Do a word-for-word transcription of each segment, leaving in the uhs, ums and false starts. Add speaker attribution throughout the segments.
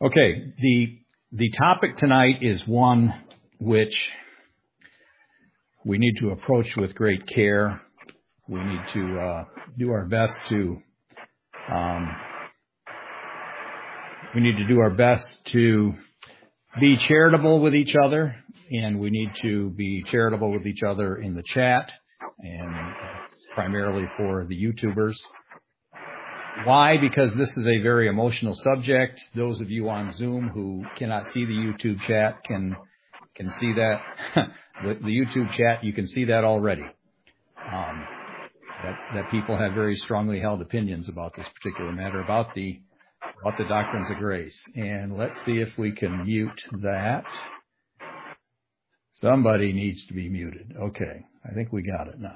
Speaker 1: Okay, the the topic tonight is one which we need to approach with great care. We need to uh, do our best to um, we need to do our best to be charitable with each other, and we need to be charitable with each other in the chat, and it's primarily for the YouTubers. Why? Because this is a very emotional subject. Those of you on Zoom who cannot see the YouTube chat can can see that. the, the YouTube chat, you can see that already. Um, that, that people have very strongly held opinions about this particular matter, about the about the doctrines of grace. And let's see if we can mute that. Somebody needs to be muted. Okay, I think we got it now.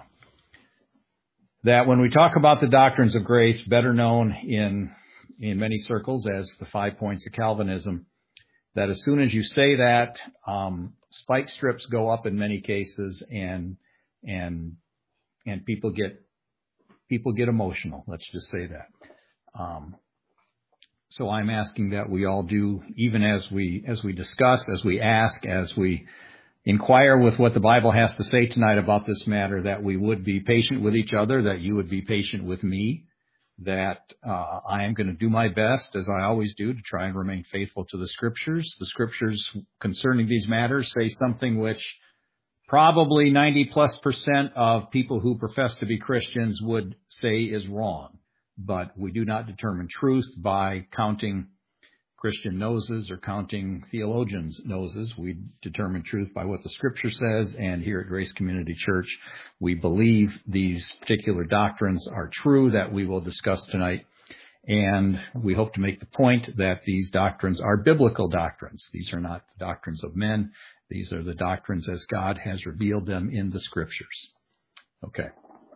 Speaker 1: That when we talk about the doctrines of grace, better known in in many circles as the five points of Calvinism, that as soon as you say that, um, spike strips go up in many cases, and and and people get people get emotional. Let's just say that. Um, so I'm asking that we all do, even as we as we discuss, as we ask, as we inquire with what the Bible has to say tonight about this matter, that we would be patient with each other, that you would be patient with me, that uh, I am going to do my best, as I always do, to try and remain faithful to the Scriptures. The Scriptures concerning these matters say something which probably ninety plus percent of people who profess to be Christians would say is wrong. But we do not determine truth by counting Christian noses or counting theologians' noses. We determine truth by what the Scripture says, and here at Grace Community Church, we believe these particular doctrines are true that we will discuss tonight, and we hope to make the point that these doctrines are biblical doctrines. These are not the doctrines of men. These are the doctrines as God has revealed them in the Scriptures. Okay.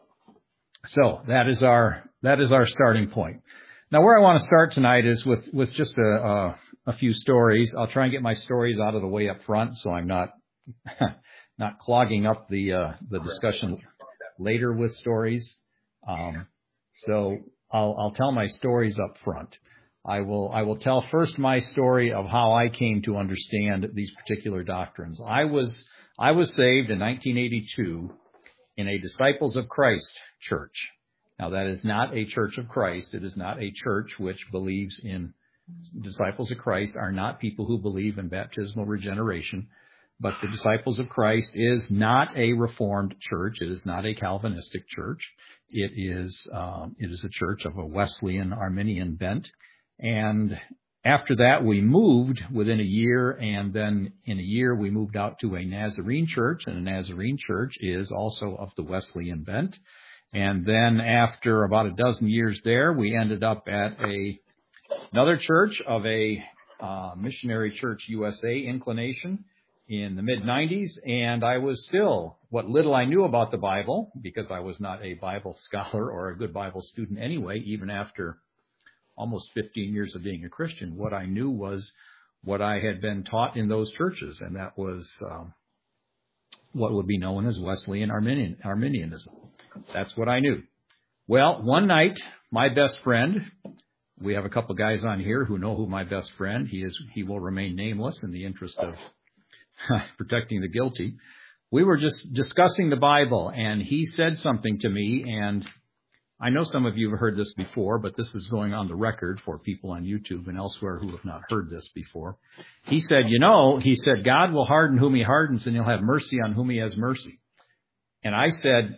Speaker 1: So that is our that is our starting point. Now, where I want to start tonight is with, with just a, a, a few stories. I'll try and get my stories out of the way up front, so I'm not not clogging up the uh, the discussion later with stories. Um, so I'll I'll tell my stories up front. I will I will tell first my story of how I came to understand these particular doctrines. I was I was saved in nineteen eighty-two in a Disciples of Christ church. Now, that is not a Church of Christ. It is not a church which believes in Disciples of Christ are not people who believe in baptismal regeneration. But the Disciples of Christ is not a Reformed church. It is not a Calvinistic church. It is um, it is a church of a Wesleyan Arminian bent. And after that, we moved within a year, and then in a year we moved out to a Nazarene church, and a Nazarene church is also of the Wesleyan bent. And then after about a dozen years there, we ended up at a another church of a uh, Missionary Church U S A inclination in the mid nineties. And I was still, what little I knew about the Bible, because I was not a Bible scholar or a good Bible student anyway, even after almost fifteen years of being a Christian, what I knew was what I had been taught in those churches, and that was um, what would be known as Wesleyan Arminian, Arminianism. That's what I knew. Well, one night, my best friend, we have a couple guys on here who know who my best friend, he is. He will remain nameless in the interest of protecting the guilty. We were just discussing the Bible, and he said something to me, and I know some of you have heard this before, but this is going on the record for people on YouTube and elsewhere who have not heard this before. He said, you know, he said, God will harden whom he hardens, and he'll have mercy on whom he has mercy. And I said,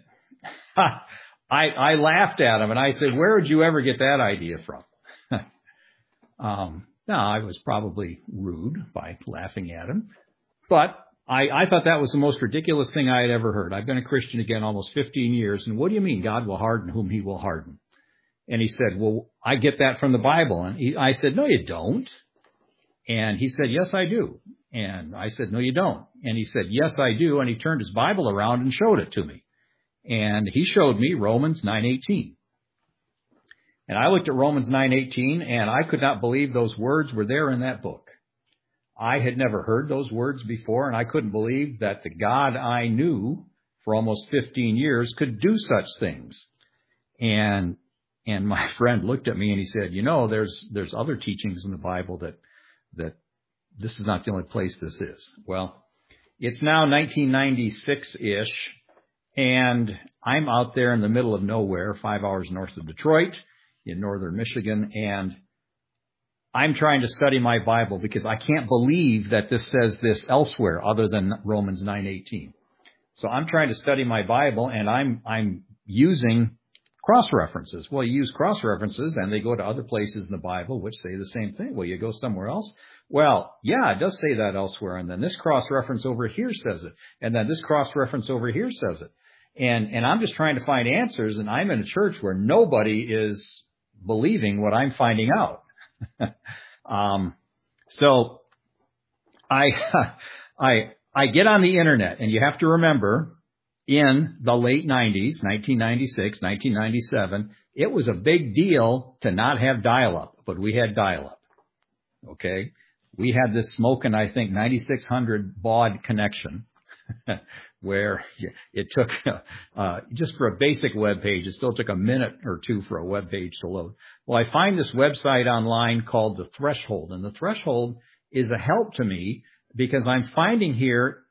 Speaker 1: I, I laughed at him, and I said, where would you ever get that idea from? um, now, I was probably rude by laughing at him, but I, I thought that was the most ridiculous thing I had ever heard. I've been a Christian again almost fifteen years, and what do you mean God will harden whom he will harden? And he said, well, I get that from the Bible. And he, I said, no, you don't. And he said, yes, I do. And I said, no, you don't. And he said, yes, I do. And he turned his Bible around and showed it to me. And he showed me Romans nine eighteen. And I looked at Romans nine eighteen, and I could not believe those words were there in that book. I had never heard those words before, and I couldn't believe that the God I knew for almost fifteen years could do such things. And and my friend looked at me and he said, you know, there's there's other teachings in the Bible that that this is not the only place this is. Well, it's now nineteen ninety-six-ish, and I'm out there in the middle of nowhere, five hours north of Detroit in northern Michigan, and I'm trying to study my Bible because I can't believe that this says this elsewhere other than Romans nine eighteen. So I'm trying to study my Bible, and I'm I'm using cross-references. Well, you use cross-references, and they go to other places in the Bible which say the same thing. Well, you go somewhere else. Well, yeah, it does say that elsewhere, and then this cross-reference over here says it, and then this cross-reference over here says it. And and I'm just trying to find answers, and I'm in a church where nobody is believing what I'm finding out. um, so I I I get on the internet, and you have to remember, in the late nineties, nineteen ninety-six, nineteen ninety-seven, it was a big deal to not have dial-up, but we had dial-up. Okay, we had this smoking, I think, ninety-six hundred baud connection. Where it took, uh, just for a basic web page, it still took a minute or two for a web page to load. Well, I find this website online called The Threshold, and The Threshold is a help to me because I'm finding here,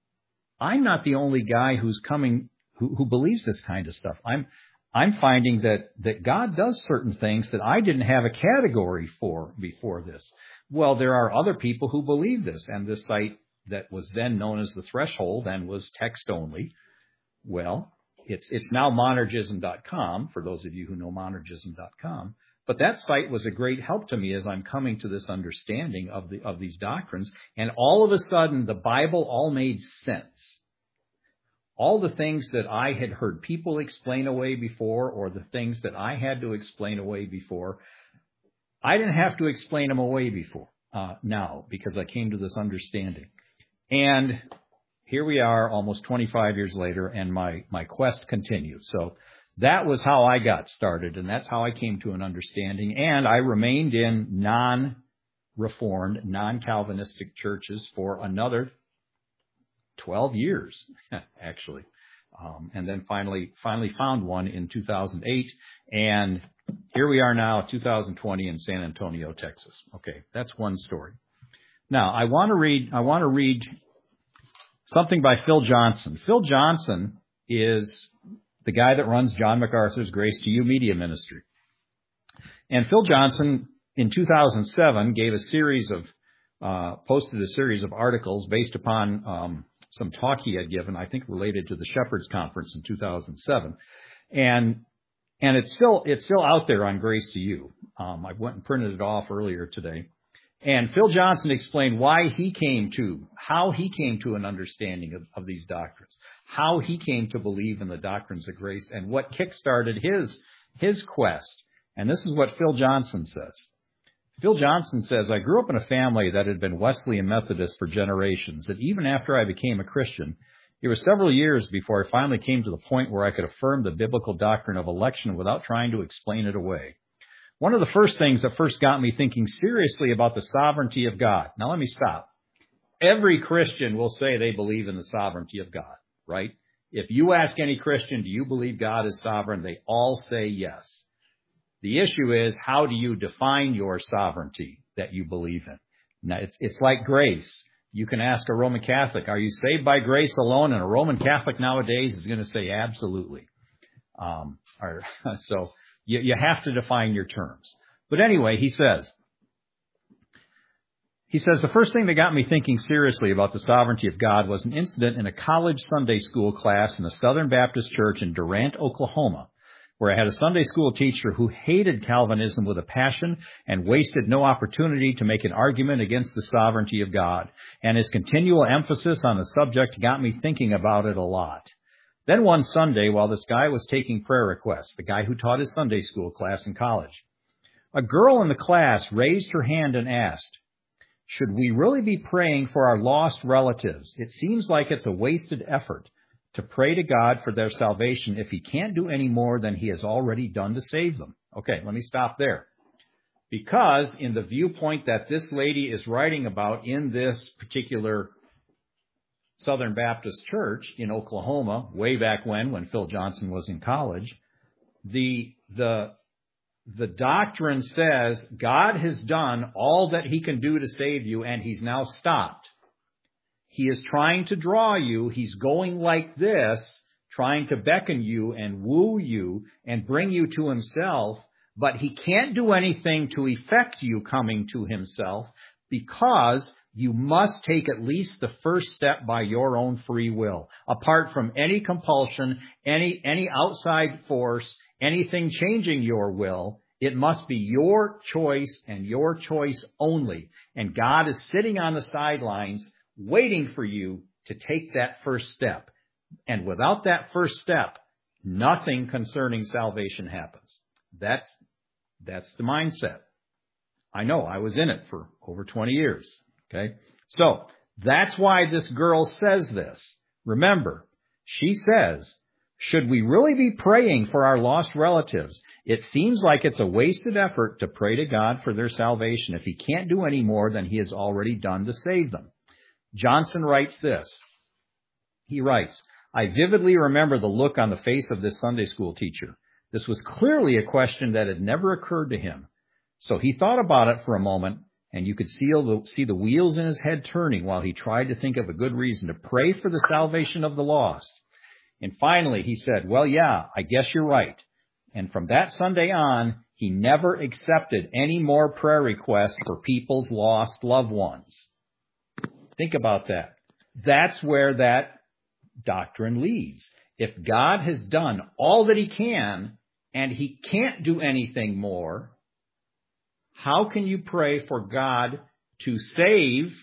Speaker 1: I'm not the only guy who's coming, who, who believes this kind of stuff. I'm, I'm finding that, that God does certain things that I didn't have a category for before this. Well, there are other people who believe this, and this site that was then known as The Threshold and was text only. Well, it's it's now monergism dot com, for those of you who know monergism dot com. But that site was a great help to me as I'm coming to this understanding of the of these doctrines. And all of a sudden, the Bible all made sense. All the things that I had heard people explain away before, or the things that I had to explain away before, I didn't have to explain them away before uh, now, because I came to this understanding. And here we are almost twenty-five years later, and my, my quest continues. So that was how I got started, and that's how I came to an understanding. And I remained in non-Reformed, non-Calvinistic churches for another twelve years, actually. Um, and then finally, finally found one in two thousand eight. And here we are now, two thousand twenty, in San Antonio, Texas. Okay, that's one story. Now, I want to read, I want to read something by Phil Johnson. Phil Johnson is the guy that runs John MacArthur's Grace to You Media Ministry. And Phil Johnson, in two thousand seven, gave a series of, uh, posted a series of articles based upon, um, some talk he had given, I think related to the Shepherds Conference in two thousand seven. And, and it's still, it's still out there on Grace to You. Um, I went and printed it off earlier today. And Phil Johnson explained why he came to, how he came to an understanding of, of these doctrines, how he came to believe in the doctrines of grace, and what kickstarted his, his quest. And this is what Phil Johnson says. Phil Johnson says, I grew up in a family that had been Wesleyan Methodist for generations, that even after I became a Christian, it was several years before I finally came to the point where I could affirm the biblical doctrine of election without trying to explain it away. One of the first things that first got me thinking seriously about the sovereignty of God. Now, let me stop. Every Christian will say they believe in the sovereignty of God, right? If you ask any Christian, do you believe God is sovereign? They all say yes. The issue is, how do you define your sovereignty that you believe in? Now, it's, it's like grace. You can ask a Roman Catholic, are you saved by grace alone? And a Roman Catholic nowadays is going to say absolutely. Um, or, so... You, you have to define your terms. But anyway, he says, he says, the first thing that got me thinking seriously about the sovereignty of God was an incident in a college Sunday school class in a Southern Baptist church in Durant, Oklahoma, where I had a Sunday school teacher who hated Calvinism with a passion and wasted no opportunity to make an argument against the sovereignty of God. And his continual emphasis on the subject got me thinking about it a lot. Then one Sunday, while this guy was taking prayer requests, the guy who taught his Sunday school class in college, a girl in the class raised her hand and asked, should we really be praying for our lost relatives? It seems like it's a wasted effort to pray to God for their salvation if he can't do any more than he has already done to save them. Okay, let me stop there. Because in the viewpoint that this lady is writing about in this particular Southern Baptist Church in Oklahoma, way back when, when Phil Johnson was in college, the the the doctrine says God has done all that he can do to save you, and he's now stopped. He is trying to draw you. He's going like this, trying to beckon you and woo you and bring you to himself, but he can't do anything to effect you coming to himself because you must take at least the first step by your own free will. Apart from any compulsion, any, any outside force, anything changing your will, it must be your choice and your choice only. And God is sitting on the sidelines waiting for you to take that first step. And without that first step, nothing concerning salvation happens. That's, that's the mindset. I know, I was in it for over twenty years. Okay? So, that's why this girl says this. Remember, she says, should we really be praying for our lost relatives? It seems like it's a wasted effort to pray to God for their salvation if he can't do any more than he has already done to save them. Johnson writes this. He writes, I vividly remember the look on the face of this Sunday school teacher. This was clearly a question that had never occurred to him. So he thought about it for a moment, and you could see the, see the wheels in his head turning while he tried to think of a good reason to pray for the salvation of the lost. And finally, he said, well, yeah, I guess you're right. And from that Sunday on, he never accepted any more prayer requests for people's lost loved ones. Think about that. That's where that doctrine leads. If God has done all that he can, and he can't do anything more, how can you pray for God to save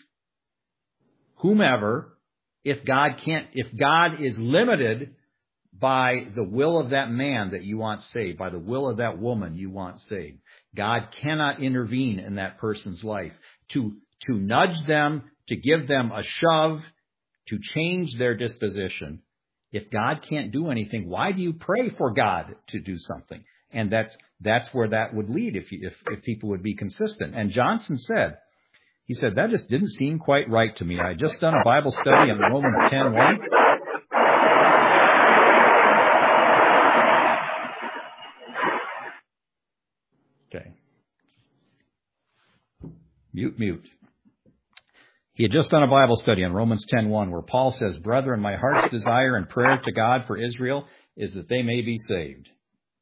Speaker 1: whomever if God can't, if God is limited by the will of that man that you want saved, by the will of that woman you want saved? God cannot intervene in that person's life to, to nudge them, to give them a shove, to change their disposition. If God can't do anything, why do you pray for God to do something? And that's, that's where that would lead if, you, if, if people would be consistent. And Johnson said, he said, that just didn't seem quite right to me. I had just done a Bible study on Romans ten one. Okay. Mute, mute. He had just done a Bible study on Romans ten one, where Paul says, brethren, my heart's desire and prayer to God for Israel is that they may be saved.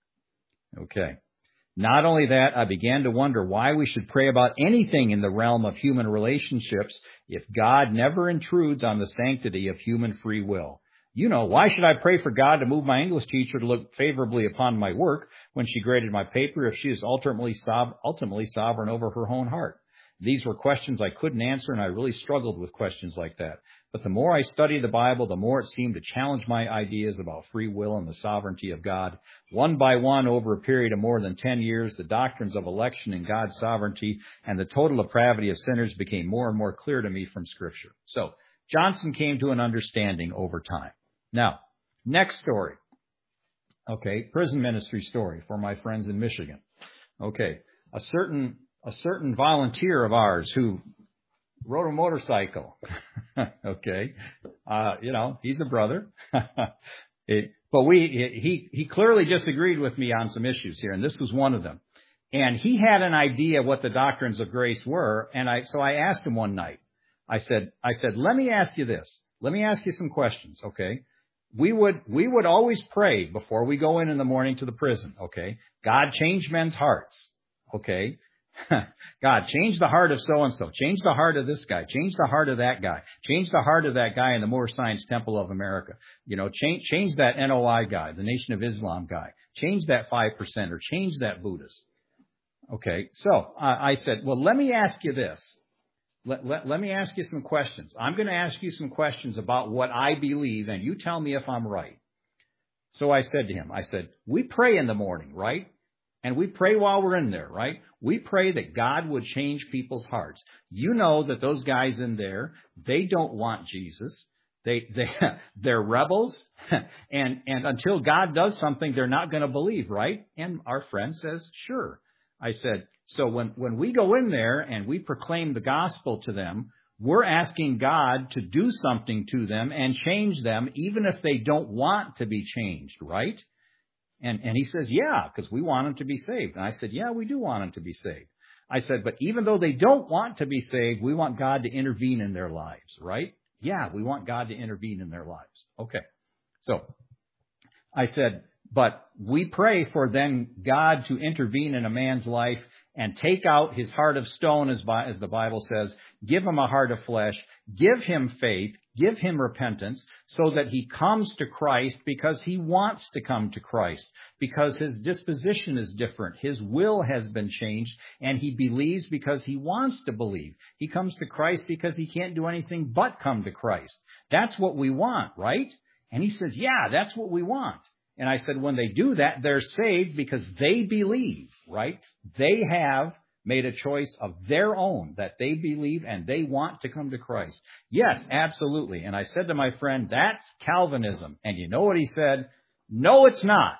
Speaker 1: Okay. Not only that, I began to wonder why we should pray about anything in the realm of human relationships if God never intrudes on the sanctity of human free will. You know, why should I pray for God to move my English teacher to look favorably upon my work when she graded my paper if she is ultimately, sov- ultimately sovereign over her own heart? These were questions I couldn't answer, and I really struggled with questions like that. But the more I studied the Bible, the more it seemed to challenge my ideas about free will and the sovereignty of God. One by one, over a period of more than ten years, the doctrines of election and God's sovereignty and the total depravity of sinners became more and more clear to me from Scripture. So, Johnson came to an understanding over time. Now, next story. Okay, prison ministry story for my friends in Michigan. Okay, a certain... A certain volunteer of ours who rode a motorcycle. Okay. Uh, you know, he's a brother. it, but we, he, he clearly disagreed with me on some issues here, and this was one of them. And he had an idea what the doctrines of grace were, and I, so I asked him one night. I said, I said, let me ask you this. Let me ask you some questions, okay? We would, we would always pray before we go in in the morning to the prison, okay? God, change men's hearts, okay? God, change the heart of so-and-so. Change the heart of this guy. Change the heart of that guy. Change the heart of that guy in the Moore Science Temple of America. You know, change, change that N O I guy, the Nation of Islam guy. Change that five percent or change that Buddhist. Okay, so uh, I said, well, let me ask you this. Let, let, let me ask you some questions. I'm going to ask you some questions about what I believe, and you tell me if I'm right. So I said to him, I said, we pray in the morning, right? And we pray while we're in there, right? We pray that God would change people's hearts. You know that those guys in there, they don't want Jesus. They, they, they're rebels. And, and until God does something, they're not going to believe, right? And our friend says, sure. I said, so when, when we go in there and we proclaim the gospel to them, we're asking God to do something to them and change them, even if they don't want to be changed, right? And, and he says, yeah, because we want them to be saved. And I said, yeah, we do want them to be saved. I said, but even though they don't want to be saved, we want God to intervene in their lives, right? Yeah, we want God to intervene in their lives. Okay. So I said, but we pray for then God to intervene in a man's life and take out his heart of stone, as, by, as the Bible says, give him a heart of flesh, give him faith, give him repentance, so that he comes to Christ because he wants to come to Christ, because his disposition is different, his will has been changed, and he believes because he wants to believe. He comes to Christ because he can't do anything but come to Christ. That's what we want, right? And he says, yeah, that's what we want. And I said, when they do that, they're saved because they believe, right? They have made a choice of their own that they believe and they want to come to Christ. Yes, absolutely. And I said to my friend, that's Calvinism. And you know what he said? No, it's not.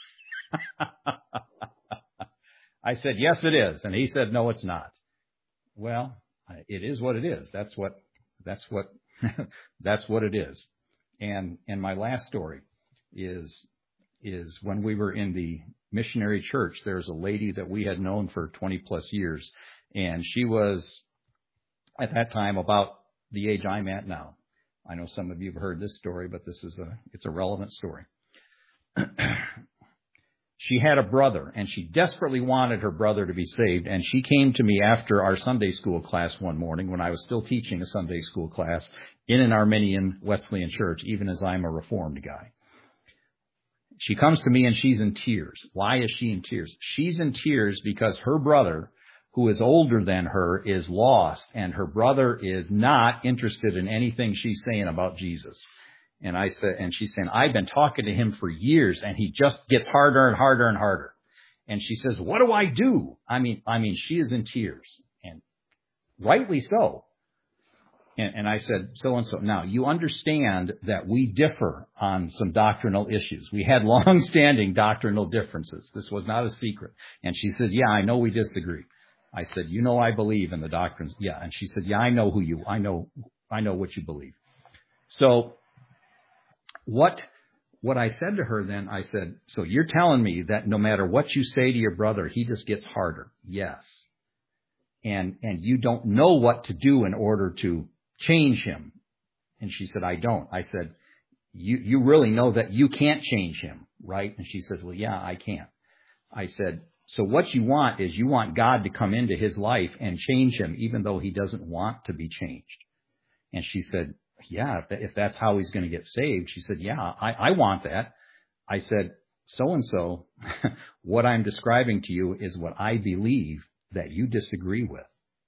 Speaker 1: I said, yes, it is. And he said, no, it's not. Well, it is what it is. That's what, that's what, that's what it is. And, and my last story is, is when we were in the missionary church, there's a lady that we had known for twenty plus years. And she was at that time about the age I'm at now. I know some of you have heard this story, but this is a, it's a relevant story. She had a brother and she desperately wanted her brother to be saved. And she came to me after our Sunday school class one morning when I was still teaching a Sunday school class in an Arminian Wesleyan church, even as I'm a Reformed guy. She comes to me and she's in tears. Why is she in tears? She's in tears because her brother, who is older than her, is lost, and her brother is not interested in anything she's saying about Jesus. And I said, and she's saying, I've been talking to him for years, and he just gets harder and harder and harder. And she says, what do I do? I mean, I mean, she is in tears, and rightly so. And, and I said, so and so. Now, you understand that we differ on some doctrinal issues. We had long-standing doctrinal differences. This was not a secret. And she says, yeah, I know we disagree. I said, you know, I believe in the doctrines. Yeah. And she said, yeah, I know who you, I know, I know what you believe. So what, what I said to her then, I said, so you're telling me that no matter what you say to your brother, he just gets harder. Yes. And, and you don't know what to do in order to change him. And she said, I don't. I said, you, you really know that you can't change him, right? And she said, well, yeah, I can't. I said, so what you want is you want God to come into his life and change him, even though he doesn't want to be changed. And she said, yeah, if, that, if that's how he's going to get saved. She said, yeah, I, I want that. I said, so-and-so, what I'm describing to you is what I believe that you disagree with.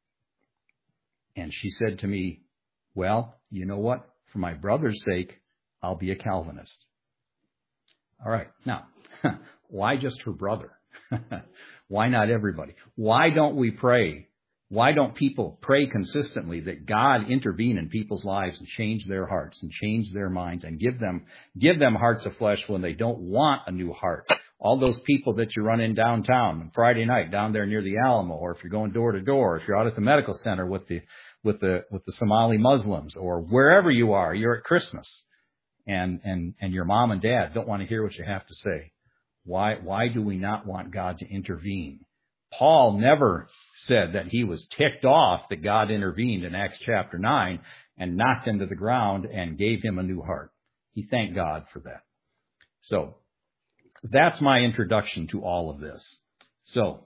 Speaker 1: And she said to me, well, you know what? For my brother's sake, I'll be a Calvinist. All right. Now, why just her brother? Why not everybody? Why don't we pray? Why don't people pray consistently that God intervene in people's lives and change their hearts and change their minds and give them, give them hearts of flesh when they don't want a new heart? All those people that you run in downtown on Friday night down there near the Alamo, or if you're going door to door, if you're out at the medical center with the with the with the Somali Muslims, or wherever you are, you're at Christmas, and and and your mom and dad don't want to hear what you have to say. Why why do we not want God to intervene? Paul never said that he was ticked off that God intervened in Acts chapter nine and knocked him to the ground and gave him a new heart. He thanked God for that. So that's my introduction to all of this. So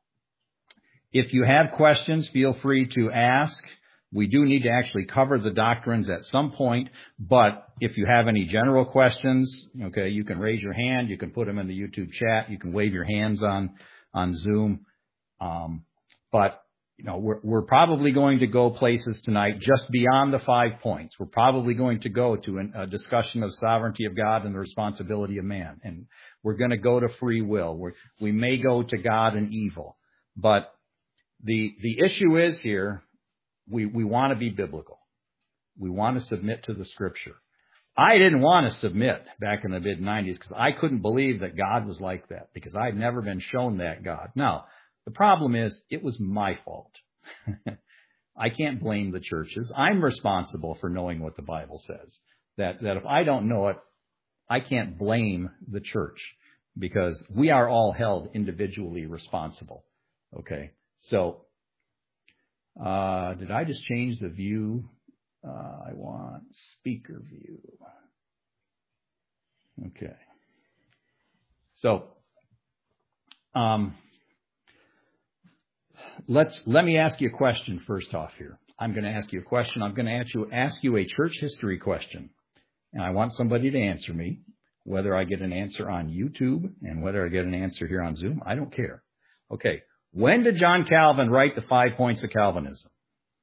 Speaker 1: if you have questions, feel free to ask. We do need to actually cover the doctrines at some point, but if you have any general questions, okay, you can raise your hand, you can put them in the YouTube chat, you can wave your hands on, on Zoom. Um, but, you know, we're, we're probably going to go places tonight just beyond the five points. We're probably going to go to an, a discussion of sovereignty of God and the responsibility of man. And we're going to go to free will. We're, we may go to God and evil, but the, the issue is here, We, we want to be biblical. We want to submit to the Scripture. I didn't want to submit back in the mid nineties because I couldn't believe that God was like that, because I'd never been shown that God. Now, the problem is it was my fault. I can't blame the churches. I'm responsible for knowing what the Bible says. That, that if I don't know it, I can't blame the church. because we are all held individually responsible. Okay. So, uh, did I just change the view? Uh, I want speaker view. Okay. So, um, let's, let me ask you a question first off here. I'm going to ask you a question. I'm going to ask you, ask you a church history question. And I want somebody to answer me, whether I get an answer on YouTube and whether I get an answer here on Zoom. I don't care. Okay. When did John Calvin write the five points of Calvinism?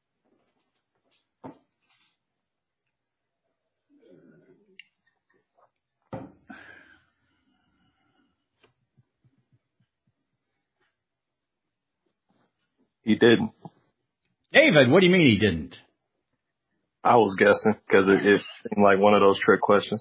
Speaker 2: He didn't.
Speaker 1: David, what do you mean he didn't?
Speaker 2: I was guessing because it, it seemed like one of those trick questions.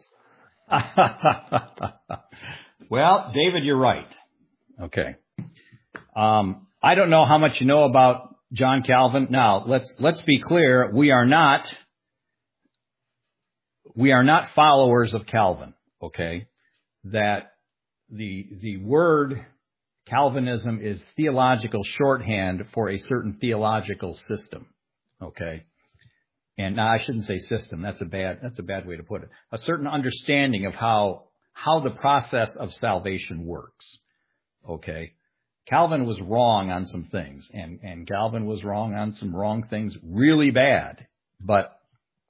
Speaker 1: Well, David, you're right. Okay. Um, I don't know how much you know about John Calvin. Now, let's let's be clear. We are not we are not followers of Calvin. Okay, that the the word Calvinism is theological shorthand for a certain theological system. Okay. And now I shouldn't say system. That's a bad, that's a bad way to put it. A certain understanding of how, how the process of salvation works. Okay. Calvin was wrong on some things, and, and Calvin was wrong on some wrong things really bad. But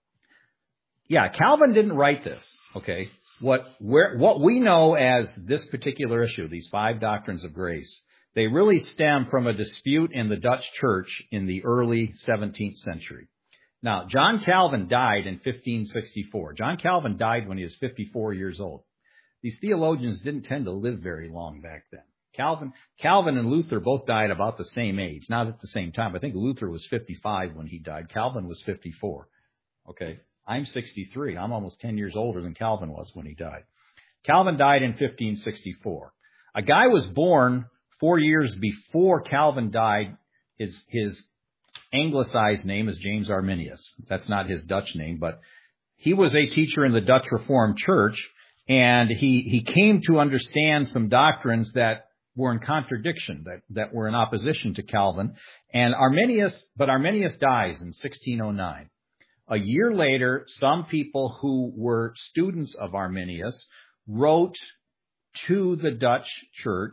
Speaker 1: yeah, Calvin didn't write this. Okay. What, where, what we know as this particular issue, these five doctrines of grace, they really stem from a dispute in the Dutch church in the early seventeenth century. Now, John Calvin died in fifteen sixty-four. John Calvin died when he was fifty-four years old. These theologians didn't tend to live very long back then. Calvin, Calvin and Luther both died about the same age, not at the same time. I think Luther was fifty-five when he died. Calvin was fifty-four. Okay. I'm sixty-three. I'm almost ten years older than Calvin was when he died. Calvin died in fifteen sixty-four. A guy was born four years before Calvin died. His, his anglicized name is James Arminius. That's not his Dutch name, but he was a teacher in the Dutch Reformed Church, and he, he came to understand some doctrines that were in contradiction, that, that were in opposition to Calvin. And Arminius, but Arminius dies in sixteen oh nine. A year later, some people who were students of Arminius wrote to the Dutch church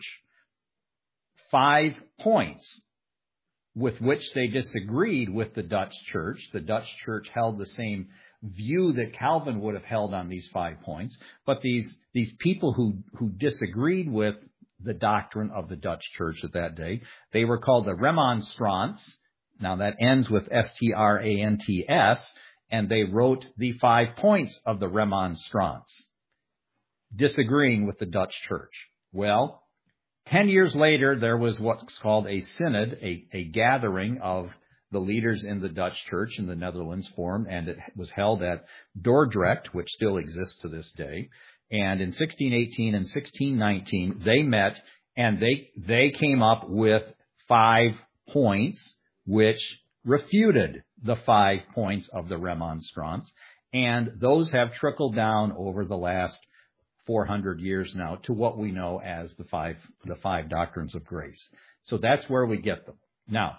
Speaker 1: five points with which they disagreed with the Dutch church. The Dutch church held the same view that Calvin would have held on these five points. But these, these people who, who disagreed with the doctrine of the Dutch church at that day, they were called the Remonstrants. Now that ends with S T R A N T S, and they wrote the five points of the Remonstrants, disagreeing with the Dutch church. Well, ten years later, there was what's called a synod, a, a gathering of the leaders in the Dutch church in the Netherlands formed, and it was held at Dordrecht, which still exists to this day. And in sixteen eighteen and sixteen nineteen, they met, and they, they came up with five points which refuted the five points of the Remonstrants, and those have trickled down over the last four hundred years now to what we know as the five, the five doctrines of grace. So that's where we get them. Now,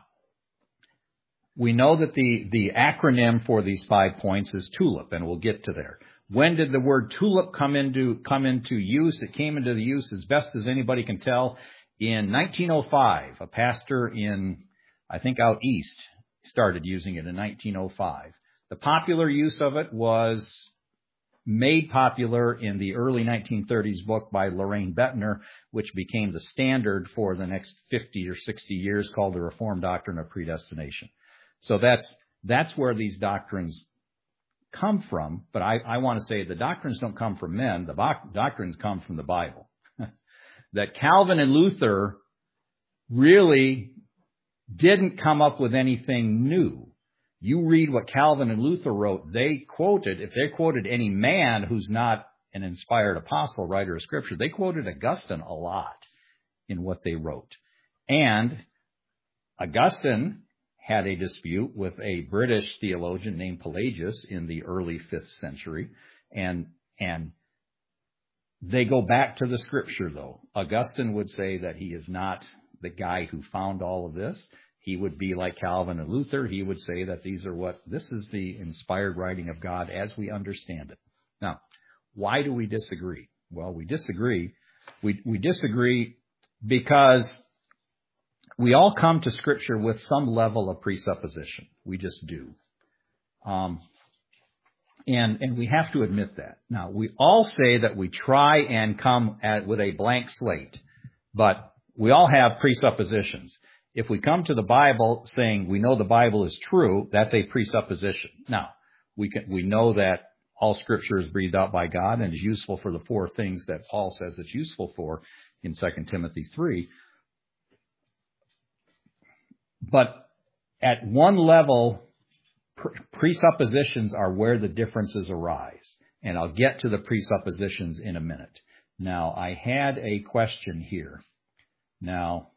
Speaker 1: we know that the, the acronym for these five points is TULIP, and we'll get to there. When did the word TULIP come into, come into use? It came into the use, as best as anybody can tell, in nineteen oh five. A pastor in, I think out east, started using it in nineteen oh five. The popular use of it was made popular in the early nineteen thirties book by Loraine Bettner, which became the standard for the next fifty or sixty years, called the Reformed Doctrine of Predestination. So that's, that's where these doctrines come from. But I, I want to say the doctrines don't come from men. The doctrines come from the Bible. That Calvin and Luther really didn't come up with anything new. You read what Calvin and Luther wrote, they quoted, if they quoted any man who's not an inspired apostle, writer of Scripture, they quoted Augustine a lot in what they wrote. And Augustine had a dispute with a British theologian named Pelagius in the early fifth century. And, and they go back to the scripture, though. Augustine would say that he is not the guy who found all of this. He would be like Calvin and Luther. He would say that these are what, this is the inspired writing of God as we understand it. Now, why do we disagree? Well, we disagree. We, we disagree because we all come to Scripture with some level of presupposition. We just do. Um, and, and we have to admit that. Now, we all say that we try and come at with a blank slate, but we all have presuppositions. If we come to the Bible saying we know the Bible is true, that's a presupposition. Now, we can, we know that all Scripture is breathed out by God and is useful for the four things that Paul says it's useful for in Second Timothy three. But at one level, pre- presuppositions are where the differences arise. And I'll get to the presuppositions in a minute. Now, I had a question here. Now,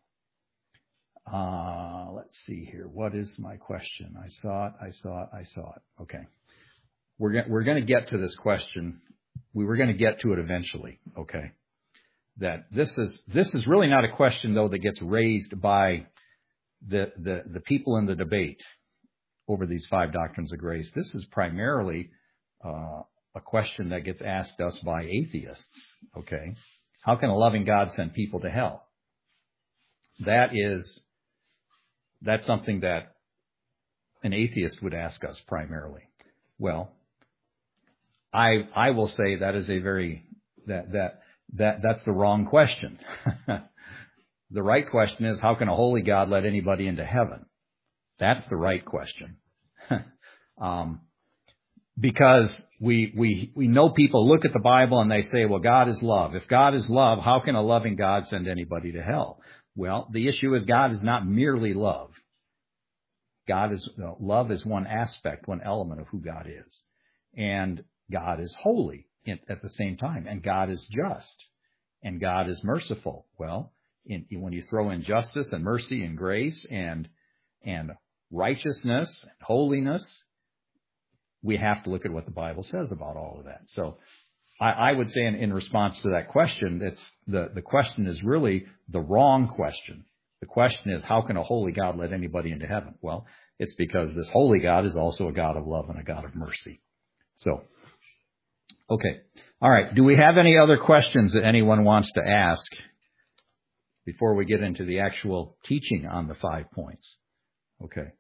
Speaker 1: uh, let's see here. What is my question? I saw it, I saw it, I saw it. Okay. We're going we're going to get to this question. We were going to get to it eventually. Okay. That this is, this is really not a question, though, that gets raised by the, the, the people in the debate over these five doctrines of grace. This is primarily uh, a question that gets asked us by atheists. Okay. How can a loving God send people to hell? That is, that's something that an atheist would ask us primarily. Well, I I will say that is a very that that that that's the wrong question. The right question is, how can a holy God let anybody into heaven? That's the right question. um, because we we we know people look at the Bible and they say, well, God is love. If God is love, how can a loving God send anybody to hell? Well, the issue is God is not merely love. God is no, love is one aspect, one element of who God is, and God is holy at the same time, and God is just, and God is merciful. Well, in, when you throw in justice and mercy and grace and and righteousness and holiness, we have to look at what the Bible says about all of that. So I, I would say in, in response to that question, it's the, the question is really the wrong question. The question is, how can a holy God let anybody into heaven? Well, it's because this holy God is also a God of love and a God of mercy. So, okay. All right. Do we have any other questions that anyone wants to ask before we get into the actual teaching on the five points? Okay.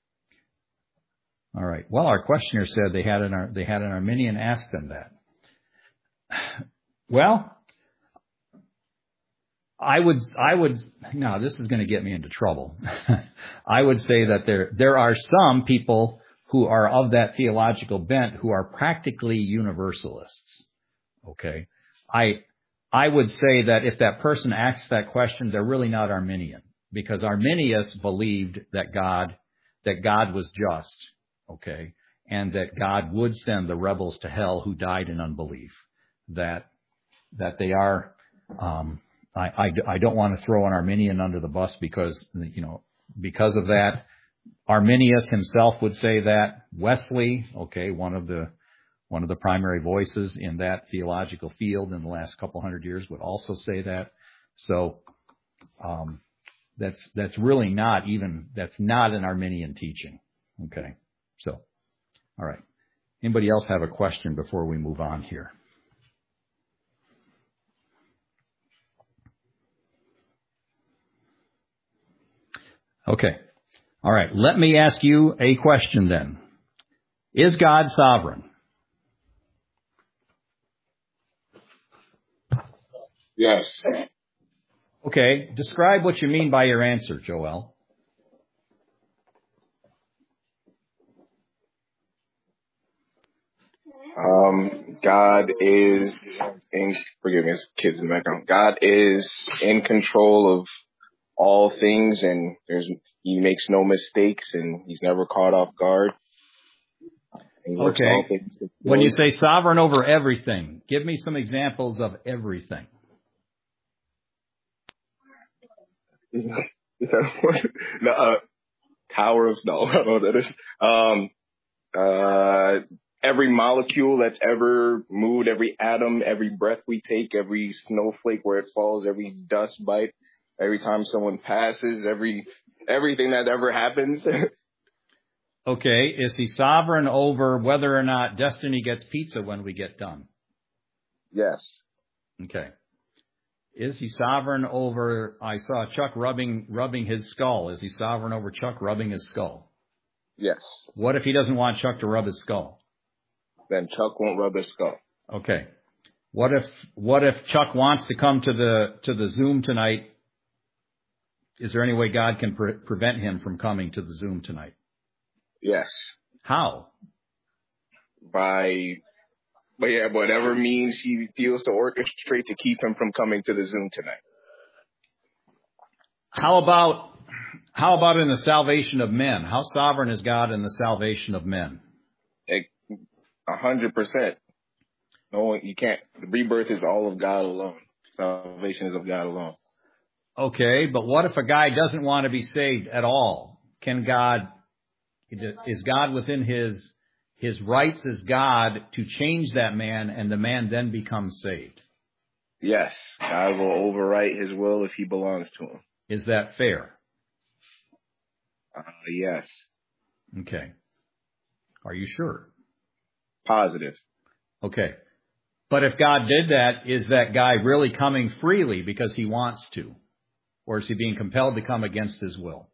Speaker 1: All right. Well, our questioner said they had an, they had an Arminian ask them that. Well, I would, I would, now this is going to get me into trouble. I would say that there, there are some people who are of that theological bent who are practically universalists. Okay. I, I would say that if that person asks that question, they're really not Arminian, because Arminius believed that God, that God was just. Okay. And that God would send the rebels to hell who died in unbelief. That, that they are, um, I, I, I don't want to throw an Arminian under the bus because, you know, because of that. Arminius himself would say that. Wesley, okay, one of the, one of the primary voices in that theological field in the last couple hundred years would also say that. So, um, that's, that's really not even, that's not an Arminian teaching. Okay. So, all right. Anybody else have a question before we move on here? Okay. All right. Let me ask you a question then. Is God sovereign?
Speaker 3: Yes.
Speaker 1: Okay. Describe what you mean by your answer, Joel.
Speaker 3: Um, God is in, forgive me, kids in the background. God is in control of all things, and there's, he makes no mistakes, and he's never caught off guard. He works
Speaker 1: Okay.
Speaker 3: all things.
Speaker 1: When you say sovereign over everything, give me some examples of everything.
Speaker 3: Is that, is that what? No, uh, Tower of, no, I don't know what that is. Um, uh, every molecule that's ever moved, every atom, every breath we take, every snowflake where it falls, every dust bite, every time someone passes, every everything that ever happens.
Speaker 1: Okay, is he sovereign over whether or not Destiny gets pizza when we get done?
Speaker 3: Yes.
Speaker 1: Okay. Is he sovereign over, I saw Chuck rubbing rubbing his skull. Is he sovereign over Chuck rubbing his skull?
Speaker 3: Yes.
Speaker 1: What if he doesn't want Chuck to rub his skull?
Speaker 3: Then Chuck won't rub his skull.
Speaker 1: Okay. What if what if Chuck wants to come to the to the Zoom tonight? Is there any way God can pre- prevent him from coming to the Zoom tonight?
Speaker 3: Yes.
Speaker 1: How?
Speaker 3: By, but yeah, whatever means he feels to orchestrate to keep him from coming to the Zoom tonight.
Speaker 1: How about how about in the salvation of men? How sovereign is God in the salvation of men?
Speaker 3: A hundred percent. No, you can't. The rebirth is all of God alone. Salvation is of God alone.
Speaker 1: Okay, but what if a guy doesn't want to be saved at all? Can God, is God within his, his rights as God to change that man and the man then becomes saved?
Speaker 3: Yes, God will overwrite his will if he belongs to him.
Speaker 1: Is that fair?
Speaker 3: Uh, yes.
Speaker 1: Okay. Are you sure?
Speaker 3: Positive.
Speaker 1: Okay. But if God did that, is that guy really coming freely because he wants to? Or is he being compelled to come against his will?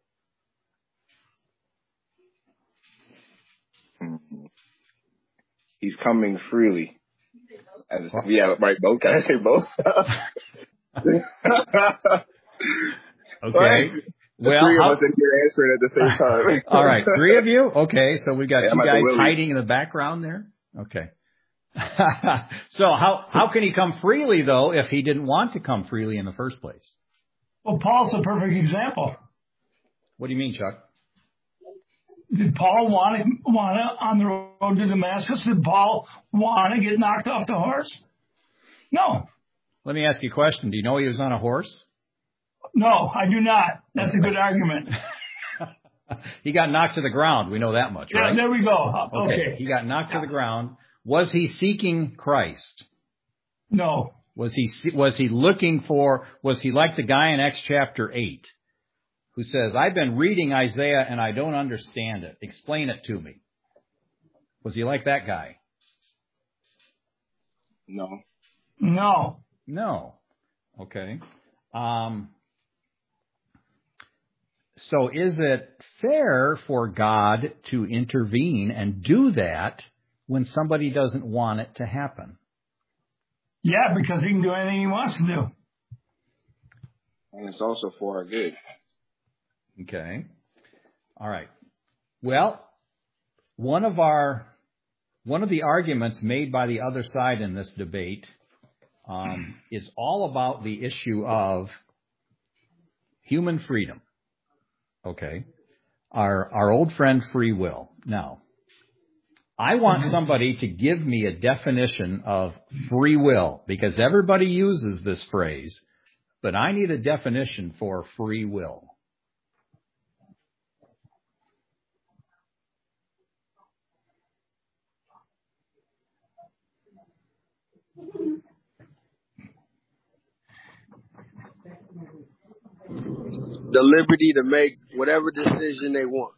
Speaker 3: Mm-hmm. He's coming freely. As, yeah, right, both. Can I say both?
Speaker 1: Okay. Well,
Speaker 3: three of
Speaker 1: how,
Speaker 3: us in here answering at the same time.
Speaker 1: All right, three of you? Okay, so we've got
Speaker 3: yeah,
Speaker 1: two guys hiding in the background there? Okay. So how how can he come freely, though, if he didn't want to come freely in the first place?
Speaker 4: Well, Paul's a perfect example.
Speaker 1: What do you mean, Chuck?
Speaker 4: Did Paul want to, want to, on the road to Damascus, did Paul want to get knocked off the horse? No.
Speaker 1: Let me ask you a question. Do you know he was on a horse?
Speaker 4: No, I do not. That's a good argument.
Speaker 1: He got knocked to the ground. We know that much, right?
Speaker 4: Yeah, there we go. Okay.
Speaker 1: Okay. He got knocked yeah. to the ground. Was he seeking Christ?
Speaker 4: No.
Speaker 1: Was he was he looking for, was he like the guy in Acts chapter eight who says, I've been reading Isaiah and I don't understand it. Explain it to me. Was he like that guy?
Speaker 3: No.
Speaker 4: No.
Speaker 1: No. Okay. Um, so is it fair for God to intervene and do that when somebody doesn't want it to happen?
Speaker 4: Yeah, because he can do anything he wants to do.
Speaker 3: And it's also for our good.
Speaker 1: Okay. All right. Well, one of our, one of the arguments made by the other side in this debate um, is all about the issue of human freedom. Okay. Our, our old friend free will. Now, I want somebody to give me a definition of free will because everybody uses this phrase, but I need a definition for free will.
Speaker 5: The liberty to make whatever decision they want.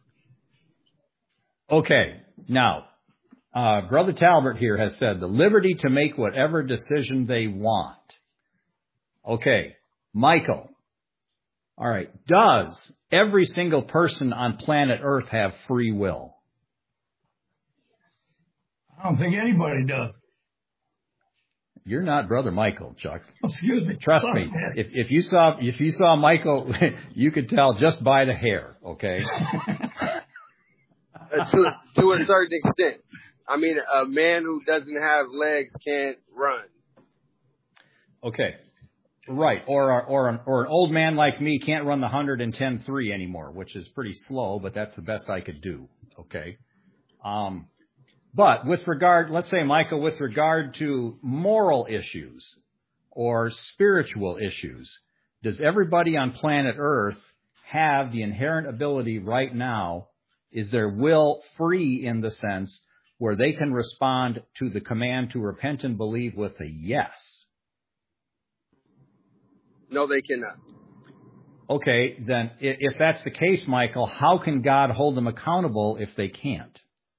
Speaker 1: Okay. Now, uh, Brother Talbert here has said the liberty to make whatever decision they want. Okay. Michael. All right. Does every single person on planet Earth have free will?
Speaker 4: I don't think anybody does.
Speaker 1: You're not Brother Michael, Chuck.
Speaker 4: Excuse me.
Speaker 1: Trust me. If, if you saw, if you saw Michael, you could tell just by the hair. Okay.
Speaker 5: uh, to, to a certain extent. I mean, a man who doesn't have legs can't run.
Speaker 1: Okay. Right. Or, or, an, or an old man like me can't run the one hundred ten three anymore, which is pretty slow, but that's the best I could do. Okay. Um, But with regard, let's say, Michael, with regard to moral issues or spiritual issues, does everybody on planet Earth have the inherent ability right now, is their will free in the sense where they can respond to the command to repent and believe with a yes?
Speaker 5: No, they cannot.
Speaker 1: Okay, then if that's the case, Michael, how can God hold them accountable if they can't?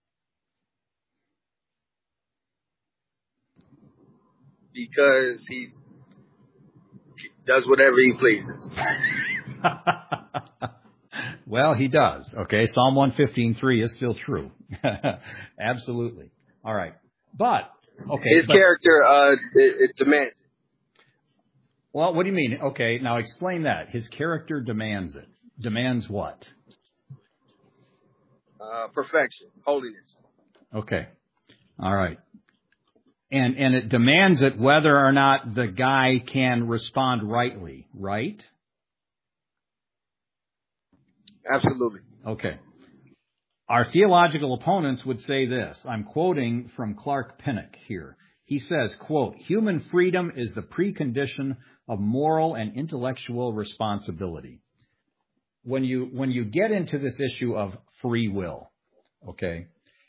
Speaker 5: Because he does whatever he pleases.
Speaker 1: Well, he does. Okay, Psalm one fifteen three is still true. Absolutely. All right. But, okay.
Speaker 5: His
Speaker 1: but,
Speaker 5: character, uh, it, it demands it.
Speaker 1: Well, what do you mean? Okay, now explain that. His character demands it. Demands what?
Speaker 5: Uh, perfection, holiness.
Speaker 1: Okay. All right. And and it demands it whether or not the guy can respond rightly, right?
Speaker 5: Absolutely.
Speaker 1: Okay. Our theological opponents would say this. I'm quoting from Clark Pinnock here. He says, quote, human freedom is the precondition of moral and intellectual responsibility. When you when you get into this issue of free will, okay,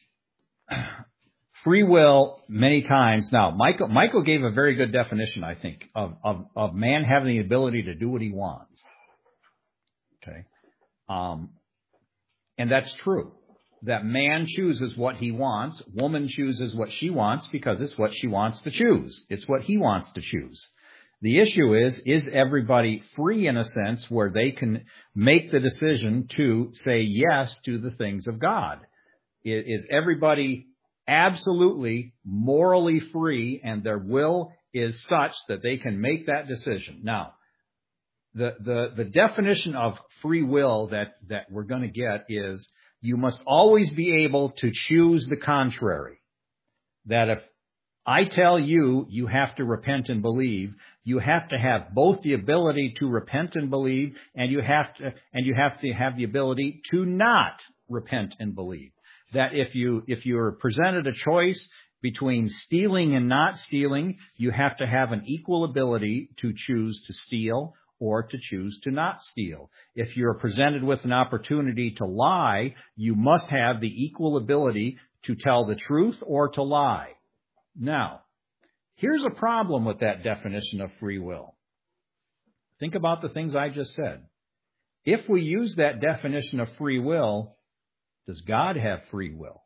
Speaker 1: free will many times, now Michael Michael gave a very good definition, I think, of, of, of man having the ability to do what he wants. Okay. Um, and that's true. That man chooses what he wants, woman chooses what she wants because it's what she wants to choose. It's what he wants to choose. The issue is, is everybody free in a sense where they can make the decision to say yes to the things of God? Is everybody absolutely morally free and their will is such that they can make that decision? Now, the, the, the definition of free will that, that we're going to get is you must always be able to choose the contrary. That if I tell you, you have to repent and believe, you have to have both the ability to repent and believe, and you have to, and you have to have the ability to not repent and believe. That if you, if you're presented a choice between stealing and not stealing, you have to have an equal ability to choose to steal or to choose to not steal. If you're presented with an opportunity to lie, you must have the equal ability to tell the truth or to lie. Now, here's a problem with that definition of free will. Think about the things I just said. If we use that definition of free will, does God have free will?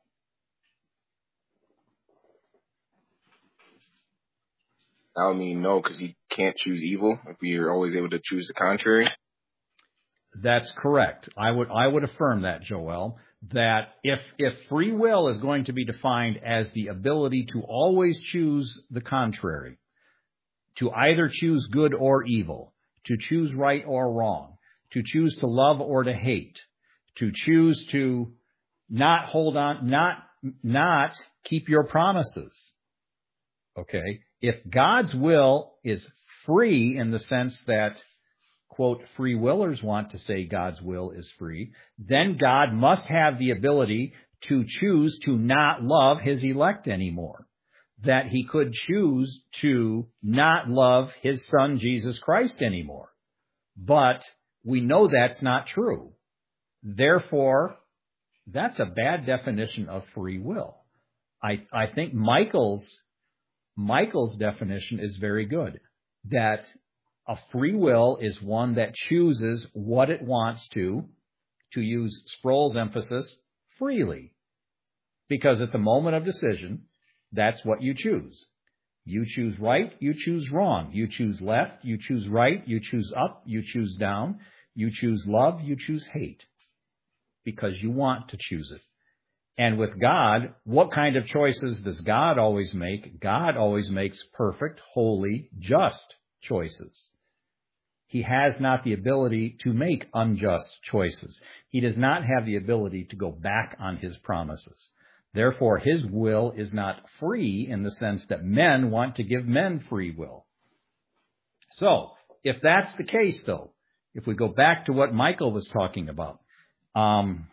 Speaker 3: I would mean no, because he can't choose evil if you're always able to choose the contrary.
Speaker 1: That's correct. I would I would affirm that, Joel, that if if free will is going to be defined as the ability to always choose the contrary, to either choose good or evil, to choose right or wrong, to choose to love or to hate, to choose to not hold on, not not keep your promises. Okay? If God's will is free in the sense that, quote, free willers want to say God's will is free, then God must have the ability to choose to not love his elect anymore. That he could choose to not love his son, Jesus Christ, anymore. But we know that's not true. Therefore, that's a bad definition of free will. I, I think Michael's Michael's definition is very good. That a free will is one that chooses what it wants to, to use Sproul's emphasis, freely. Because at the moment of decision, that's what you choose. You choose right, you choose wrong. You choose left, you choose right, you choose up, you choose down. You choose love, you choose hate. Because you want to choose it. And with God, what kind of choices does God always make? God always makes perfect, holy, just choices. He has not the ability to make unjust choices. He does not have the ability to go back on his promises. Therefore, his will is not free in the sense that men want to give men free will. So, if that's the case, though, if we go back to what Michael was talking about, um,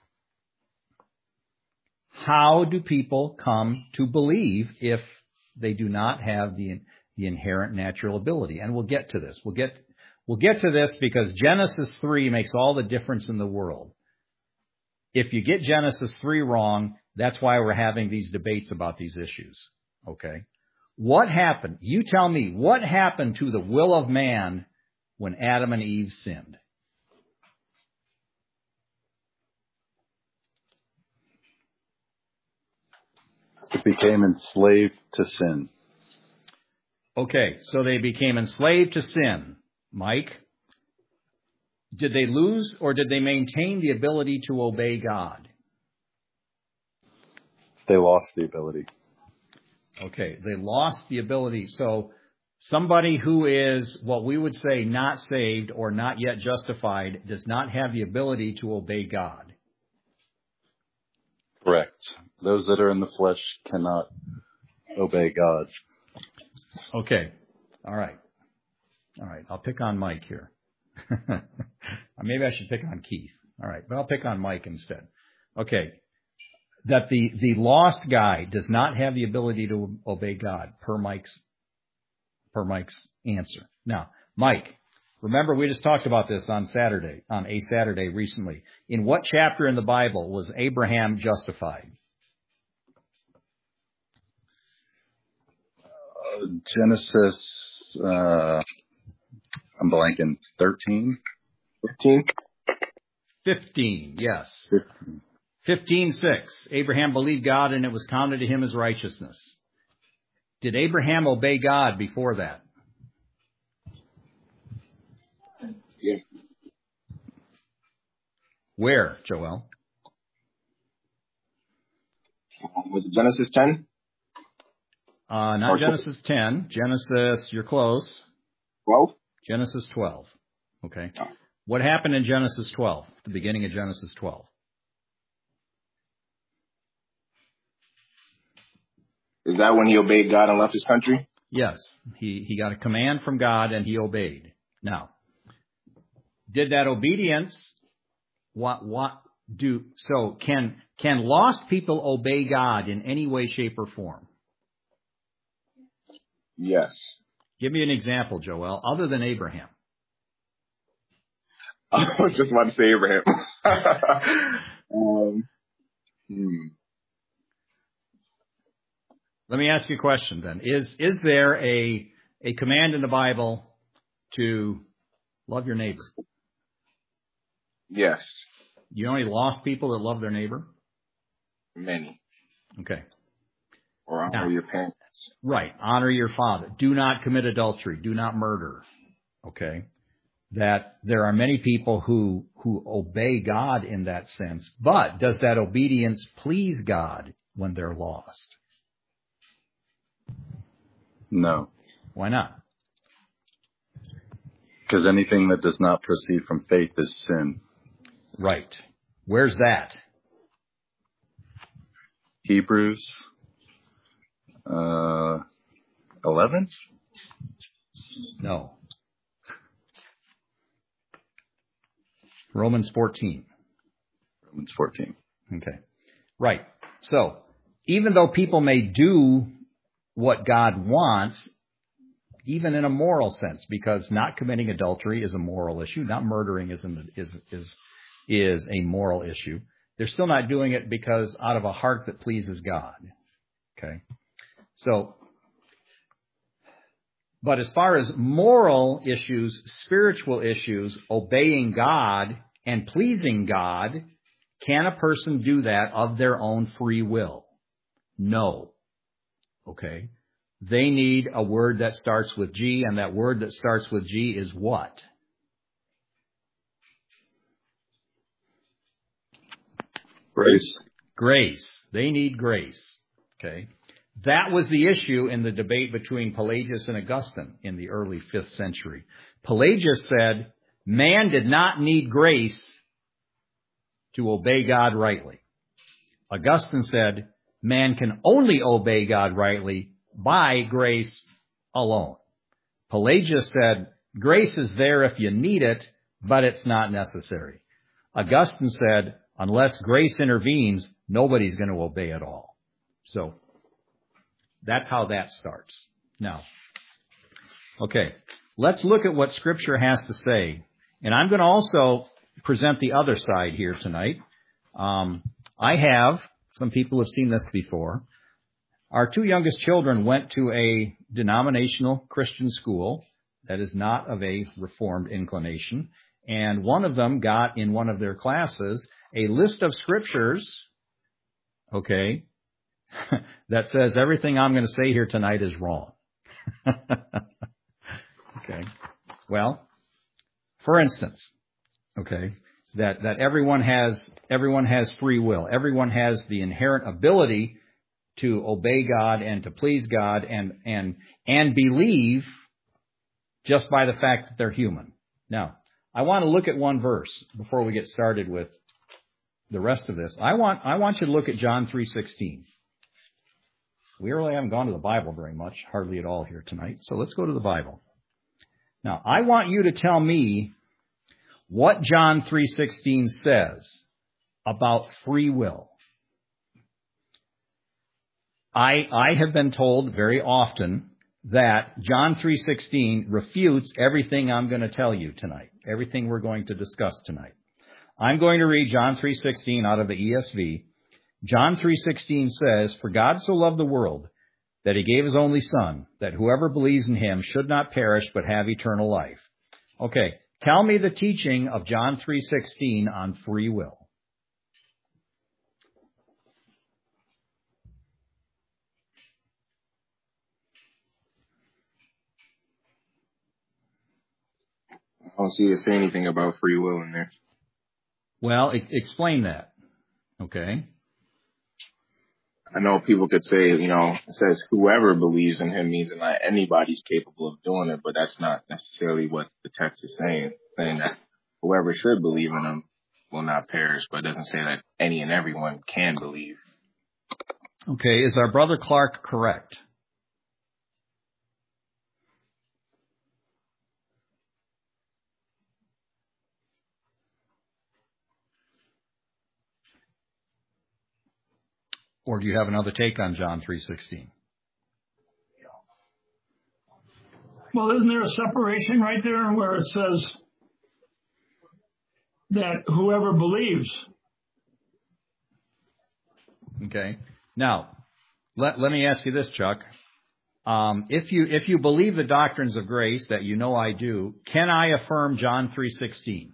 Speaker 1: how do people come to believe if they do not have the, the inherent natural ability? And we'll get to this. We'll get, we'll get to this because Genesis three makes all the difference in the world. If you get Genesis three wrong, That's why we're having these debates about these issues. Okay? What happened? You tell me, what happened to the will of man when Adam and Eve sinned?
Speaker 6: It became enslaved to sin.
Speaker 1: Okay, so they became enslaved to sin. Mike, did they lose or did they maintain the ability to obey God?
Speaker 6: They lost the ability.
Speaker 1: Okay, they lost the ability. So somebody who is what we would say not saved or not yet justified does not have the ability to obey God.
Speaker 6: Correct. Those that are in the flesh cannot obey God.
Speaker 1: Okay. All right. All right. I'll pick on Mike here. Maybe I should pick on Keith. All right. But I'll pick on Mike instead. Okay. That the, the lost guy does not have the ability to obey God per Mike's, per Mike's answer. Now, Mike, remember we just talked about this on Saturday, on a Saturday recently. In what chapter in the Bible was Abraham justified?
Speaker 6: Uh, Genesis, uh, I'm blanking, thirteen?
Speaker 3: fifteen?
Speaker 1: fifteen, yes.
Speaker 6: fifteen.
Speaker 1: fifteen six. Abraham believed God and it was counted to him as righteousness. Did Abraham obey God before that?
Speaker 3: Yeah.
Speaker 1: Where, Joel?
Speaker 3: Um, was it Genesis ten?
Speaker 1: Uh, not Genesis ten. Genesis, you're close.
Speaker 3: twelve?
Speaker 1: Genesis twelve. Okay.
Speaker 3: Oh.
Speaker 1: What happened in Genesis twelve, the beginning of Genesis twelve?
Speaker 3: Is that when he obeyed God and left his country?
Speaker 1: Yes. He, he got a command from God and he obeyed. Now, did that obedience, what, what do, so can, can lost people obey God in any way, shape, or form?
Speaker 3: Yes.
Speaker 1: Give me an example, Joel, other than Abraham.
Speaker 3: I was just about to say Abraham. um, hmm.
Speaker 1: Let me ask you a question then. Is, is there a, a command in the Bible to love your neighbor?
Speaker 3: Yes.
Speaker 1: You know any lost people that love their neighbor?
Speaker 3: Many.
Speaker 1: Okay.
Speaker 3: Or honor
Speaker 1: Now,
Speaker 3: your parents.
Speaker 1: Right. Honor your father. Do not commit adultery. Do not murder. Okay. That there are many people who, who obey God in that sense, but does that obedience please God when they're lost?
Speaker 6: No.
Speaker 1: Why not?
Speaker 6: Because anything that does not proceed from faith is sin.
Speaker 1: Right. Where's that?
Speaker 6: Hebrews uh, eleven?
Speaker 1: No. Romans fourteen.
Speaker 6: Romans fourteen.
Speaker 1: Okay. Right. So, even though people may do what God wants, even in a moral sense, because not committing adultery is a moral issue, not murdering is an, is is is a moral issue. They're still not doing it because out of a heart that pleases God. Okay. So, but as far as moral issues, spiritual issues, obeying God and pleasing God, can a person do that of their own free will? No. Okay. They need a word that starts with G, and that word that starts with G is what?
Speaker 6: Grace.
Speaker 1: Grace. They need grace. Okay. That was the issue in the debate between Pelagius and Augustine in the early fifth century. Pelagius said, man did not need grace to obey God rightly. Augustine said, man can only obey God rightly by grace alone. Pelagius said, grace is there if you need it, but it's not necessary. Augustine said, unless grace intervenes, nobody's going to obey at all. So, that's how that starts. Now, okay, let's look at what Scripture has to say. And I'm going to also present the other side here tonight. Um, I have Some people have seen this before. Our two youngest children went to a denominational Christian school that is not of a Reformed inclination. And one of them got in one of their classes a list of scriptures, okay, that says everything I'm going to say here tonight is wrong. Okay. Well, for instance, okay, that, that everyone has, everyone has free will. Everyone has the inherent ability to obey God and to please God and, and, and believe just by the fact that they're human. Now, I want to look at one verse before we get started with the rest of this. I want, I want you to look at John three sixteen. We really haven't gone to the Bible very much, hardly at all here tonight. So let's go to the Bible. Now, I want you to tell me what John three sixteen says about free will. I, I have been told very often that John three sixteen refutes everything I'm going to tell you tonight, everything we're going to discuss tonight. I'm going to read John three sixteen out of the E S V. John three sixteen says, "For God so loved the world that he gave his only Son, that whoever believes in him should not perish but have eternal life." Okay, tell me the teaching of John three sixteen on free will.
Speaker 3: I don't see it say anything about free will in there.
Speaker 1: Well, e- explain that. Okay.
Speaker 3: I know people could say, you know, it says whoever believes in him means that not anybody's capable of doing it, but that's not necessarily what the text is saying. It's saying that whoever should believe in him will not perish, but it doesn't say that any and everyone can believe.
Speaker 1: Okay, is our brother Clark correct? Or do you have another take on John three sixteen?
Speaker 4: Well, isn't there a separation right there where it says that whoever believes?
Speaker 1: Okay. Now, let, let me ask you this, Chuck. Um, if you if you believe the doctrines of grace, that you know I do, can I affirm John three sixteen?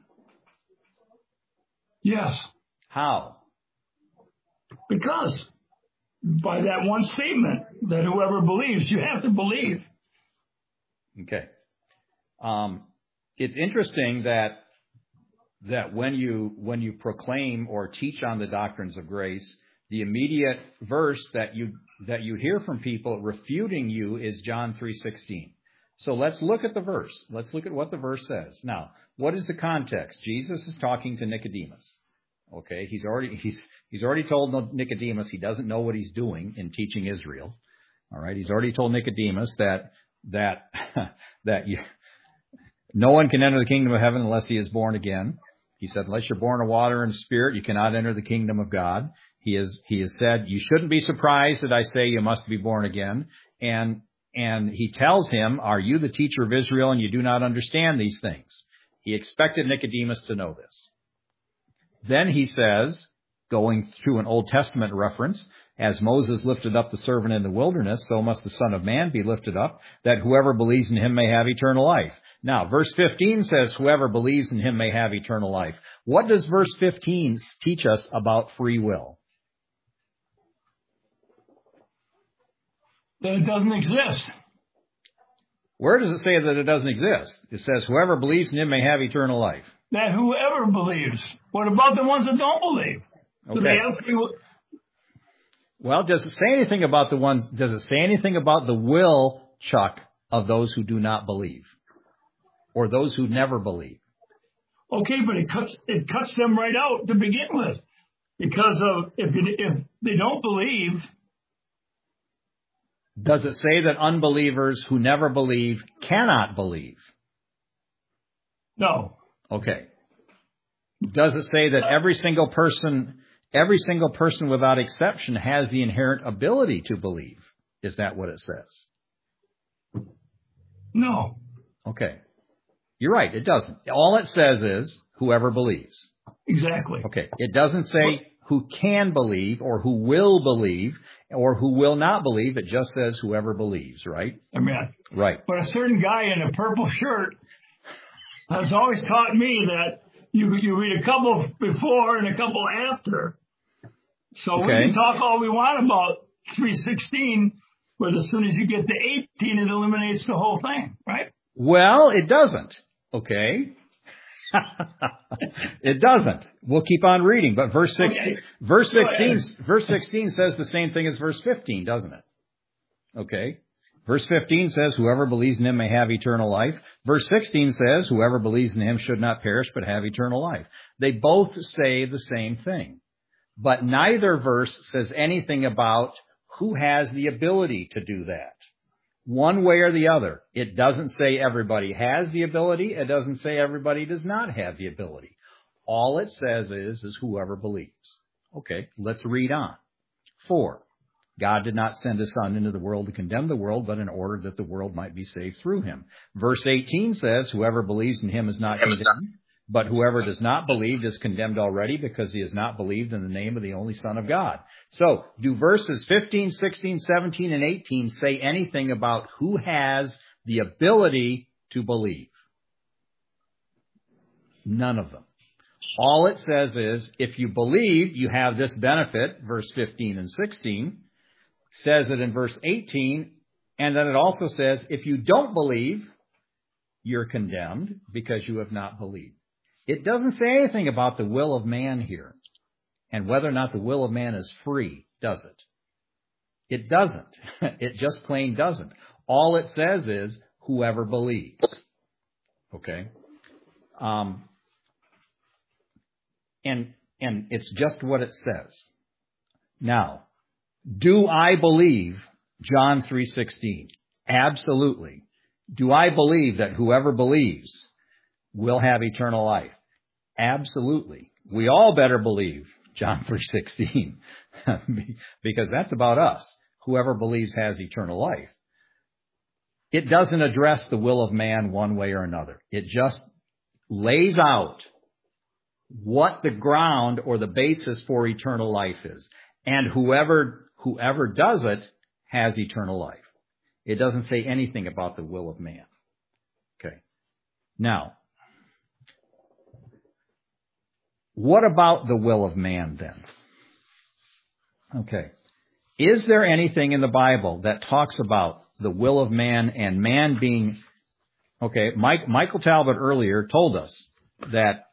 Speaker 4: Yes.
Speaker 1: How?
Speaker 4: Because by that one statement, that whoever believes, you have to believe.
Speaker 1: Okay. Um, it's interesting that that when you when you proclaim or teach on the doctrines of grace, the immediate verse that you that you hear from people refuting you is John three sixteen. So let's look at the verse. Let's look at what the verse says. Now, what is the context? Jesus is talking to Nicodemus. Okay, he's already he's he's already told Nicodemus he doesn't know what he's doing in teaching Israel. All right, he's already told Nicodemus that that that you, no one can enter the kingdom of heaven unless he is born again. He said, unless you're born of water and spirit, you cannot enter the kingdom of God. He is he has said, you shouldn't be surprised that I say you must be born again. And and he tells him, are you the teacher of Israel and you do not understand these things? He expected Nicodemus to know this. Then he says, going through an Old Testament reference, as Moses lifted up the servant in the wilderness, so must the Son of Man be lifted up, that whoever believes in him may have eternal life. Now, verse fifteen says, whoever believes in him may have eternal life. What does verse fifteen teach us about free will?
Speaker 4: That it doesn't exist.
Speaker 1: Where does it say that it doesn't exist? It says, whoever believes in him may have eternal life.
Speaker 4: That whoever believes. What about the ones that don't believe? Do
Speaker 1: Okay.
Speaker 4: they have free will?
Speaker 1: Well, does it say anything about the ones, does it say anything about the will, Chuck, of those who do not believe? Or those who never believe?
Speaker 4: Okay, but it cuts it cuts them right out to begin with. Because of if you, if they don't believe.
Speaker 1: Does it say that unbelievers who never believe cannot believe?
Speaker 4: No.
Speaker 1: Okay. Does it say that every single person, every single person without exception has the inherent ability to believe? Is that what it says?
Speaker 4: No.
Speaker 1: Okay. You're right. It doesn't. All it says is whoever believes.
Speaker 4: Exactly.
Speaker 1: Okay. It doesn't say who can believe or who will believe or who will not believe. It just says whoever believes, right?
Speaker 4: Amen.
Speaker 1: Right.
Speaker 4: But a certain guy in a purple shirt has always taught me that you you read a couple before and a couple after. So
Speaker 1: Okay.
Speaker 4: we can talk all we want about three sixteen, but as soon as you get to eighteen, it eliminates the whole thing, right?
Speaker 1: Well, it doesn't. Okay. It doesn't. We'll keep on reading, but verse sixteen,
Speaker 4: Okay.
Speaker 1: verse
Speaker 4: Go
Speaker 1: sixteen,
Speaker 4: ahead.
Speaker 1: verse sixteen says the same thing as verse fifteen, doesn't it? Okay. Verse fifteen says, whoever believes in him may have eternal life. Verse sixteen says, whoever believes in him should not perish, but have eternal life. They both say the same thing, but neither verse says anything about who has the ability to do that. One way or the other. It doesn't say everybody has the ability. It doesn't say everybody does not have the ability. All it says is, is whoever believes. Okay, let's read on. Four, God did not send his son into the world to condemn the world, but in order that the world might be saved through him. Verse eighteen says, whoever believes in him is not condemned, but whoever does not believe is condemned already because he has not believed in the name of the only Son of God. So, do verses fifteen, sixteen, seventeen, and eighteen say anything about who has the ability to believe? None of them. All it says is, if you believe, you have this benefit, verse fifteen and sixteen, says it in verse eighteen, and then it also says, if you don't believe, you're condemned because you have not believed. It doesn't say anything about the will of man here and whether or not the will of man is free, does it? It doesn't. It just plain doesn't. All it says is whoever believes. Okay? Um, and, and it's just what it says. Now, do I believe John three sixteen? Absolutely. Do I believe that whoever believes will have eternal life? Absolutely. We all better believe John three sixteen because that's about us. Whoever believes has eternal life. It doesn't address the will of man one way or another. It just lays out what the ground or the basis for eternal life is. And whoever whoever does it has eternal life. It doesn't say anything about the will of man. Okay. Now, what about the will of man then? Okay. Is there anything in the Bible that talks about the will of man and man being... Okay, Mike, Michael Talbot earlier told us that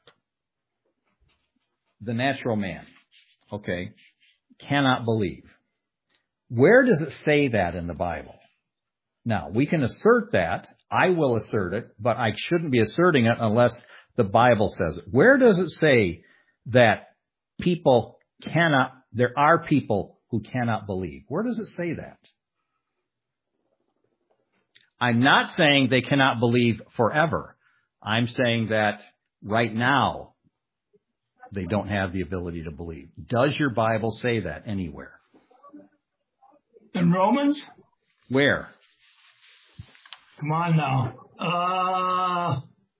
Speaker 1: the natural man, okay, cannot believe. Where does it say that in the Bible? Now, we can assert that. I will assert it, but I shouldn't be asserting it unless the Bible says it. Where does it say that people cannot, there are people who cannot believe? Where does it say that? I'm not saying they cannot believe forever. I'm saying that right now they don't have the ability to believe. Does your Bible say that anywhere?
Speaker 4: In Romans?
Speaker 1: Where?
Speaker 4: Come on now. Uh,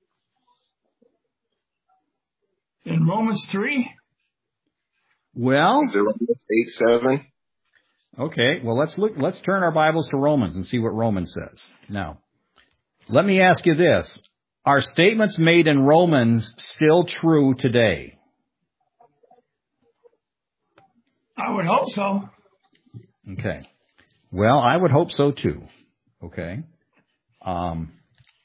Speaker 4: in Romans three?
Speaker 1: Well,
Speaker 3: eight, seven.
Speaker 1: Okay, well, let's look, let's turn our Bibles to Romans and see what Romans says. Now, let me ask you this. Are statements made in Romans still true today?
Speaker 4: I would hope so.
Speaker 1: Okay. Well, I would hope so too. Okay. Um,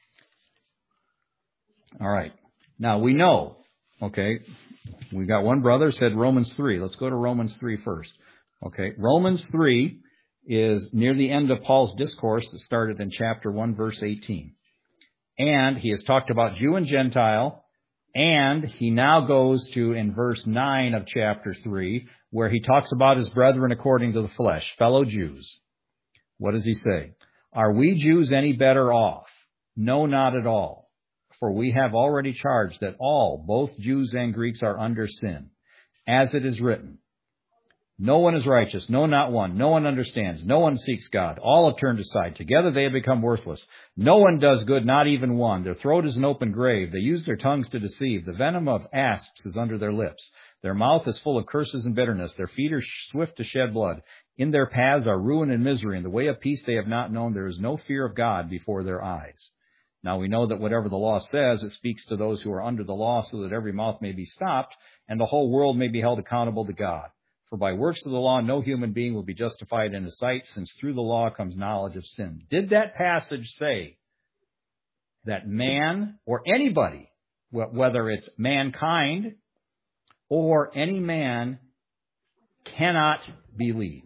Speaker 1: all right. Now, we know, okay, we got one brother said Romans three. Let's go to Romans three first. Okay, Romans three is near the end of Paul's discourse that started in chapter one, verse eighteen. And he has talked about Jew and Gentile, and he now goes to, in verse nine of chapter three, where he talks about his brethren according to the flesh, fellow Jews. What does he say? Are we Jews any better off? No, not at all. For we have already charged that all, both Jews and Greeks, are under sin. As it is written, no one is righteous, no, not one. No one understands, no one seeks God. All have turned aside. Together they have become worthless. No one does good, not even one. Their throat is an open grave. They use their tongues to deceive. The venom of asps is under their lips. Their mouth is full of curses and bitterness. Their feet are swift to shed blood. In their paths are ruin and misery. In the way of peace they have not known. There is no fear of God before their eyes. Now we know that whatever the law says, it speaks to those who are under the law, so that every mouth may be stopped, and the whole world may be held accountable to God. For by works of the law, no human being will be justified in his sight, since through the law comes knowledge of sin. Did that passage say that man, or anybody, whether it's mankind or any man, cannot believe?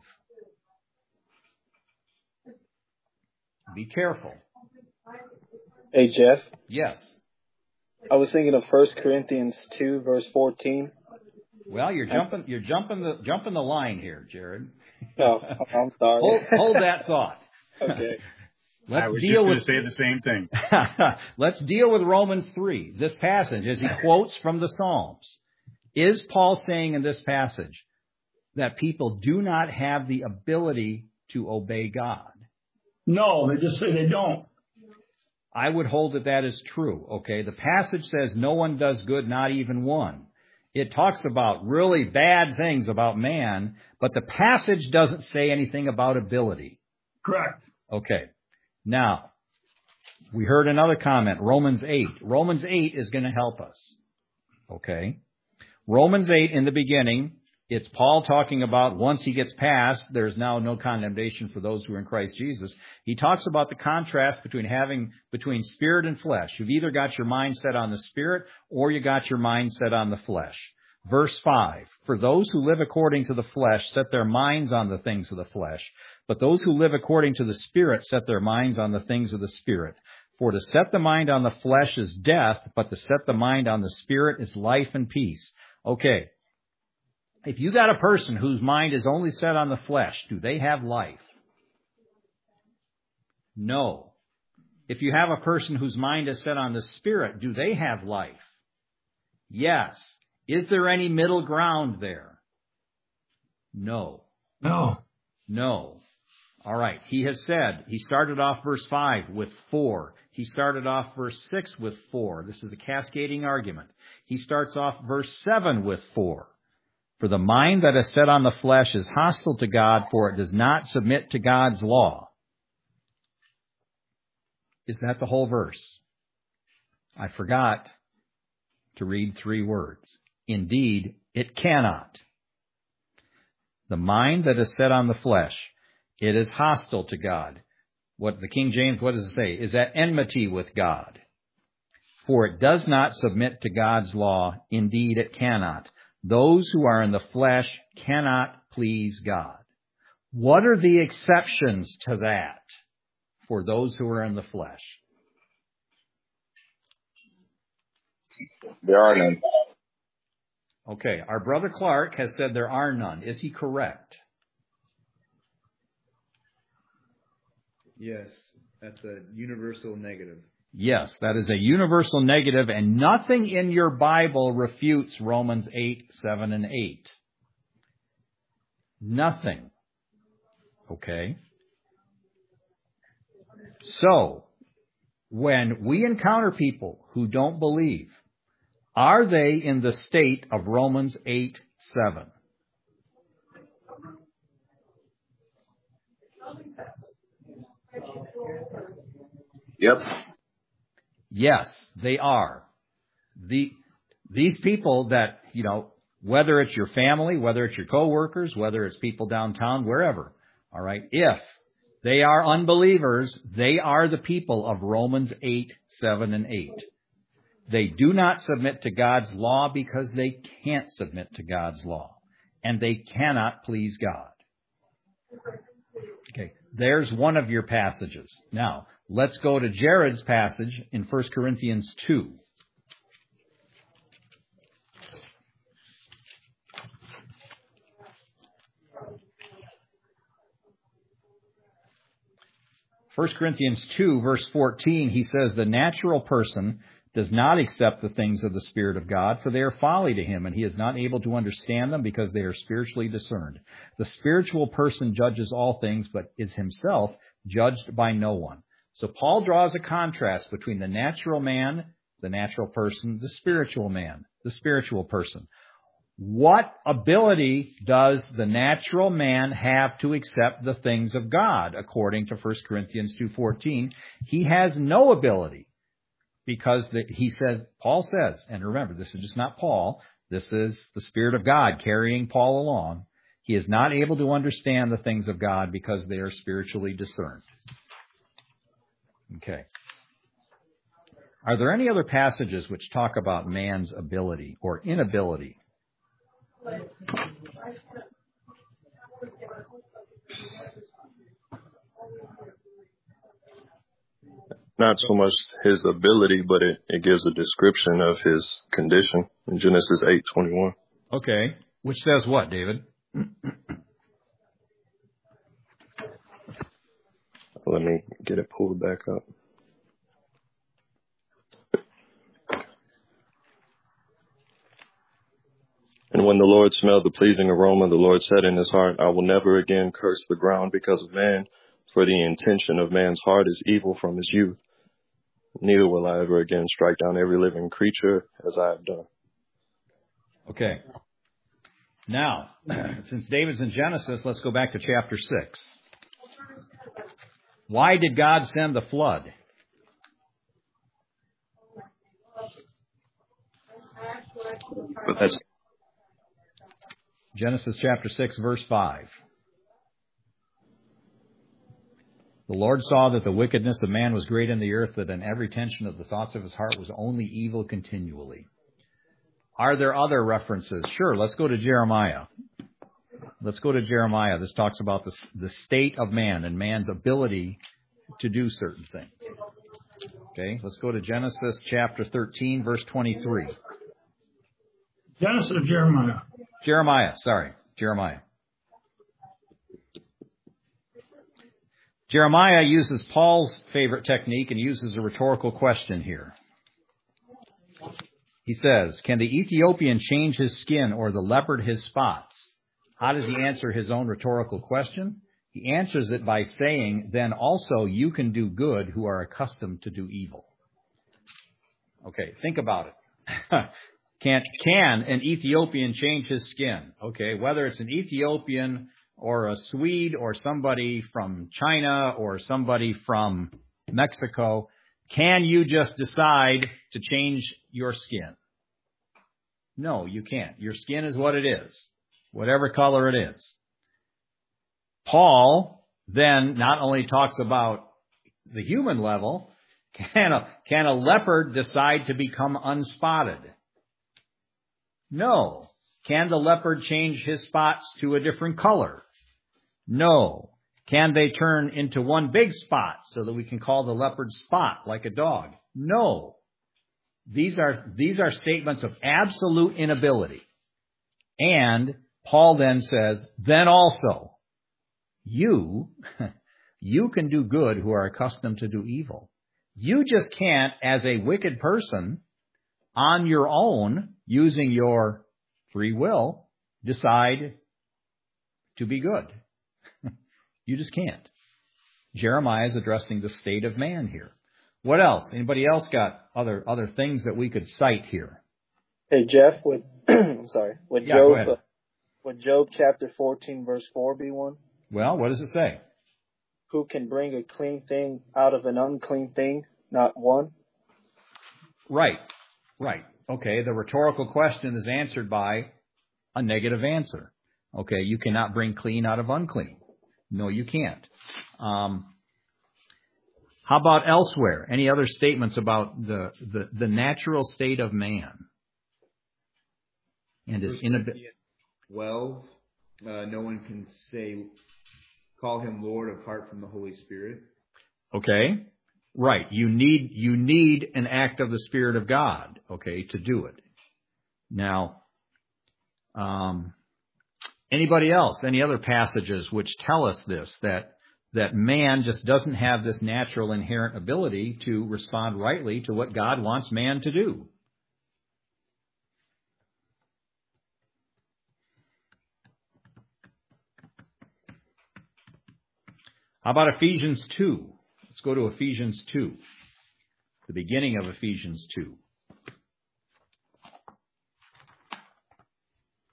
Speaker 1: Be careful.
Speaker 7: Hey, Jeff.
Speaker 1: Yes.
Speaker 7: I was thinking of First Corinthians two, verse fourteen.
Speaker 1: Well, you're jumping, you're jumping the, jumping the line here, Jared.
Speaker 7: Oh, I'm sorry.
Speaker 1: hold, hold that thought.
Speaker 7: Okay.
Speaker 1: Let's
Speaker 8: I was
Speaker 1: deal
Speaker 8: just going
Speaker 1: with,
Speaker 8: to say the same thing.
Speaker 1: Let's deal with Romans three. This passage, as he quotes from the Psalms. Is Paul saying in this passage that people do not have the ability to obey God?
Speaker 4: No, they just say they don't.
Speaker 1: I would hold that that is true, okay? The passage says no one does good, not even one. It talks about really bad things about man, but the passage doesn't say anything about ability.
Speaker 4: Correct.
Speaker 1: Okay. Now, we heard another comment, Romans eight. Romans eight is going to help us, okay? Romans eight, in the beginning, it's Paul talking about once he gets past, there's now no condemnation for those who are in Christ Jesus. He talks about the contrast between having, between spirit and flesh. You've either got your mind set on the spirit or you got your mind set on the flesh. Verse five, for those who live according to the flesh set their minds on the things of the flesh, but those who live according to the Spirit set their minds on the things of the Spirit. For to set the mind on the flesh is death, but to set the mind on the Spirit is life and peace. Okay. If you got a person whose mind is only set on the flesh, do they have life? No. If you have a person whose mind is set on the Spirit, do they have life? Yes. Is there any middle ground there? No.
Speaker 4: No.
Speaker 1: No. All right. He has said, he started off verse five with four. He started off verse six with four. This is a cascading argument. He starts off verse seven with four. For the mind that is set on the flesh is hostile to God, for it does not submit to God's law. Is that the whole verse? I forgot to read three words. Indeed, it cannot. The mind that is set on the flesh, it is hostile to God. What the King James, what does it say? Is at enmity with God. For it does not submit to God's law. Indeed, it cannot. Those who are in the flesh cannot please God. What are the exceptions to that for those who are in the flesh?
Speaker 3: There are none.
Speaker 1: Okay, our brother Clark has said there are none. Is he correct?
Speaker 9: Yes, that's a universal negative.
Speaker 1: Yes, that is a universal negative, and nothing in your Bible refutes Romans eight, seven, and eight. Nothing. Okay? So, when we encounter people who don't believe, are they in the state of Romans eight, seven?
Speaker 3: Yep.
Speaker 1: Yes, they are. The, these people that, you know, whether it's your family, whether it's your coworkers, whether it's people downtown, wherever, all right, if they are unbelievers, they are the people of Romans eight, seven, and eight. They do not submit to God's law because they can't submit to God's law, and they cannot please God. Okay, there's one of your passages. Now, let's go to Jared's passage in First Corinthians two. First Corinthians two, verse fourteen, he says, the natural person does not accept the things of the Spirit of God, for they are folly to him, and he is not able to understand them because they are spiritually discerned. The spiritual person judges all things, but is himself judged by no one. So Paul draws a contrast between the natural man, the natural person, the spiritual man, the spiritual person. What ability does the natural man have to accept the things of God? According to First Corinthians two fourteen, he has no ability because the, he says, Paul says, and remember, this is just not Paul. This is the Spirit of God carrying Paul along. He is not able to understand the things of God because they are spiritually discerned. Okay. Are there any other passages which talk about man's ability or inability?
Speaker 2: Not so much his ability, but it, it gives a description of his condition in Genesis eight twenty-one.
Speaker 1: Okay. Which says what, David?
Speaker 2: Let me get it pulled back up. And when the Lord smelled the pleasing aroma, the Lord said in his heart, I will never again curse the ground because of man, for the intention of man's heart is evil from his youth. Neither will I ever again strike down every living creature as I have done.
Speaker 1: Okay. Now, since David's in Genesis, let's go back to chapter six. Why did God send the flood?
Speaker 2: But that's
Speaker 1: Genesis chapter six, verse five. The Lord saw that the wickedness of man was great in the earth, that in every tension of the thoughts of his heart was only evil continually. Are there other references? Sure, let's go to Jeremiah. Let's go to Jeremiah. This talks about the, the state of man and man's ability to do certain things. Okay, let's go to Genesis chapter thirteen, verse twenty-three.
Speaker 4: Genesis or Jeremiah?
Speaker 1: Jeremiah, sorry, Jeremiah. Jeremiah uses Paul's favorite technique and uses a rhetorical question here. He says, can the Ethiopian change his skin or the leopard his spots? How does he answer his own rhetorical question? He answers it by saying, then also you can do good who are accustomed to do evil. Okay, think about it. Can, can an Ethiopian change his skin? Okay, whether it's an Ethiopian or a Swede or somebody from China or somebody from Mexico, can you just decide to change your skin? No, you can't. Your skin is what it is, whatever color it is. Paul then not only talks about the human level, can a, can a leopard decide to become unspotted? No. Can the leopard change his spots to a different color? No. Can they turn into one big spot so that we can call the leopard Spot like a dog? No. These are, these are statements of absolute inability. And Paul then says, then also, you, you can do good who are accustomed to do evil. You just can't, as a wicked person, on your own, using your free will, decide to be good. You just can't. Jeremiah is addressing the state of man here. What else? Anybody else got other other things that we could cite here?
Speaker 7: Hey Jeff, would I'm sorry, would
Speaker 1: Yeah, go
Speaker 7: Job
Speaker 1: ahead.
Speaker 7: uh, would Job chapter fourteen verse four be one?
Speaker 1: Well, what does it say?
Speaker 7: Who can bring a clean thing out of an unclean thing? Not one.
Speaker 1: Right. Right. Okay, the rhetorical question is answered by a negative answer. Okay, you cannot bring clean out of unclean. No, you can't. Um, how about elsewhere? Any other statements about the, the, the natural state of man? And his inability.
Speaker 9: twelve, uh, no one can say, call him Lord apart from the Holy Spirit.
Speaker 1: Okay. Right. You need, you need an act of the Spirit of God, okay, to do it. Now, um, anybody else, any other passages which tell us this, that, that man just doesn't have this natural inherent ability to respond rightly to what God wants man to do? How about Ephesians two? Let's go to Ephesians two, the beginning of Ephesians two.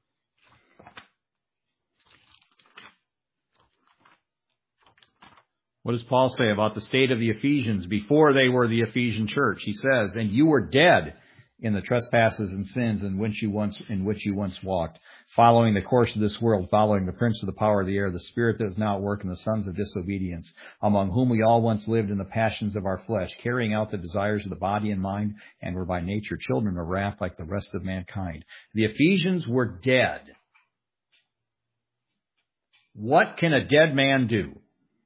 Speaker 1: What does Paul say about the state of the Ephesians before they were the Ephesian church? He says, and you were dead in the trespasses and sins in which you once, in which you once walked, following the course of this world, following the prince of the power of the air, the spirit that is now at work in the sons of disobedience, among whom we all once lived in the passions of our flesh, carrying out the desires of the body and mind, and were by nature children of wrath like the rest of mankind. The Ephesians were dead. What can a dead man do?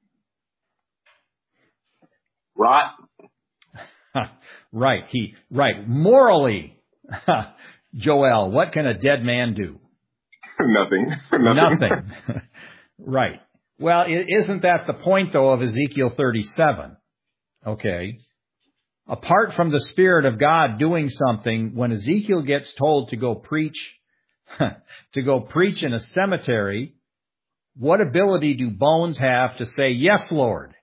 Speaker 3: Rot.
Speaker 1: Right. He, right. Morally, Joel, what can a dead man do?
Speaker 3: Nothing. Nothing.
Speaker 1: Nothing. Right. Well, isn't that the point, though, of Ezekiel thirty-seven? Okay. Apart from the Spirit of God doing something, when Ezekiel gets told to go preach, to go preach in a cemetery, what ability do bones have to say, yes, Lord?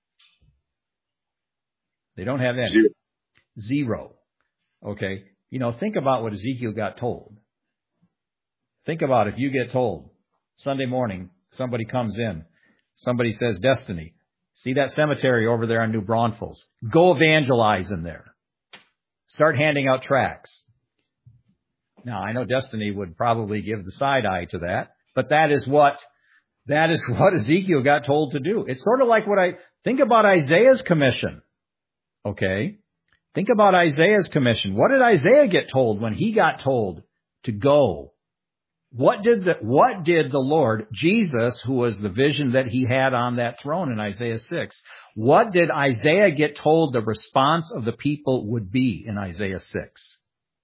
Speaker 1: They don't have any.
Speaker 3: Zero.
Speaker 1: Zero. Okay. You know, think about what Ezekiel got told. Think about if you get told Sunday morning, somebody comes in, somebody says, Destiny, see that cemetery over there on New Braunfels? Go evangelize in there. Start handing out tracts. Now, I know Destiny would probably give the side eye to that, but that is what, that is what Ezekiel got told to do. It's sort of like what I, think about Isaiah's commission. Okay. Think about Isaiah's commission. What did Isaiah get told when he got told to go? What did the, what did the Lord, Jesus, who was the vision that he had on that throne in Isaiah six, what did Isaiah get told the response of the people would be in Isaiah six?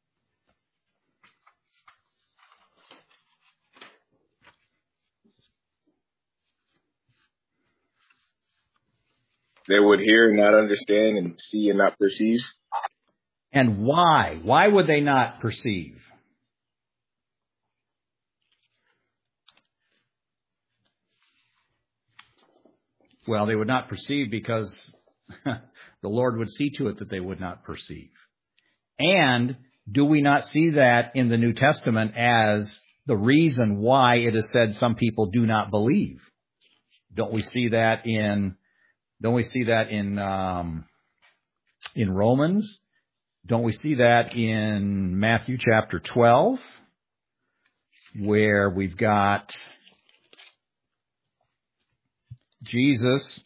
Speaker 3: They would hear and not understand, and see and not perceive.
Speaker 1: And why? Why would they not perceive? Well, they would not perceive because the Lord would see to it that they would not perceive. And do we not see that in the New Testament as the reason why it is said some people do not believe? Don't we see that in, don't we see that in, um, in Romans? Don't we see that in Matthew chapter twelve, where we've got Jesus,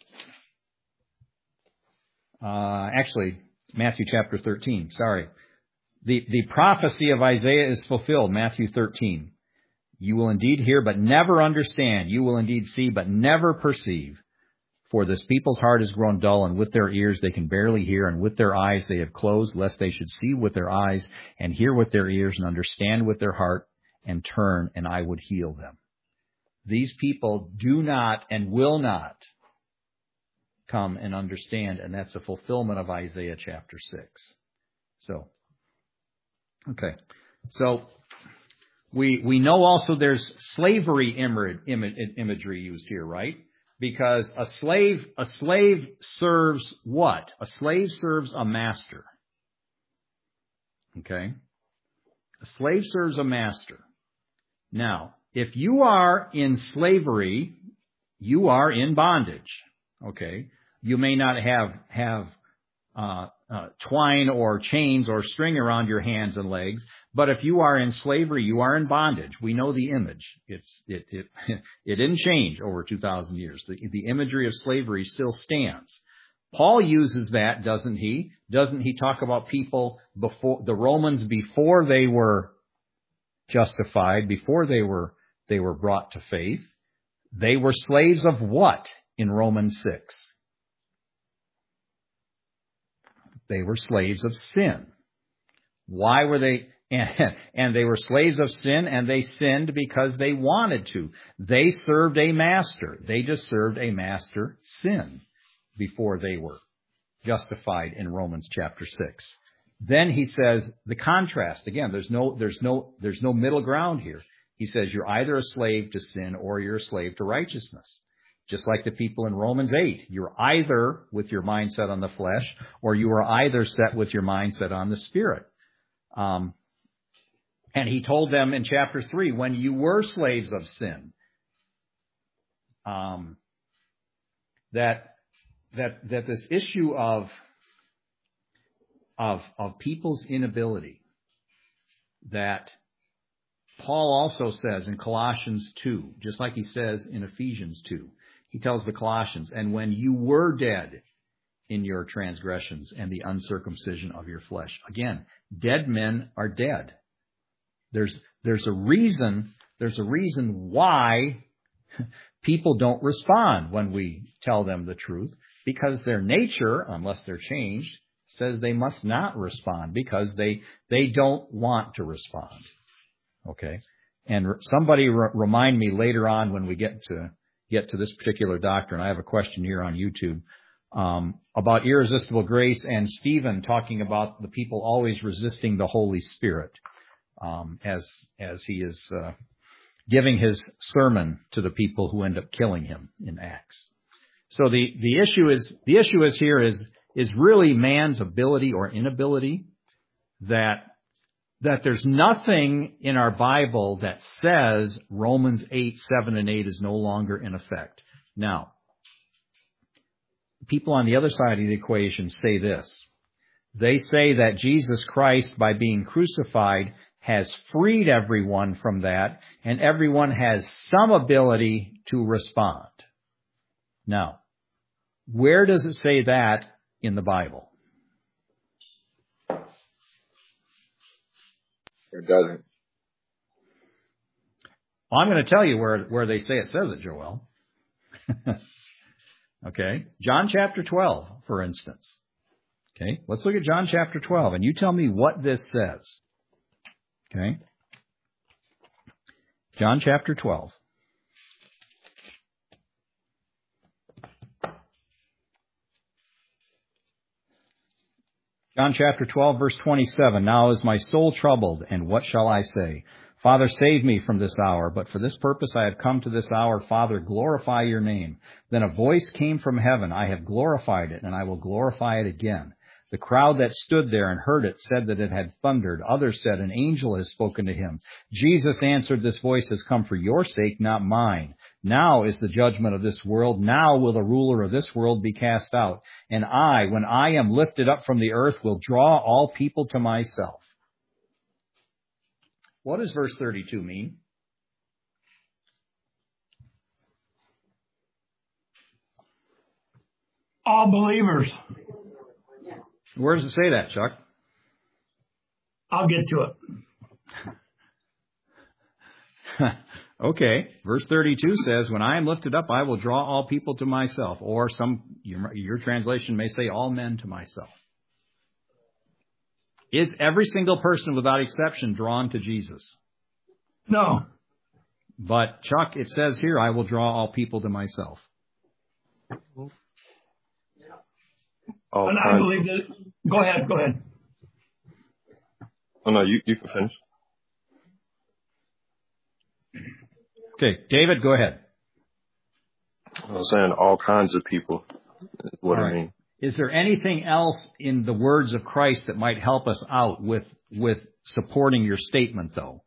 Speaker 1: uh, actually, Matthew chapter thirteen, sorry. The, the prophecy of Isaiah is fulfilled, Matthew thirteen. You will indeed hear, but never understand. You will indeed see, but never perceive. For this people's heart has grown dull, and with their ears they can barely hear, and with their eyes they have closed, lest they should see with their eyes, and hear with their ears, and understand with their heart, and turn, and I would heal them. These people do not and will not come and understand, and that's a fulfillment of Isaiah chapter six. So, okay. So, we we know also there's slavery imagery used here, right? Because a slave, a slave serves what? A slave serves a master. Okay? A slave serves a master. Now, if you are in slavery, you are in bondage. Okay? You may not have, have, uh, uh, twine or chains or string around your hands and legs, but if you are in slavery, you are in bondage. We know the image. It's, it, it, it didn't change over two thousand years. The, the imagery of slavery still stands. Paul uses that, doesn't he? Doesn't he talk about people before, the Romans before they were justified, before they were, they were brought to faith? They were slaves of what in Romans six? They were slaves of sin. Why were they? And, and they were slaves of sin, and they sinned because they wanted to. They served a master. They just served a master, sin, before they were justified in Romans chapter six. Then he says the contrast. Again, there's no, there's no, there's no middle ground here. He says you're either a slave to sin or you're a slave to righteousness. Just like the people in Romans eight. You're either with your mindset on the flesh, or you are either set with your mindset on the Spirit. Um, and he told them in chapter three, when you were slaves of sin, um, that that that this issue of of of people's inability, that Paul also says in Colossians two, just like he says in Ephesians two, he tells the Colossians, and when you were dead in your transgressions and the uncircumcision of your flesh. Again, dead men are dead. There's there's a reason, there's a reason why people don't respond when we tell them the truth, because their nature, unless they're changed, says they must not respond because they they don't want to respond. Okay? And somebody re- remind me later on when we get to get to this particular doctrine. I have a question here on YouTube um, about irresistible grace and Stephen talking about the people always resisting the Holy Spirit um, as as he is uh, giving his sermon to the people who end up killing him in Acts. So the, the issue is the issue is here is is really man's ability or inability, that that there's nothing in our Bible that says Romans eight, seven, and eight is no longer in effect. Now, people on the other side of the equation say this. They say that Jesus Christ, by being crucified, has freed everyone from that, and everyone has some ability to respond. Now, where does it say that in the Bible?
Speaker 3: It doesn't.
Speaker 1: Well, I'm going to tell you where, where they say it says it, Joel. Okay. John chapter twelve, for instance. Okay. Let's look at John chapter twelve, and you tell me what this says. Okay. John chapter twelve. John chapter twelve, verse twenty-seven. Now is my soul troubled, and what shall I say? Father, save me from this hour, but for this purpose I have come to this hour. Father, glorify your name. Then a voice came from heaven. I have glorified it, and I will glorify it again. The crowd that stood there and heard it said that it had thundered. Others said, an angel has spoken to him. Jesus answered, this voice has come for your sake, not mine. Now is the judgment of this world. Now will the ruler of this world be cast out. And I, when I am lifted up from the earth, will draw all people to myself. What does verse thirty-two mean?
Speaker 4: All believers.
Speaker 1: Where does it say that, Chuck?
Speaker 4: I'll get to it.
Speaker 1: Okay. Verse thirty-two says, when I am lifted up, I will draw all people to myself. Or some, your, your translation may say, all men to myself. Is every single person without exception drawn to Jesus?
Speaker 4: No.
Speaker 1: But Chuck, it says here, I will draw all people to myself.
Speaker 2: All
Speaker 4: and I
Speaker 2: kinds.
Speaker 4: believe that. Go ahead. Go ahead.
Speaker 2: Oh no, you you can finish.
Speaker 1: Okay, David, go ahead.
Speaker 2: I was saying all kinds of people. Is what
Speaker 1: All
Speaker 2: I
Speaker 1: right.
Speaker 2: mean.
Speaker 1: Is there anything else in the words of Christ that might help us out with with supporting your statement, though?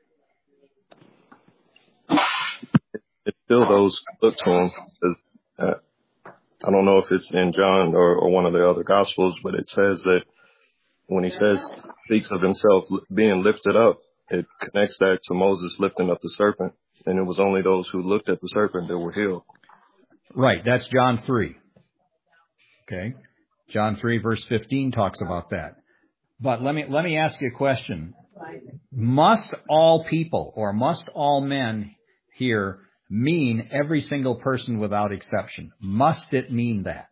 Speaker 2: It's still those who look to him. Uh, I don't know if it's in John or, or one of the other Gospels, but it says that when he says, speaks of himself being lifted up, it connects that to Moses lifting up the serpent. And it was only those who looked at the serpent that were healed.
Speaker 1: Right, that's John three. Okay, John three, verse fifteen talks about that. But let me let me ask you a question. Must all people or must all men here mean every single person without exception? Must it mean that?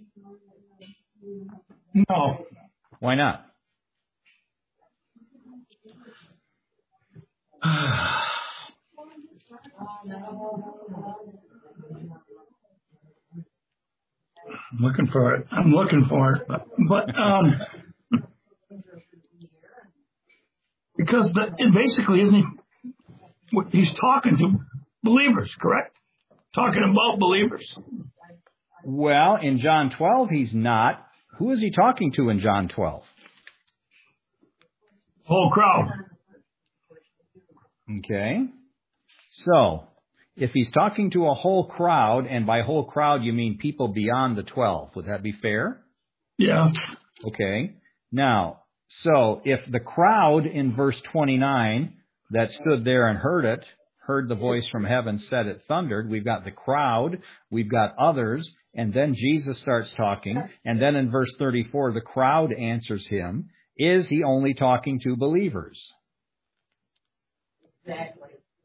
Speaker 4: No.
Speaker 1: Why not?
Speaker 4: I'm looking for it. I'm looking for it. But, but um, because the, it basically isn't he, he's talking to believers, correct? Talking about believers.
Speaker 1: Well, in John twelve, he's not. Who is he talking to in John twelve?
Speaker 4: Whole crowd.
Speaker 1: Okay. So, if he's talking to a whole crowd, and by whole crowd you mean people beyond the twelve, would that be fair?
Speaker 4: Yeah.
Speaker 1: Okay. Now, so if the crowd in verse twenty-nine that stood there and heard it, heard the voice from heaven, said it thundered, we've got the crowd, we've got others, and then Jesus starts talking, and then in verse thirty-four, the crowd answers him. Is he only talking to believers?
Speaker 8: Exactly.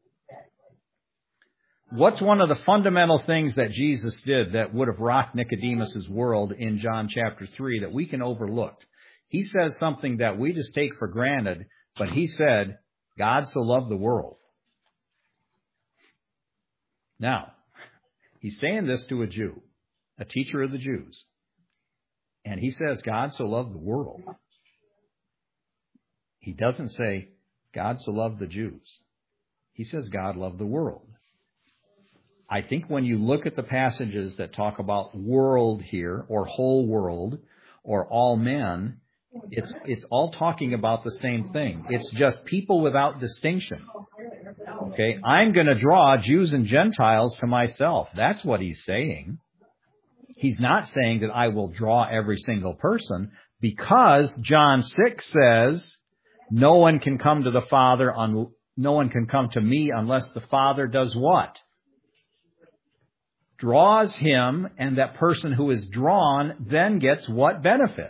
Speaker 1: What's one of the fundamental things that Jesus did that would have rocked Nicodemus's world in John chapter three that we can overlook? He says something that we just take for granted, but he said, God so loved the world. Now, he's saying this to a Jew, a teacher of the Jews. And he says, God so loved the world. He doesn't say, God so loved the Jews. He says, God loved the world. I think when you look at the passages that talk about world here, or whole world, or all men, it's it's all talking about the same thing. It's just people without distinction. Okay, I'm going to draw Jews and Gentiles to myself. That's what he's saying. He's not saying that I will draw every single person, because John six says, no one can come to the Father, un- no one can come to me unless the Father does what? Draws him, and that person who is drawn then gets what benefit?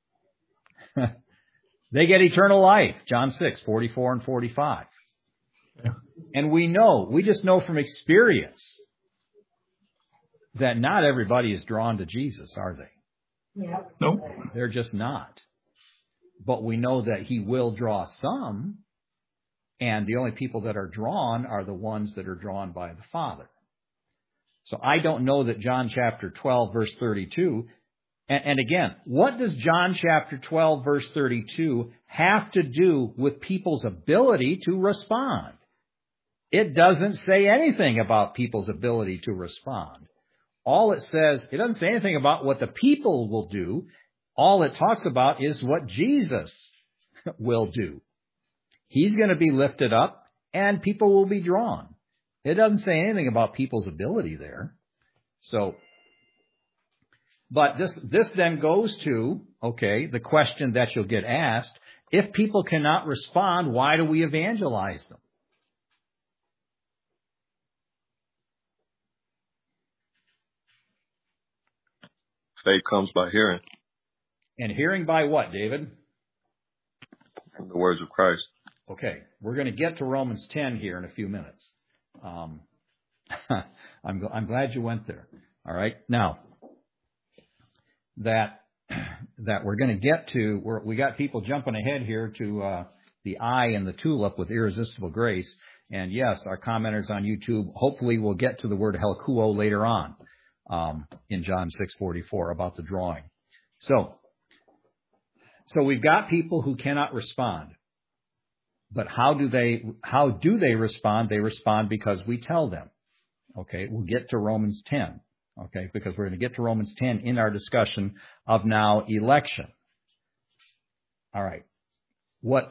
Speaker 1: They get eternal life. John six, forty-four and forty-five. Yeah. And we know, we just know from experience that not everybody is drawn to Jesus, are they?
Speaker 4: Yeah. Nope.
Speaker 1: They're just not. But we know that he will draw some, and the only people that are drawn are the ones that are drawn by the Father. So I don't know that John chapter twelve, verse thirty-two, and, and again, what does John chapter twelve, verse thirty-two have to do with people's ability to respond? It doesn't say anything about people's ability to respond. All it says, it doesn't say anything about what the people will do. All it talks about is what Jesus will do. He's going to be lifted up, and people will be drawn. It doesn't say anything about people's ability there. So, but this, this then goes to, okay, the question that you'll get asked, if people cannot respond, why do we evangelize them?
Speaker 2: Faith comes by hearing.
Speaker 1: And hearing by what, David?
Speaker 2: The words of Christ.
Speaker 1: Okay, we're going to get to Romans ten here in a few minutes. Um, I'm, I'm glad you went there. All right. Now, that that we're going to get to, we're, we got people jumping ahead here to uh, the eye and the tulip with irresistible grace. And yes, our commenters on YouTube, hopefully we'll get to the word helkuo later on um, in John six forty-four about the drawing. So, so we've got people who cannot respond. But how do they, how do they respond? They respond because we tell them. Okay, we'll get to Romans ten. Okay, because we're going to get to Romans ten in our discussion of now election. All right. What,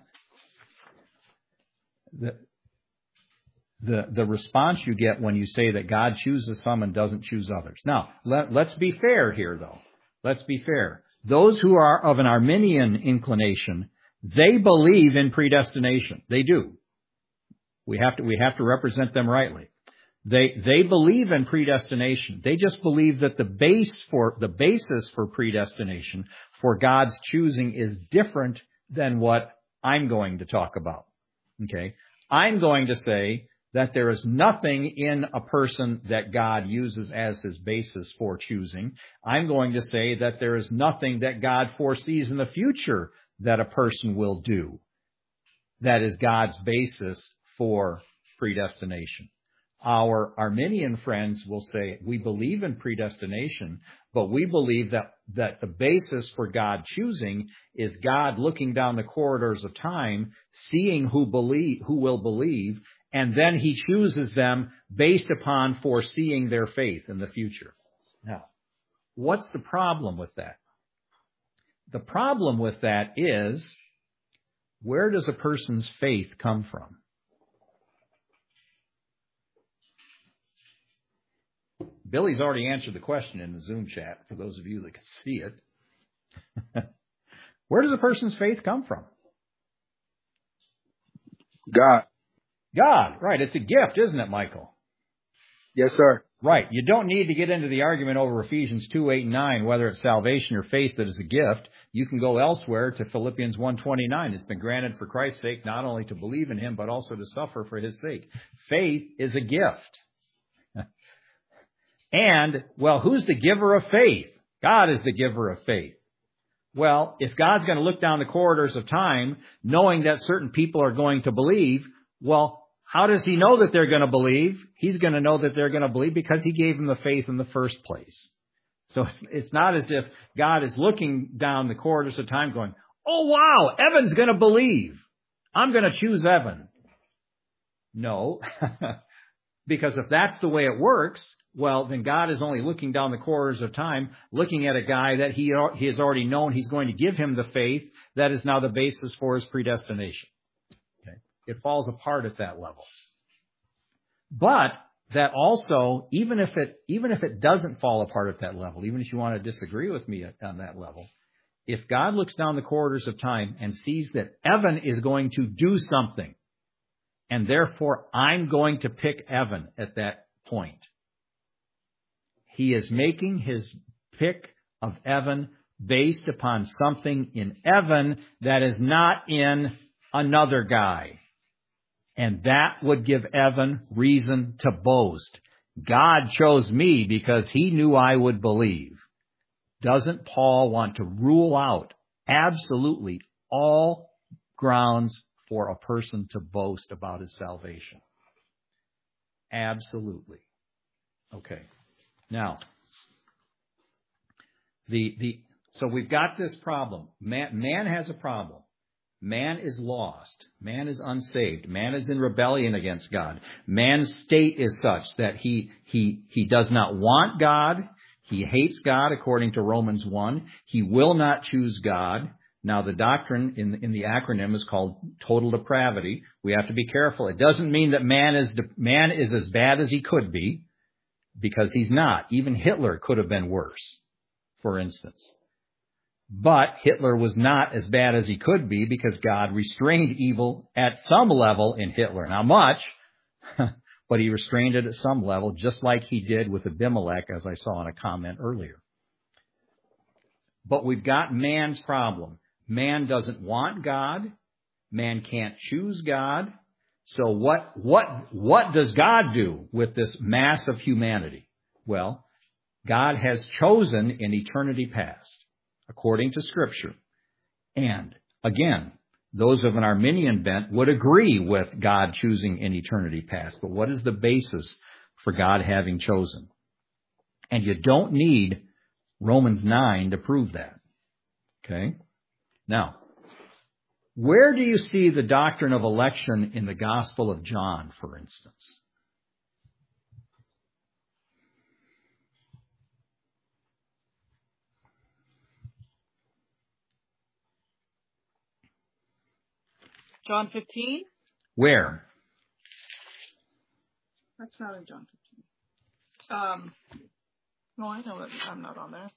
Speaker 1: the, the, the response you get when you say that God chooses some and doesn't choose others. Now, let, let's be fair here though. Let's be fair. Those who are of an Arminian inclination, they believe in predestination. They do. We have to, we have to represent them rightly. They, they believe in predestination. They just believe that the base for, the basis for predestination, for God's choosing, is different than what I'm going to talk about. Okay? I'm going to say that there is nothing in a person that God uses as his basis for choosing. I'm going to say that there is nothing that God foresees in the future that a person will do that is God's basis for predestination. Our Arminian friends will say, we believe in predestination, but we believe that, that the basis for God choosing is God looking down the corridors of time, seeing who believe, who will believe, and then he chooses them based upon foreseeing their faith in the future. Now, what's the problem with that? The problem with that is, where does a person's faith come from? Billy's already answered the question in the Zoom chat for those of you that can see it. Where does a person's faith come from?
Speaker 5: God.
Speaker 1: God, right. It's a gift, isn't it, Michael?
Speaker 5: Yes, sir.
Speaker 1: Right. You don't need to get into the argument over Ephesians two, eight, and nine, whether it's salvation or faith that is a gift. You can go elsewhere to Philippians one twenty-nine. It's been granted for Christ's sake not only to believe in him, but also to suffer for his sake. Faith is a gift. And, well, who's the giver of faith? God is the giver of faith. Well, if God's going to look down the corridors of time, knowing that certain people are going to believe, well, how does he know that they're going to believe? He's going to know that they're going to believe because he gave them the faith in the first place. So it's not as if God is looking down the corridors of time going, oh, wow, Evan's going to believe. I'm going to choose Evan. No, because if that's the way it works, well, then God is only looking down the corridors of time, looking at a guy that he, he has already known he's going to give him the faith that is now the basis for his predestination. Okay. It falls apart at that level. But that also, even if it, even if it doesn't fall apart at that level, even if you want to disagree with me on that level, if God looks down the corridors of time and sees that Evan is going to do something, and therefore I'm going to pick Evan at that point, he is making his pick of Evan based upon something in Evan that is not in another guy. And that would give Evan reason to boast. God chose me because he knew I would believe. Doesn't Paul want to rule out absolutely all grounds for a person to boast about his salvation? Absolutely. Okay. Now, the, the, so we've got this problem. Man, man has a problem. Man is lost. Man is unsaved. Man is in rebellion against God. Man's state is such that he, he, he does not want God. He hates God according to Romans one. He will not choose God. Now, the doctrine in, in the acronym is called total depravity. We have to be careful. It doesn't mean that man is, man is as bad as he could be, because he's not. Even Hitler could have been worse, for instance. But Hitler was not as bad as he could be because God restrained evil at some level in Hitler. Not much, but he restrained it at some level, just like he did with Abimelech, as I saw in a comment earlier. But we've got man's problem. Man doesn't want God. Man can't choose God. So what, what, what does God do with this mass of humanity? Well, God has chosen in eternity past, according to Scripture. And again, those of an Arminian bent would agree with God choosing in eternity past. But what is the basis for God having chosen? And you don't need Romans nine to prove that. Okay? Now, where do you see the doctrine of election in the Gospel of John, for instance?
Speaker 8: John fifteen?
Speaker 1: Where?
Speaker 8: That's not in John fifteen. Um, no, I know that I'm not on there.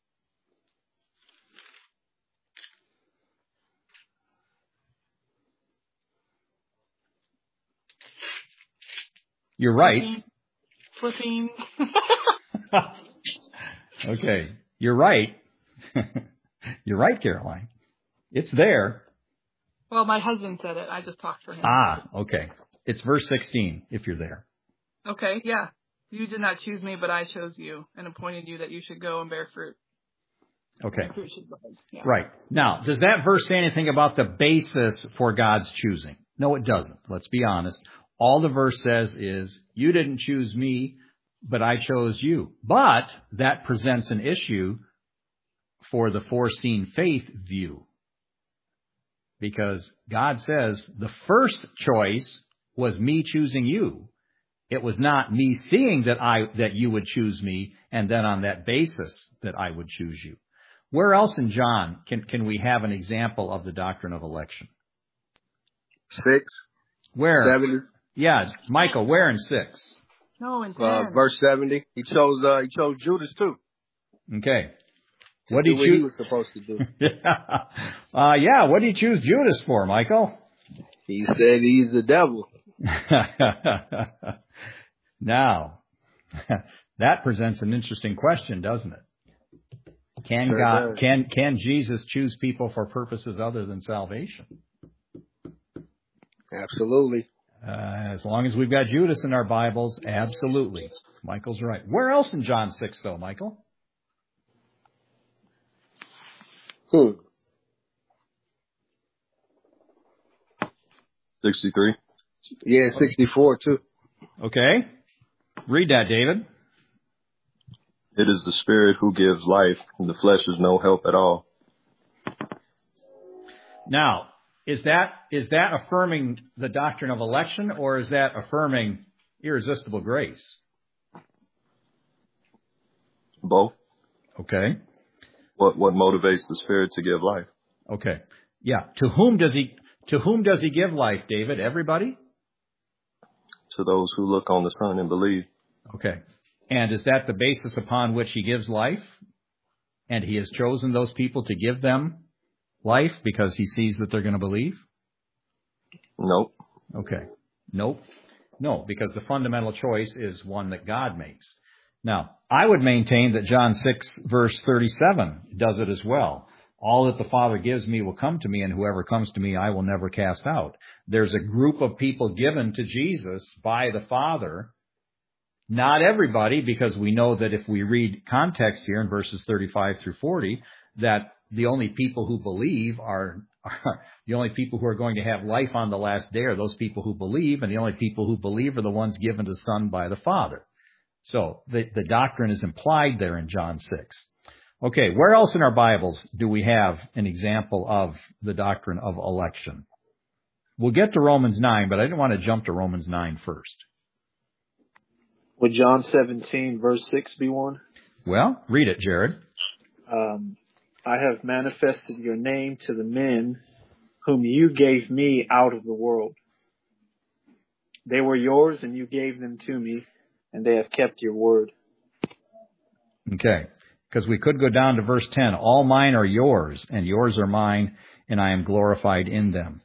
Speaker 1: You're right.
Speaker 8: Flipping.
Speaker 1: Okay. You're right. You're right, Caroline. It's there.
Speaker 8: Well, my husband said it. I just talked for him.
Speaker 1: Ah, okay. It's verse sixteen, if you're there.
Speaker 8: Okay, yeah. You did not choose me, but I chose you and appointed you that you should go and bear fruit.
Speaker 1: Okay.
Speaker 8: Fruit should bud. Yeah.
Speaker 1: Right. Now, does that verse say anything about the basis for God's choosing? No, it doesn't. Let's be honest. All the verse says is, you didn't choose me, but I chose you. But that presents an issue for the foreseen faith view. Because God says the first choice was me choosing you. It was not me seeing that I that you would choose me, and then on that basis that I would choose you. Where else in John can, can we have an example of the doctrine of election?
Speaker 5: Six.
Speaker 1: Where?
Speaker 5: Seven.
Speaker 1: Yeah, Michael, where in six?
Speaker 8: No, in
Speaker 5: Uh,
Speaker 8: ten.
Speaker 5: verse seventy. He chose. Uh, he chose Judas too.
Speaker 1: Okay.
Speaker 5: To
Speaker 1: What
Speaker 5: do
Speaker 1: did
Speaker 5: what
Speaker 1: you?
Speaker 5: he was supposed to do.
Speaker 1: uh, yeah. What did you choose Judas for, Michael?
Speaker 5: He said he's the devil.
Speaker 1: Now, that presents an interesting question, doesn't it? Can
Speaker 5: Sure
Speaker 1: God,
Speaker 5: does.
Speaker 1: can, can Jesus choose people for purposes other than salvation?
Speaker 5: Absolutely.
Speaker 1: Uh, as long as we've got Judas in our Bibles, absolutely. Michael's right. Where else in John six, though, Michael?
Speaker 5: Hmm.
Speaker 2: sixty-three.
Speaker 5: Yeah, sixty-four too.
Speaker 1: Okay. Read that, David.
Speaker 2: It is the Spirit who gives life, and the flesh is no help at all.
Speaker 1: Now, is that is that affirming the doctrine of election, or is that affirming irresistible grace?
Speaker 2: Both.
Speaker 1: Okay.
Speaker 2: What what motivates the Spirit to give life?
Speaker 1: Okay. Yeah. To whom does he to whom does he give life, David? Everybody?
Speaker 2: To those who look on the Son and believe.
Speaker 1: Okay. And is that the basis upon which he gives life? And he has chosen those people to give them life because he sees that they're going to believe?
Speaker 2: Nope.
Speaker 1: Okay. Nope. No, because the fundamental choice is one that God makes. Now, I would maintain that John six, verse thirty-seven does it as well. All that the Father gives me will come to me, and whoever comes to me I will never cast out. There's a group of people given to Jesus by the Father. Not everybody, because we know that if we read context here in verses thirty-five through forty, that the only people who believe are, are the only people who are going to have life on the last day are those people who believe, and the only people who believe are the ones given to the Son by the Father. So the, the doctrine is implied there in John six. Okay, where else in our Bibles do we have an example of the doctrine of election? We'll get to Romans nine, but I didn't want to jump to Romans nine first.
Speaker 7: Would John seventeen, verse six be one?
Speaker 1: Well, read it, Jared.
Speaker 7: Um, I have manifested your name to the men whom you gave me out of the world. They were yours, and you gave them to me, and they have kept your word.
Speaker 1: Okay, because we could go down to verse ten. All mine are yours, and yours are mine, and I am glorified in them.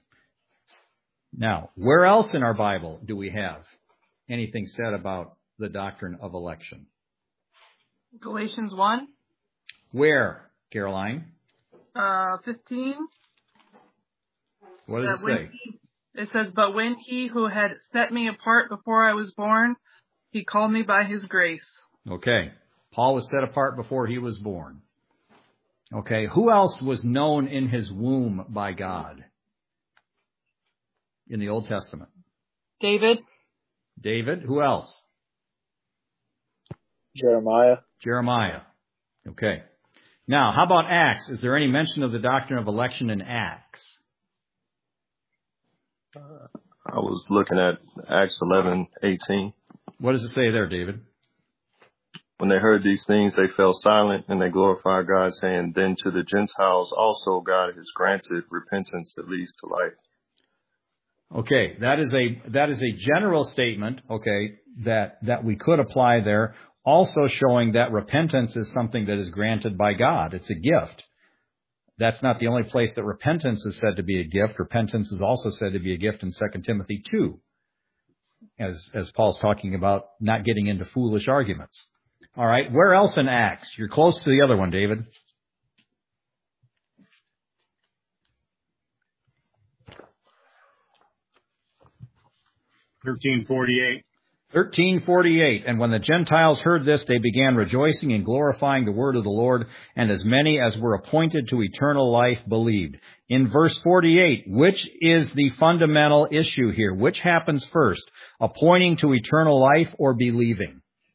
Speaker 1: Now, where else in our Bible do we have anything said about the doctrine of election?
Speaker 8: Galatians one,
Speaker 1: Where, Caroline?
Speaker 8: uh, fifteen.
Speaker 1: What does
Speaker 8: That
Speaker 1: it
Speaker 8: when
Speaker 1: say?
Speaker 8: he, it says, but when he who had set me apart before I was born, he called me by his grace.
Speaker 1: Okay. Paul was set apart before he was born. Okay. Who else was known in his womb by God in the Old Testament?
Speaker 8: David,
Speaker 1: David. Who else?
Speaker 7: Jeremiah.
Speaker 1: Jeremiah. Okay. Now, how about Acts? Is there any mention of the doctrine of election in Acts?
Speaker 2: I was looking at Acts eleven eighteen.
Speaker 1: What does it say there, David?
Speaker 2: When they heard these things, they fell silent, and they glorified God, saying, then to the Gentiles also God has granted repentance that leads to life.
Speaker 1: Okay, that is a that is a general statement, okay, that that we could apply there, also showing that repentance is something that is granted by God. It's a gift. That's not the only place that repentance is said to be a gift. Repentance is also said to be a gift in Second Timothy two, as as Paul's talking about not getting into foolish arguments. All right, where else in Acts? You're close to the other one, David.
Speaker 4: thirteen forty-eight.
Speaker 1: thirteen forty-eight, and when the Gentiles heard this, they began rejoicing and glorifying the word of the Lord, and as many as were appointed to eternal life believed. In verse forty-eight, which is the fundamental issue here? Which happens first, appointing to eternal life or believing?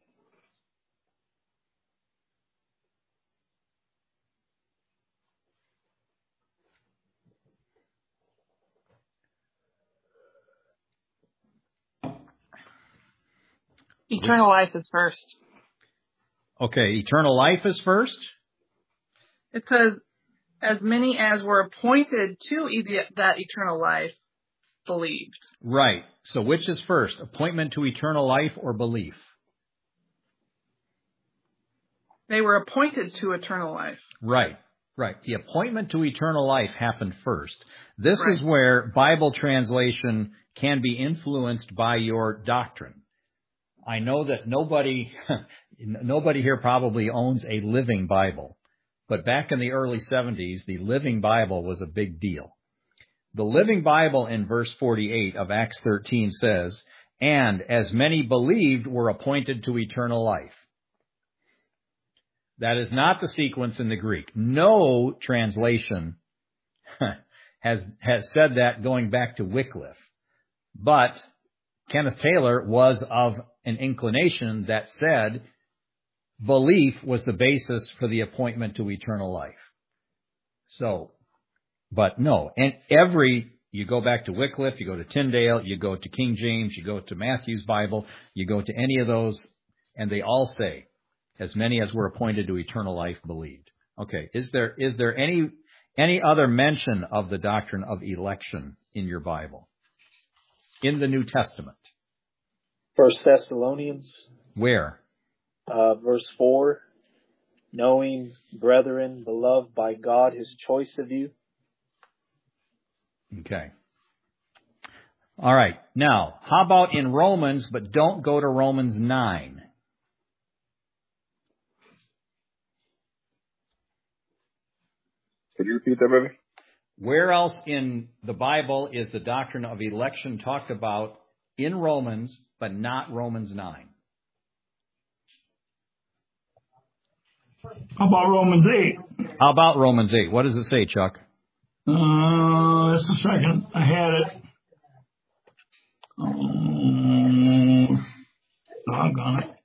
Speaker 8: eternal life is first.
Speaker 1: Okay, eternal life is first?
Speaker 8: It says, as many as were appointed to e- that eternal life believed.
Speaker 1: Right. So which is first, appointment to eternal life or belief?
Speaker 8: They were appointed to eternal life.
Speaker 1: Right. Right. The appointment to eternal life happened first. This
Speaker 8: Right.
Speaker 1: is where Bible translation can be influenced by your doctrine. I know that nobody, nobody here probably owns a living Bible, but back in the early seventies, the Living Bible was a big deal. The Living Bible in verse forty-eight of Acts thirteen says, "And as many believed were appointed to eternal life." That is not the sequence in the Greek. No translation has has said that going back to Wycliffe. But Kenneth Taylor was of an inclination that said belief was the basis for the appointment to eternal life. So, but no. And every, you go back to Wycliffe, you go to Tyndale, you go to King James, you go to Matthew's Bible, you go to any of those, and they all say, as many as were appointed to eternal life believed. Okay, is there is there any any other mention of the doctrine of election in your Bible? In the New Testament?
Speaker 7: First Thessalonians.
Speaker 1: Where?
Speaker 7: Uh, verse four. Knowing, brethren, beloved by God, his choice of you.
Speaker 1: Okay. All right. Now, how about in Romans, but don't go to Romans nine?
Speaker 3: Could you repeat that, brother?
Speaker 1: Where else in the Bible is the doctrine of election talked about in Romans, but not Romans nine?
Speaker 4: How about Romans eight?
Speaker 1: How about Romans eight? What does it say, Chuck?
Speaker 4: Uh, just a second. I had it. Um, doggone it.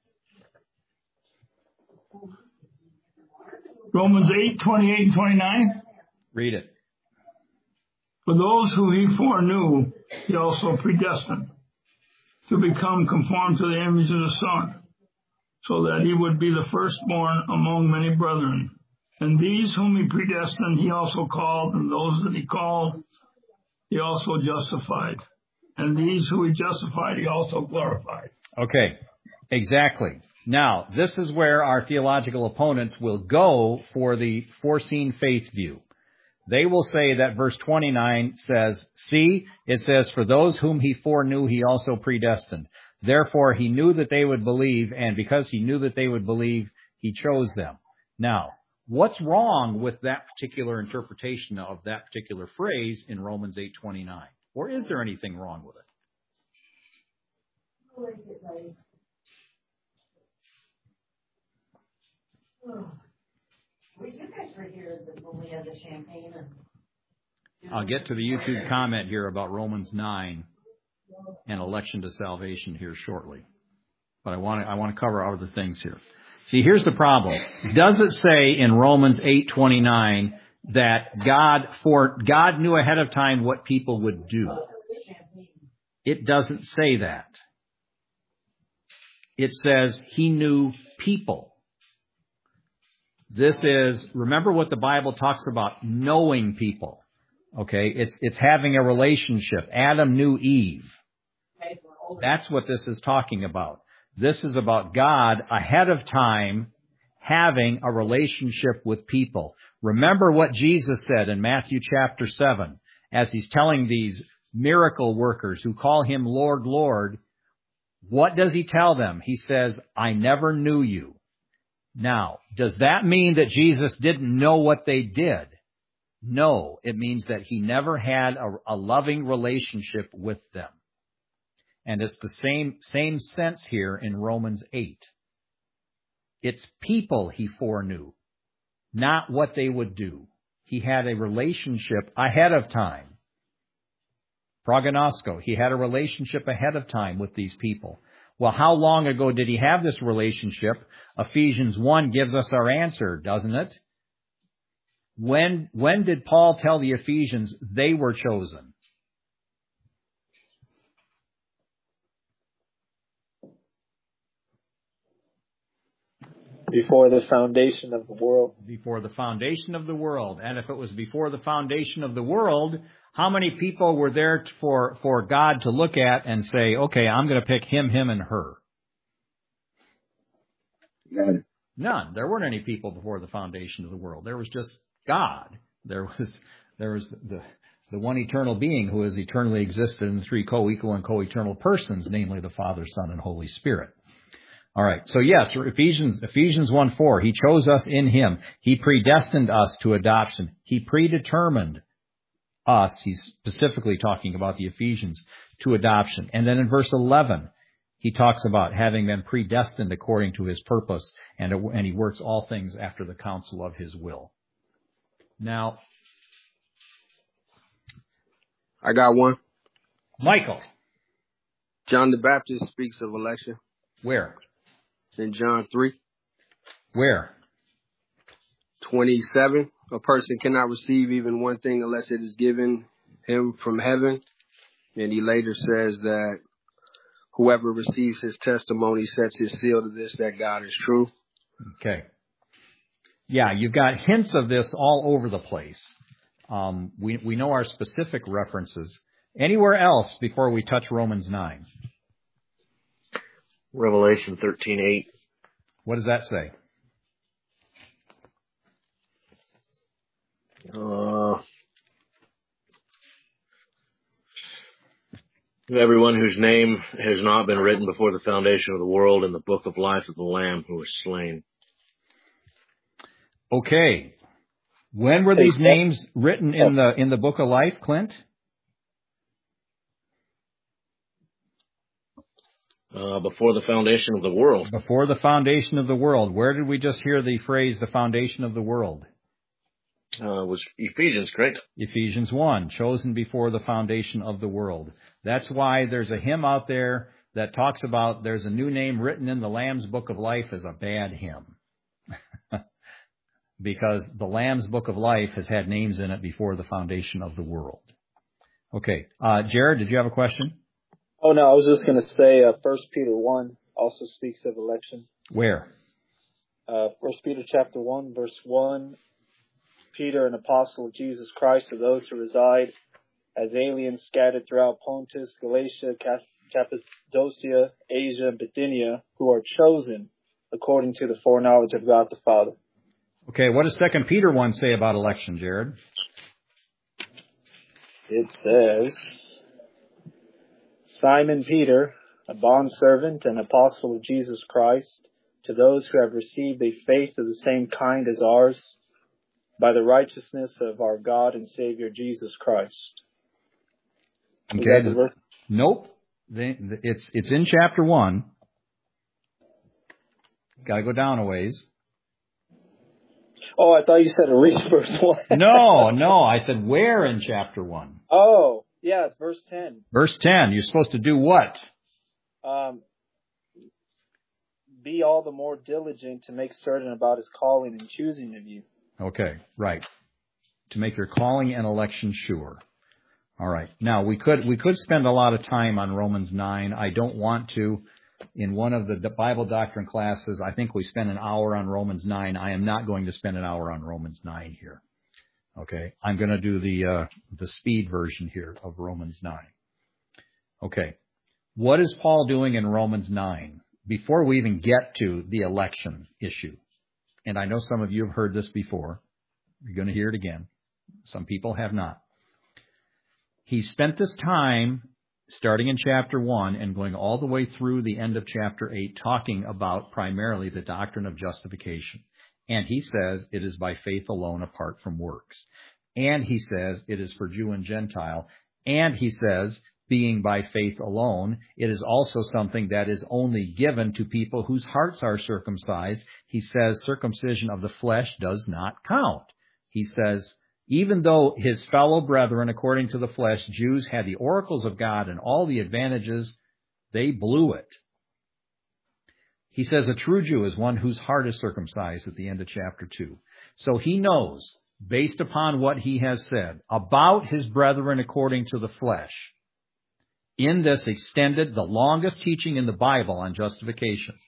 Speaker 4: Romans eight, twenty-eight and twenty-nine.
Speaker 1: Read it.
Speaker 4: For those who he foreknew, he also predestined to become conformed to the image of the Son, so that he would be the firstborn among many brethren. And these whom he predestined, he also called, and those that he called, he also justified. And these who he justified, he also glorified.
Speaker 1: Okay, exactly. Now, this is where our theological opponents will go for the foreseen faith view. They will say that verse twenty-nine says, see, it says, for those whom he foreknew, he also predestined. Therefore, he knew that they would believe, and because he knew that they would believe, he chose them. Now, what's wrong with that particular interpretation of that particular phrase in Romans eight twenty-nine? Or is there anything wrong with it?
Speaker 10: Were you guys were here when we had the champagne? And...
Speaker 1: I'll get to the YouTube comment here about Romans nine and election to salvation here shortly. But I want to, I want to cover other things here. See, here's the problem. Does it say in Romans eight twenty-nine that God for God knew ahead of time what people would do? It doesn't say that. It says he knew people. This is, remember what the Bible talks about, knowing people. Okay, it's it's having a relationship. Adam knew Eve. That's what this is talking about. This is about God ahead of time having a relationship with people. Remember what Jesus said in Matthew chapter seven, as he's telling these miracle workers who call him Lord, Lord. What does he tell them? He says, I never knew you. Now, does that mean that Jesus didn't know what they did? No, it means that he never had a, a loving relationship with them. And it's the same, same sense here in Romans eight. It's people he foreknew, not what they would do. He had a relationship ahead of time. Prognosko, he had a relationship ahead of time with these people. Well, how long ago did he have this relationship? Ephesians one gives us our answer, doesn't it? When, when did Paul tell the Ephesians they were chosen?
Speaker 7: Before the foundation of the world.
Speaker 1: Before the foundation of the world. And if it was before the foundation of the world, how many people were there for, for God to look at and say, okay, I'm going to pick him, him, and her?
Speaker 3: None.
Speaker 1: None. There weren't any people before the foundation of the world. There was just God. There was, there was the, the one eternal being who has eternally existed in three co-equal and co-eternal persons, namely the Father, Son, and Holy Spirit. All right. So yes, Ephesians, Ephesians one four, he chose us in him. He predestined us to adoption. He predetermined us. He's specifically talking about the Ephesians to adoption. And then in verse eleven, he talks about having been predestined according to his purpose, and, and he works all things after the counsel of his will. Now,
Speaker 5: I got one.
Speaker 1: Michael.
Speaker 5: John the Baptist speaks of election.
Speaker 1: Where?
Speaker 5: In John three.
Speaker 1: Where?
Speaker 5: twenty-seven. A person cannot receive even one thing unless it is given him from heaven. And he later says that whoever receives his testimony sets his seal to this, that God is true.
Speaker 1: Okay. Yeah, you've got hints of this all over the place. Um, we, we know our specific references. Anywhere else before we touch Romans nine?
Speaker 11: Revelation thirteen eight.
Speaker 1: What does that say?
Speaker 11: Uh, everyone whose name has not been written before the foundation of the world in the book of life of the Lamb who was slain.
Speaker 1: Okay. When were these names written in the in the book of life, Clint?
Speaker 11: Uh, before the foundation of the world.
Speaker 1: Before the foundation of the world. Where did we just hear the phrase, the foundation of the world?
Speaker 11: Uh, it was Ephesians, correct?
Speaker 1: Ephesians one, chosen before the foundation of the world. That's why there's a hymn out there that talks about there's a new name written in the Lamb's Book of Life as a bad hymn. Because the Lamb's Book of Life has had names in it before the foundation of the world. Okay. Uh, Jared, did you have a question?
Speaker 7: Oh, no, I was just going to say uh, First Peter one also speaks of election.
Speaker 1: Where?
Speaker 7: Uh, First Peter chapter one, verse one. Peter, an apostle of Jesus Christ, to those who reside as aliens scattered throughout Pontus, Galatia, Cappadocia, Asia, and Bithynia, who are chosen according to the foreknowledge of God the Father.
Speaker 1: Okay, what does Second Peter one say about election, Jared?
Speaker 7: It says, Simon Peter, a bondservant and apostle of Jesus Christ, to those who have received a faith of the same kind as ours, by the righteousness of our God and Savior Jesus Christ.
Speaker 1: Okay. Nope. It's it's in chapter one. Got to go down a ways.
Speaker 7: Oh, I thought you said to read verse one.
Speaker 1: No, no. I said where in chapter one?
Speaker 7: Oh, yeah, it's verse ten.
Speaker 1: Verse ten. You're supposed to do what?
Speaker 7: Um, be all the more diligent to make certain about his calling and choosing of you.
Speaker 1: Okay, right. To make your calling and election sure. All right. Now, we could we could spend a lot of time on Romans nine. I don't want to. In one of the Bible doctrine classes, I think we spent an hour on Romans nine. I am not going to spend an hour on Romans nine here. Okay. I'm going to do the uh, the speed version here of Romans nine. Okay. What is Paul doing in Romans nine? Before we even get to the election issue, and I know some of you have heard this before. You're going to hear it again. Some people have not. He spent this time starting in chapter one and going all the way through the end of chapter eight talking about primarily the doctrine of justification. And he says it is by faith alone apart from works. And he says it is for Jew and Gentile. And he says, being by faith alone, it is also something that is only given to people whose hearts are circumcised. He says circumcision of the flesh does not count. He says, even though his fellow brethren, according to the flesh, Jews, had the oracles of God and all the advantages, they blew it. He says a true Jew is one whose heart is circumcised at the end of chapter two. So he knows, based upon what he has said about his brethren according to the flesh, in this extended, the longest teaching in the Bible on justification.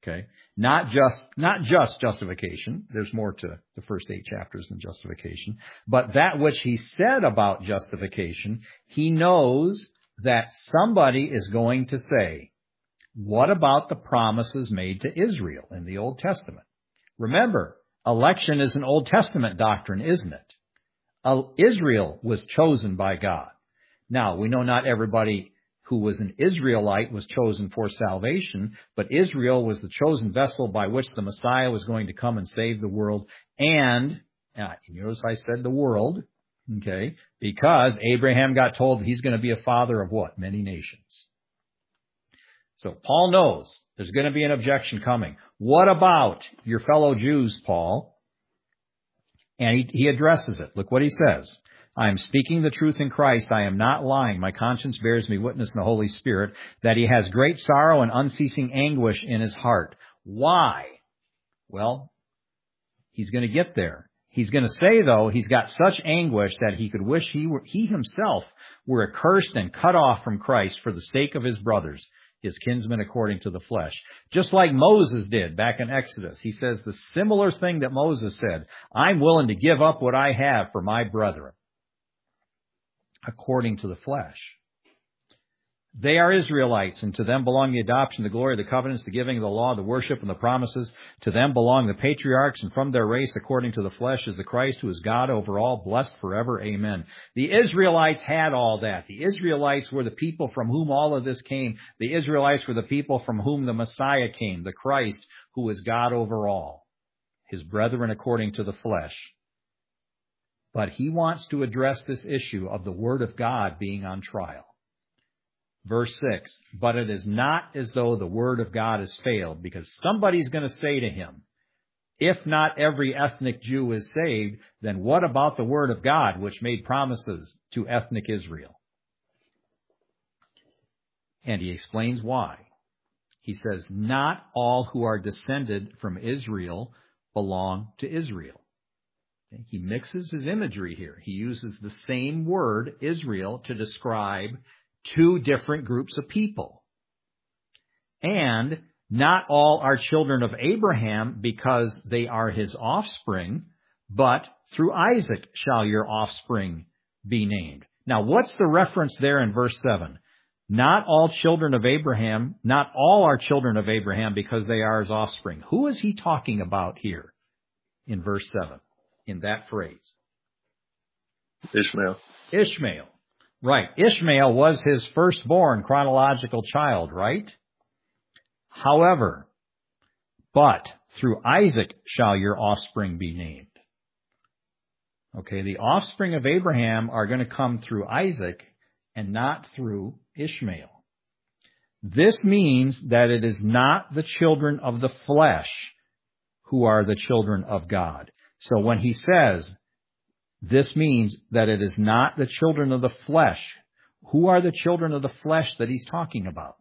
Speaker 1: Okay? Not just, not just justification. There's more to the first eight chapters than justification. But that which he said about justification, he knows that somebody is going to say, what about the promises made to Israel in the Old Testament? Remember, election is an Old Testament doctrine, isn't it? Israel was chosen by God. Now, we know not everybody who was an Israelite was chosen for salvation, but Israel was the chosen vessel by which the Messiah was going to come and save the world. And, uh, you notice I said the world, okay, because Abraham got told he's going to be a father of what? Many nations. So Paul knows there's going to be an objection coming. What about your fellow Jews, Paul? And he, he addresses it. Look what he says. I am speaking the truth in Christ. I am not lying. My conscience bears me witness in the Holy Spirit that he has great sorrow and unceasing anguish in his heart. Why? Well, he's going to get there. He's going to say, though, he's got such anguish that he could wish he were, he himself were accursed and cut off from Christ for the sake of his brothers, his kinsmen according to the flesh. Just like Moses did back in Exodus. He says the similar thing that Moses said, I'm willing to give up what I have for my brethren, according to the flesh. They are Israelites, and to them belong the adoption, the glory, the covenants, the giving of the law, the worship, and the promises. To them belong the patriarchs, and from their race, according to the flesh, is the Christ, who is God over all, blessed forever. Amen. The Israelites had all that. The Israelites were the people from whom all of this came. The Israelites were the people from whom the Messiah came, the Christ, who is God over all, his brethren according to the flesh. But he wants to address this issue of the Word of God being on trial. Verse six, but it is not as though the Word of God has failed, because somebody's going to say to him, if not every ethnic Jew is saved, then what about the Word of God, which made promises to ethnic Israel? And he explains why. He says, not all who are descended from Israel belong to Israel. He mixes his imagery here. He uses the same word, Israel, to describe two different groups of people. And not all are children of Abraham because they are his offspring, but through Isaac shall your offspring be named. Now, what's the reference there in verse seven? Not all children of Abraham, not all are children of Abraham because they are his offspring. Who is he talking about here in verse seven, in that phrase?
Speaker 2: Ishmael.
Speaker 1: Ishmael. Right. Ishmael was his firstborn chronological child, right? However, but through Isaac shall your offspring be named. Okay, the offspring of Abraham are going to come through Isaac and not through Ishmael. This means that it is not the children of the flesh who are the children of God. So when he says, this means that it is not the children of the flesh. Who are the children of the flesh that he's talking about?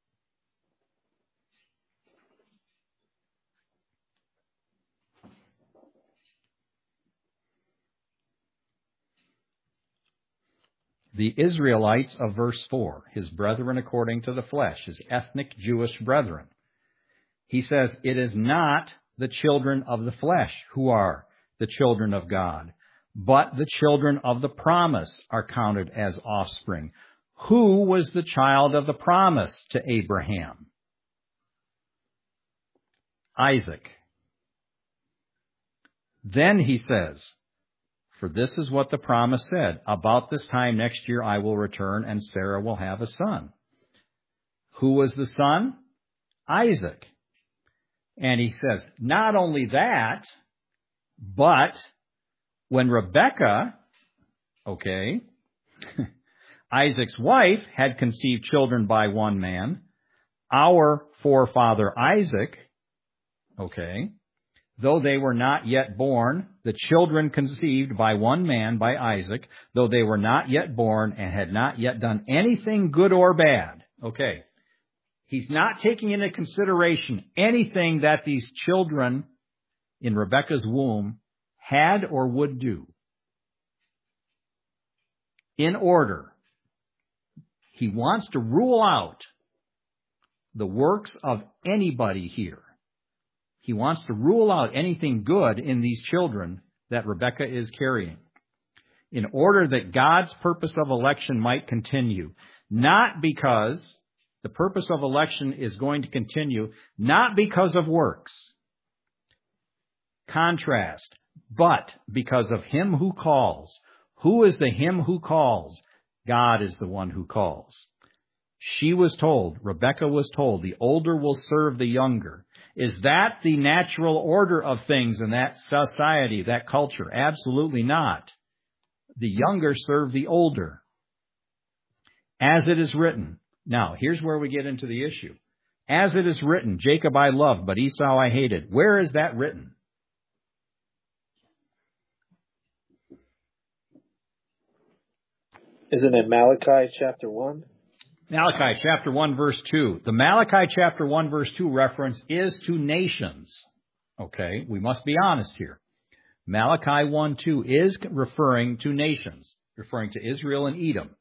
Speaker 1: The Israelites of verse four, his brethren according to the flesh, his ethnic Jewish brethren. He says, it is not the children of the flesh who are the children of God, but the children of the promise are counted as offspring. Who was the child of the promise to Abraham? Isaac. Then he says, for this is what the promise said, about this time next year I will return and Sarah will have a son. Who was the son? Isaac. And he says, not only that, but when Rebekah, okay, Isaac's wife had conceived children by one man, our forefather Isaac, okay, though they were not yet born, the children conceived by one man, by Isaac, though they were not yet born and had not yet done anything good or bad. Okay, he's not taking into consideration anything that these children in Rebekah's womb had or would do. In order, he wants to rule out the works of anybody here He wants to rule out anything good in these children that Rebekah is carrying, in order that God's purpose of election might continue. Not because the purpose of election is going to continue, not because of works. Contrast, but because of him who calls. Who is the him who calls? God is the one who calls. She was told, Rebekah was told, the older will serve the younger. Is that the natural order of things in that society, that culture? Absolutely not. The younger serve the older. As it is written. Now, here's where we get into the issue. As it is written, Jacob I loved, but Esau I hated. Where is that written?
Speaker 7: Isn't it Malachi chapter one?
Speaker 1: Malachi chapter one verse two. The Malachi chapter one verse two reference is to nations. Okay, we must be honest here. Malachi one two is referring to nations, referring to Israel and Edom.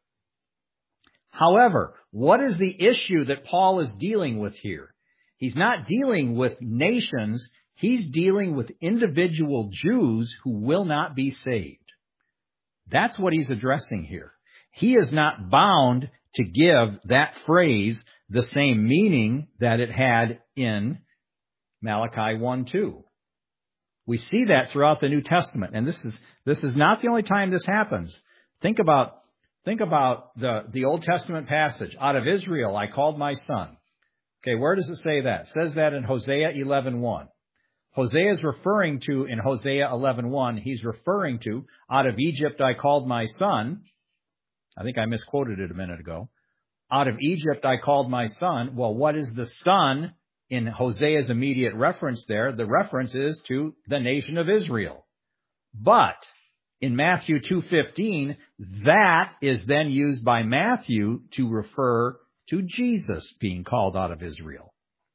Speaker 1: However, what is the issue that Paul is dealing with here? He's not dealing with nations. He's dealing with individual Jews who will not be saved. That's what he's addressing here. He is not bound to give that phrase the same meaning that it had in Malachi one two. We see that throughout the New Testament, and this is this is not the only time this happens. Think about think about the, the Old Testament passage. Out of Israel I called my son. Okay, where does it say that? It says that in Hosea eleven one. Hosea is referring to, in Hosea eleven one, he's referring to, out of Egypt I called my son. I think I misquoted it a minute ago. Out of Egypt I called my son. Well, what is the son in Hosea's immediate reference there? The reference is to the nation of Israel. But in Matthew two fifteen, that is then used by Matthew to refer to Jesus being called out of Israel.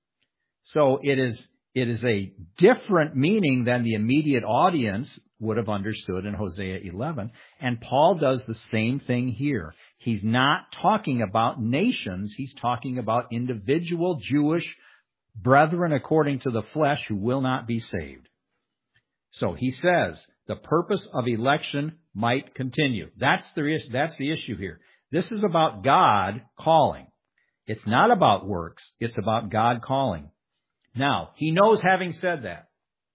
Speaker 1: So it is it is a different meaning than the immediate audience would have understood in Hosea eleven. And Paul does the same thing here. He's not talking about nations. He's talking about individual Jewish brethren according to the flesh who will not be saved. So he says the purpose of election might continue. That's the, that's the issue here. This is about God calling. It's not about works. It's about God calling. Now, he knows, having said that,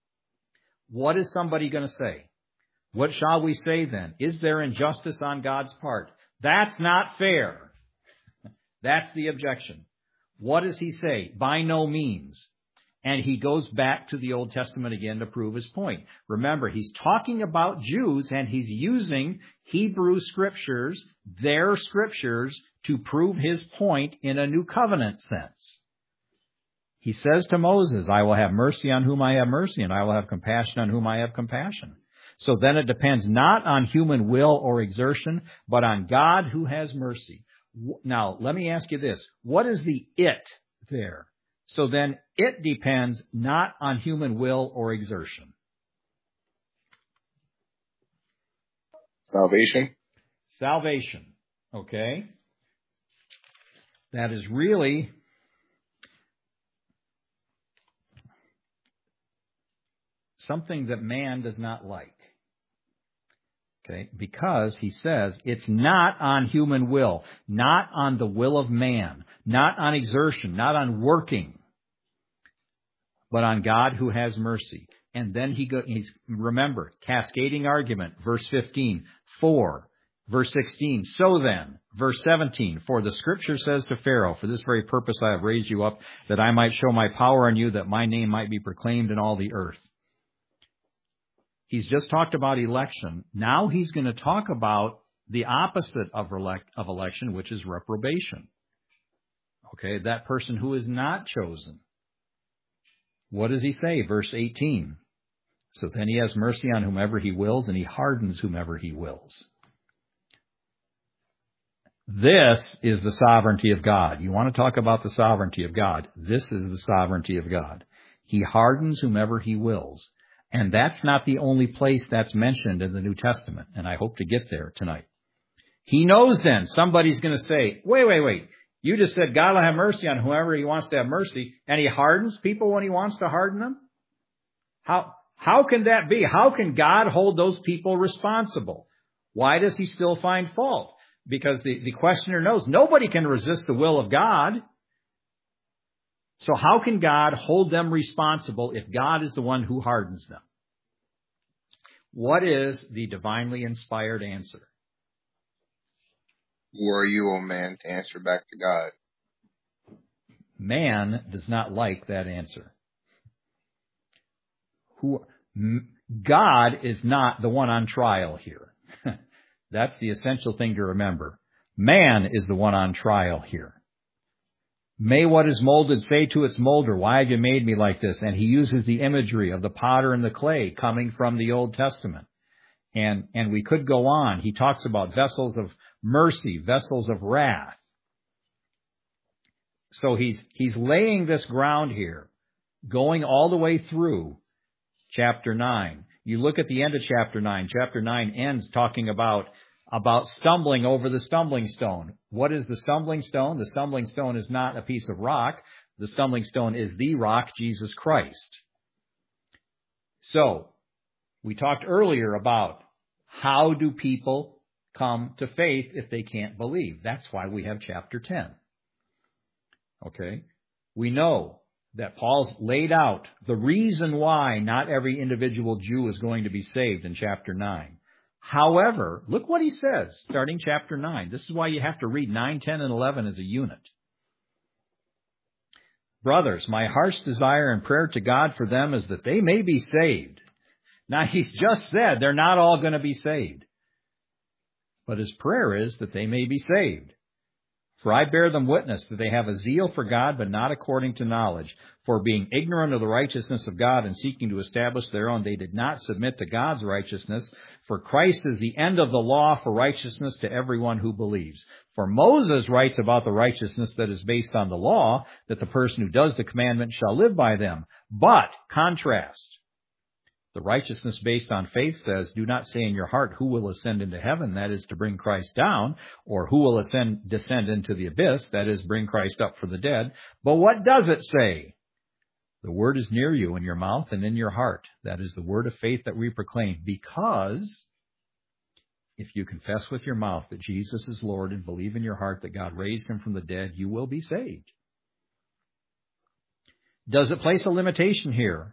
Speaker 1: what is somebody going to say? What shall we say then? Is there injustice on God's part? That's not fair. That's the objection. What does he say? By no means. And he goes back to the Old Testament again to prove his point. Remember, he's talking about Jews and he's using Hebrew scriptures, their scriptures, to prove his point in a new covenant sense. He says to Moses, I will have mercy on whom I have mercy, and I will have compassion on whom I have compassion. So then it depends not on human will or exertion, but on God who has mercy. Now, let me ask you this. What is the it there? So then it depends not on human will or exertion.
Speaker 3: Salvation.
Speaker 1: Salvation. Okay. That is really something that man does not like. Okay, because he says it's not on human will, not on the will of man, not on exertion, not on working, but on God who has mercy. And then he goes, he's, remember, cascading argument, verse fifteen, for, verse sixteen, so then, verse seventeen, for the scripture says to Pharaoh, for this very purpose I have raised you up, that I might show my power in you, that my name might be proclaimed in all the earth. He's just talked about election. Now he's going to talk about the opposite of, elect, of election, which is reprobation. Okay, that person who is not chosen. What does he say? Verse eighteen. So then he has mercy on whomever he wills, and he hardens whomever he wills. This is the sovereignty of God. You want to talk about the sovereignty of God? This is the sovereignty of God. He hardens whomever he wills. And that's not the only place that's mentioned in the New Testament, and I hope to get there tonight. He knows then somebody's going to say, wait, wait, wait. You just said God will have mercy on whoever he wants to have mercy, and he hardens people when he wants to harden them? How, how can that be? How can God hold those people responsible? Why does he still find fault? Because the, the questioner knows nobody can resist the will of God. So how can God hold them responsible if God is the one who hardens them? What is the divinely inspired answer?
Speaker 3: Who are you, O man, to answer back to God?
Speaker 1: Man does not like that answer. Who, God is not the one on trial here. That's the essential thing to remember. Man is the one on trial here. May what is molded say to its molder, why have you made me like this? And he uses the imagery of the potter and the clay coming from the Old Testament. And, and we could go on. He talks about vessels of mercy, vessels of wrath. So he's, he's laying this ground here, going all the way through chapter nine. You look at the end of chapter nine. Chapter nine ends talking about, about stumbling over the stumbling stone. What is the stumbling stone? The stumbling stone is not a piece of rock. The stumbling stone is the rock, Jesus Christ. So, we talked earlier about how do people come to faith if they can't believe. That's why we have chapter ten. Okay? We know that Paul's laid out the reason why not every individual Jew is going to be saved in chapter nine. However, look what he says starting chapter nine. This is why you have to read nine, ten, and eleven as a unit. Brothers, my heart's desire and prayer to God for them is that they may be saved. Now, he's just said they're not all going to be saved. But his prayer is that they may be saved. For I bear them witness that they have a zeal for God, but not according to knowledge. For being ignorant of the righteousness of God and seeking to establish their own, they did not submit to God's righteousness. For Christ is the end of the law for righteousness to everyone who believes. For Moses writes about the righteousness that is based on the law, that the person who does the commandment shall live by them. But, contrast, the righteousness based on faith says, do not say in your heart, who will ascend into heaven, that is to bring Christ down, or who will ascend, descend into the abyss, that is bring Christ up from the dead. But what does it say? The word is near you in your mouth and in your heart. That is the word of faith that we proclaim. Because if you confess with your mouth that Jesus is Lord and believe in your heart that God raised him from the dead, you will be saved. Does it place a limitation here?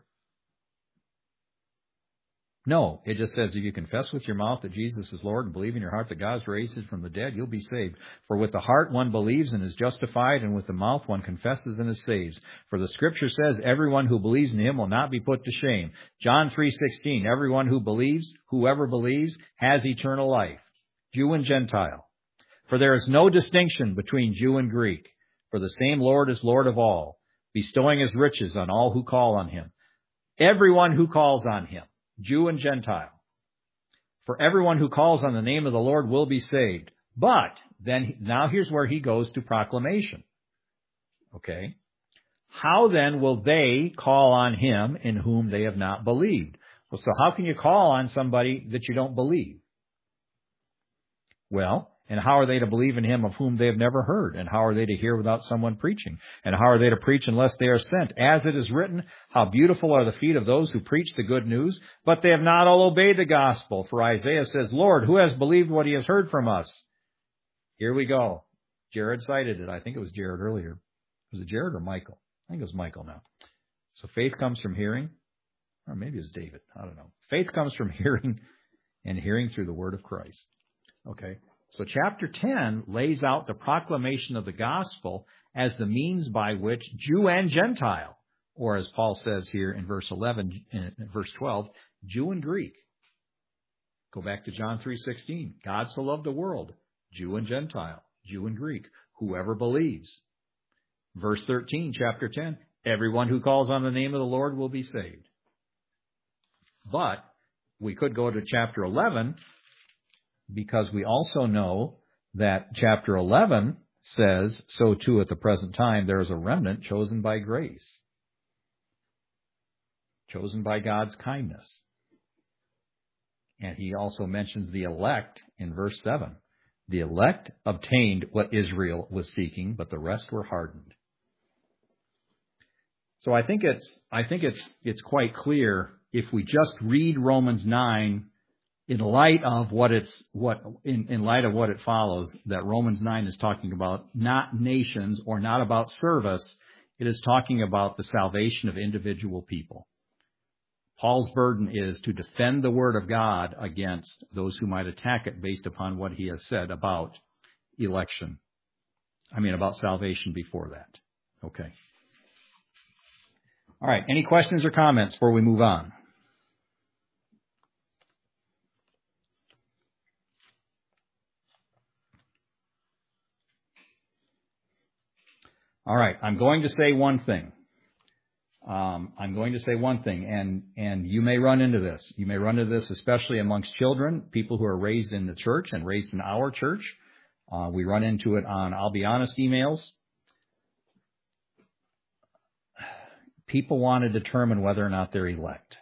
Speaker 1: No, it just says if you confess with your mouth that Jesus is Lord and believe in your heart that God has raised him from the dead, you'll be saved. For with the heart one believes and is justified, and with the mouth one confesses and is saved. For the scripture says, everyone who believes in him will not be put to shame. John three sixteen, everyone who believes, whoever believes, has eternal life. Jew and Gentile. For there is no distinction between Jew and Greek. For the same Lord is Lord of all, bestowing his riches on all who call on him. Everyone who calls on him. Jew and Gentile. For everyone who calls on the name of the Lord will be saved. But then, now here's where he goes to proclamation. Okay? How then will they call on him in whom they have not believed? Well, so how can you call on somebody that you don't believe? Well, and how are they to believe in him of whom they have never heard? And how are they to hear without someone preaching? And how are they to preach unless they are sent? As it is written, how beautiful are the feet of those who preach the good news, but they have not all obeyed the gospel. For Isaiah says, Lord, who has believed what he has heard from us? Here we go. Jared cited it. I think it was Jared earlier. Was it Jared or Michael? I think it was Michael now. So faith comes from hearing, or maybe it's David. I don't know. Faith comes from hearing, and hearing through the word of Christ. Okay. So chapter ten lays out the proclamation of the gospel as the means by which Jew and Gentile, or as Paul says here in verse eleven, in verse twelve, Jew and Greek. Go back to John three sixteen. God so loved the world, Jew and Gentile, Jew and Greek, whoever believes. Verse thirteen, chapter ten, everyone who calls on the name of the Lord will be saved. But we could go to chapter eleven, because we also know that chapter eleven says, so too at the present time there is a remnant chosen by grace, chosen by God's kindness. And he also mentions the elect in verse seven. The elect obtained what Israel was seeking, but the rest were hardened. So I think it's I think it's it's quite clear if we just read Romans nine in light of what it's, what, in, in light of what it follows, that Romans nine is talking about not nations or not about service, it is talking about the salvation of individual people. Paul's burden is to defend the Word of God against those who might attack it based upon what he has said about election. I mean, about salvation before that. Okay. All right. Any questions or comments before we move on? All right. I'm going to say one thing. Um, I'm going to say one thing, and, and you may run into this. You may run into this especially amongst children, people who are raised in the church and raised in our church. Uh, we run into it on, I'll be honest, emails. People want to determine whether or not they're elect.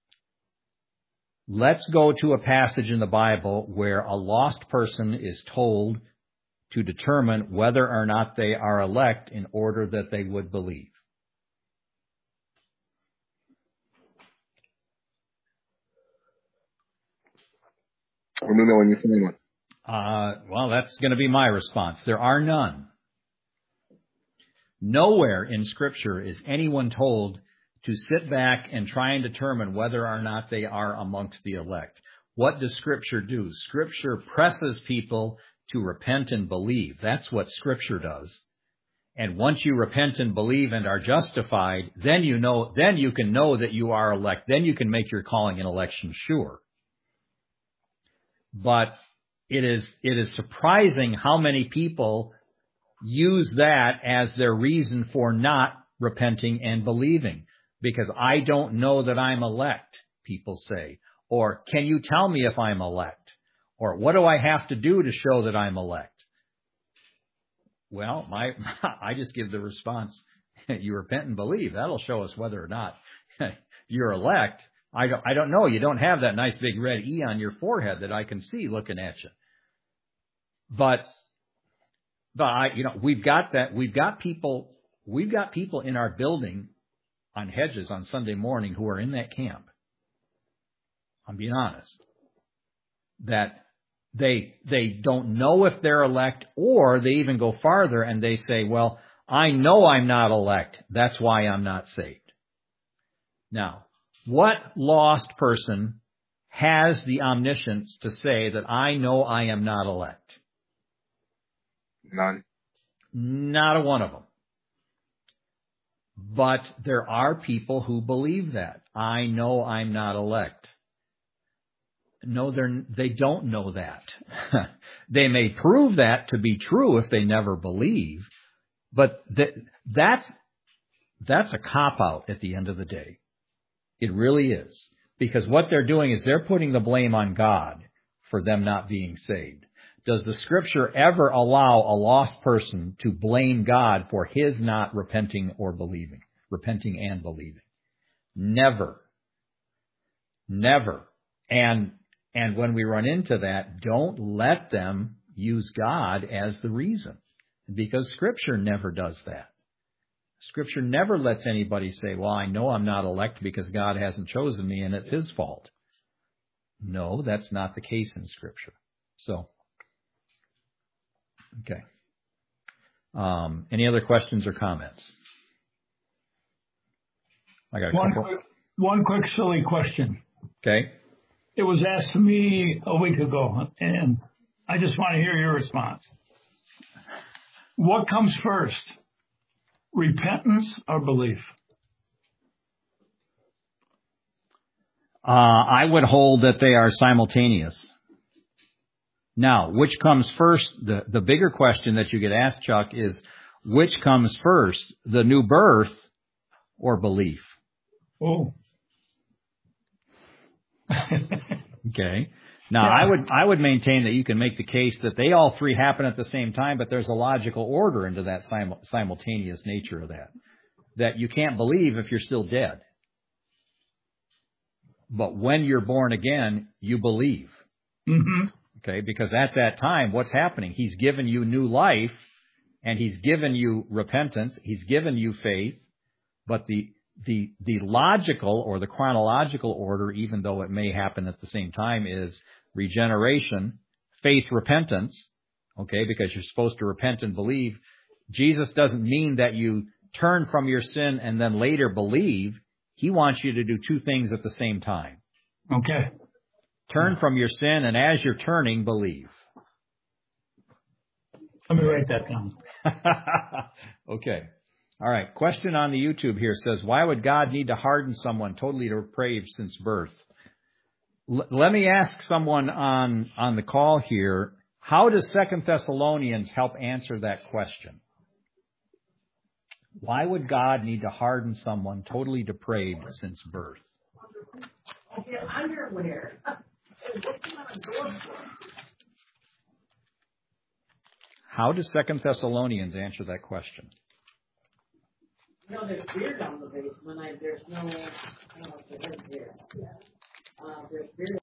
Speaker 1: Let's go to a passage in the Bible where a lost person is told to determine whether or not they are elect in order that they would believe.
Speaker 3: Let me know when you find one.
Speaker 1: Uh, well, that's going to be my response. There are none. Nowhere in Scripture is anyone told to sit back and try and determine whether or not they are amongst the elect. What does Scripture do? Scripture presses people to repent and believe. That's what Scripture does. And once you repent and believe and are justified, then you know, then you can know that you are elect. Then you can make your calling and election sure. But it is, it is surprising how many people use that as their reason for not repenting and believing. Because I don't know that I'm elect, people say. Or, can you tell me if I'm elect? Or, what do I have to do to show that I'm elect? Well, my, I just give the response, you repent and believe. That'll show us whether or not you're elect. I don't, I don't know. You don't have that nice big red E on your forehead that I can see looking at you. But, but I, you know, we've got that, we've got people, we've got people in our building on Hedges on Sunday morning who are in that camp. I'm being honest. That they, they don't know if they're elect, or they even go farther and they say, well, I know I'm not elect. That's why I'm not saved. Now, what lost person has the omniscience to say that I know I am not elect?
Speaker 3: None.
Speaker 1: Not a one of them. But there are people who believe that. I know I'm not elect. No, they're, they don't know that. They may prove that to be true if they never believe, but that, that's, that's a cop-out at the end of the day. It really is. Because what they're doing is they're putting the blame on God for them not being saved. Does the Scripture ever allow a lost person to blame God for his not repenting or believing, repenting and believing? Never. Never. And, and when we run into that, don't let them use God as the reason, because Scripture never does that. Scripture never lets anybody say, well, I know I'm not elect because God hasn't chosen me and it's His fault. No, that's not the case in Scripture. So, okay. Um, any other questions or comments? I got a
Speaker 4: one
Speaker 1: couple.
Speaker 4: quick, one quick silly question.
Speaker 1: Okay.
Speaker 4: It was asked to me a week ago, and I just want to hear your response. What comes first, repentance or belief?
Speaker 1: Uh, I would hold that they are simultaneous. Now, which comes first? The, the bigger question that you get asked, Chuck, is which comes first, the new birth or belief?
Speaker 4: Oh.
Speaker 1: Okay. Now,
Speaker 4: Yeah.
Speaker 1: I would I would maintain that you can make the case that they all three happen at the same time, but there's a logical order into that sim- simultaneous nature of that. That you can't believe if you're still dead. But when you're born again, you believe.
Speaker 4: Mm-hmm.
Speaker 1: Okay, because at that time, what's happening? He's given you new life, and He's given you repentance. He's given you faith, but the the, the logical or the chronological order, even though it may happen at the same time, is regeneration, faith, repentance, okay, because you're supposed to repent and believe. Jesus doesn't mean that you turn from your sin and then later believe. He wants you to do two things at the same time.
Speaker 4: Okay.
Speaker 1: Turn from your sin, and as you're turning, believe.
Speaker 4: Let me write that down.
Speaker 1: Okay. All right. Question on the YouTube here says, why would God need to harden someone totally depraved since birth? L- let me ask someone on, on the call here, how does Second Thessalonians help answer that question? Why would God need to harden someone totally depraved since birth?
Speaker 10: Underwear.
Speaker 1: How does Second Thessalonians answer that question?
Speaker 10: You know, there's beard on the basement. I, there's no, I don't know if there is beard. Yeah. Uh, there's beard.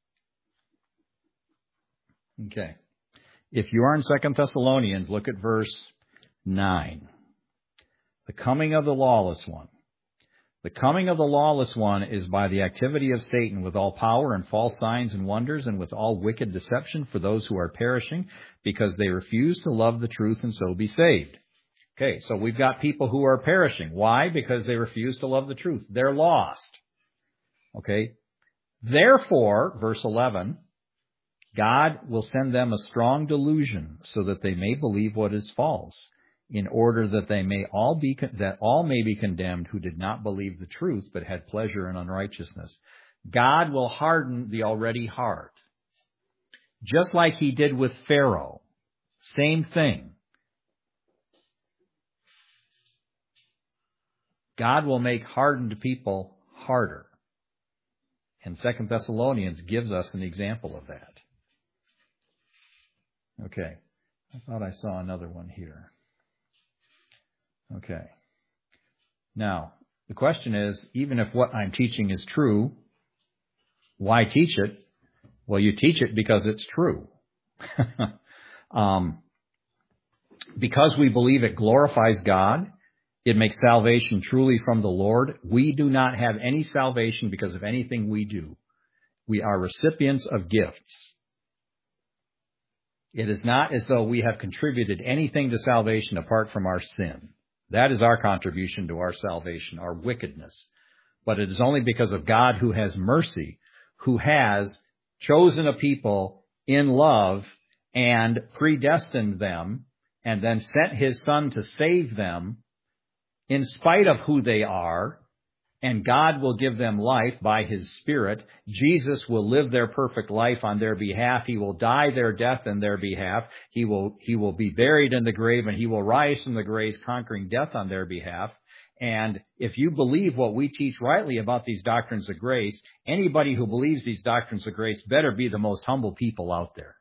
Speaker 1: Okay. If you are in Second Thessalonians, look at verse nine. The coming of the lawless one. The coming of the lawless one is by the activity of Satan with all power and false signs and wonders and with all wicked deception for those who are perishing because they refuse to love the truth and so be saved. Okay, so we've got people who are perishing. Why? Because they refuse to love the truth. They're lost. Okay. Therefore, verse eleven, God will send them a strong delusion so that they may believe what is false, in order that they may all be that all may be condemned who did not believe the truth but had pleasure in unrighteousness. God will harden the already hard. Just like he did with Pharaoh. Same thing. God will make hardened people harder. And Second Thessalonians gives us an example of that. Okay. I thought I saw another one here. Okay. Now, the question is, even if what I'm teaching is true, why teach it? Well, you teach it because it's true. um, because we believe it glorifies God, it makes salvation truly from the Lord. We do not have any salvation because of anything we do. We are recipients of gifts. It is not as though we have contributed anything to salvation apart from our sin. That is our contribution to our salvation, our wickedness. But it is only because of God who has mercy, who has chosen a people in love and predestined them and then sent his Son to save them in spite of who they are, and God will give them life by his Spirit. Jesus will live their perfect life on their behalf. He will die their death in their behalf. He will, he will be buried in the grave, and he will rise from the grave, conquering death on their behalf. And if you believe what we teach rightly about these doctrines of grace, anybody who believes these doctrines of grace better be the most humble people out there.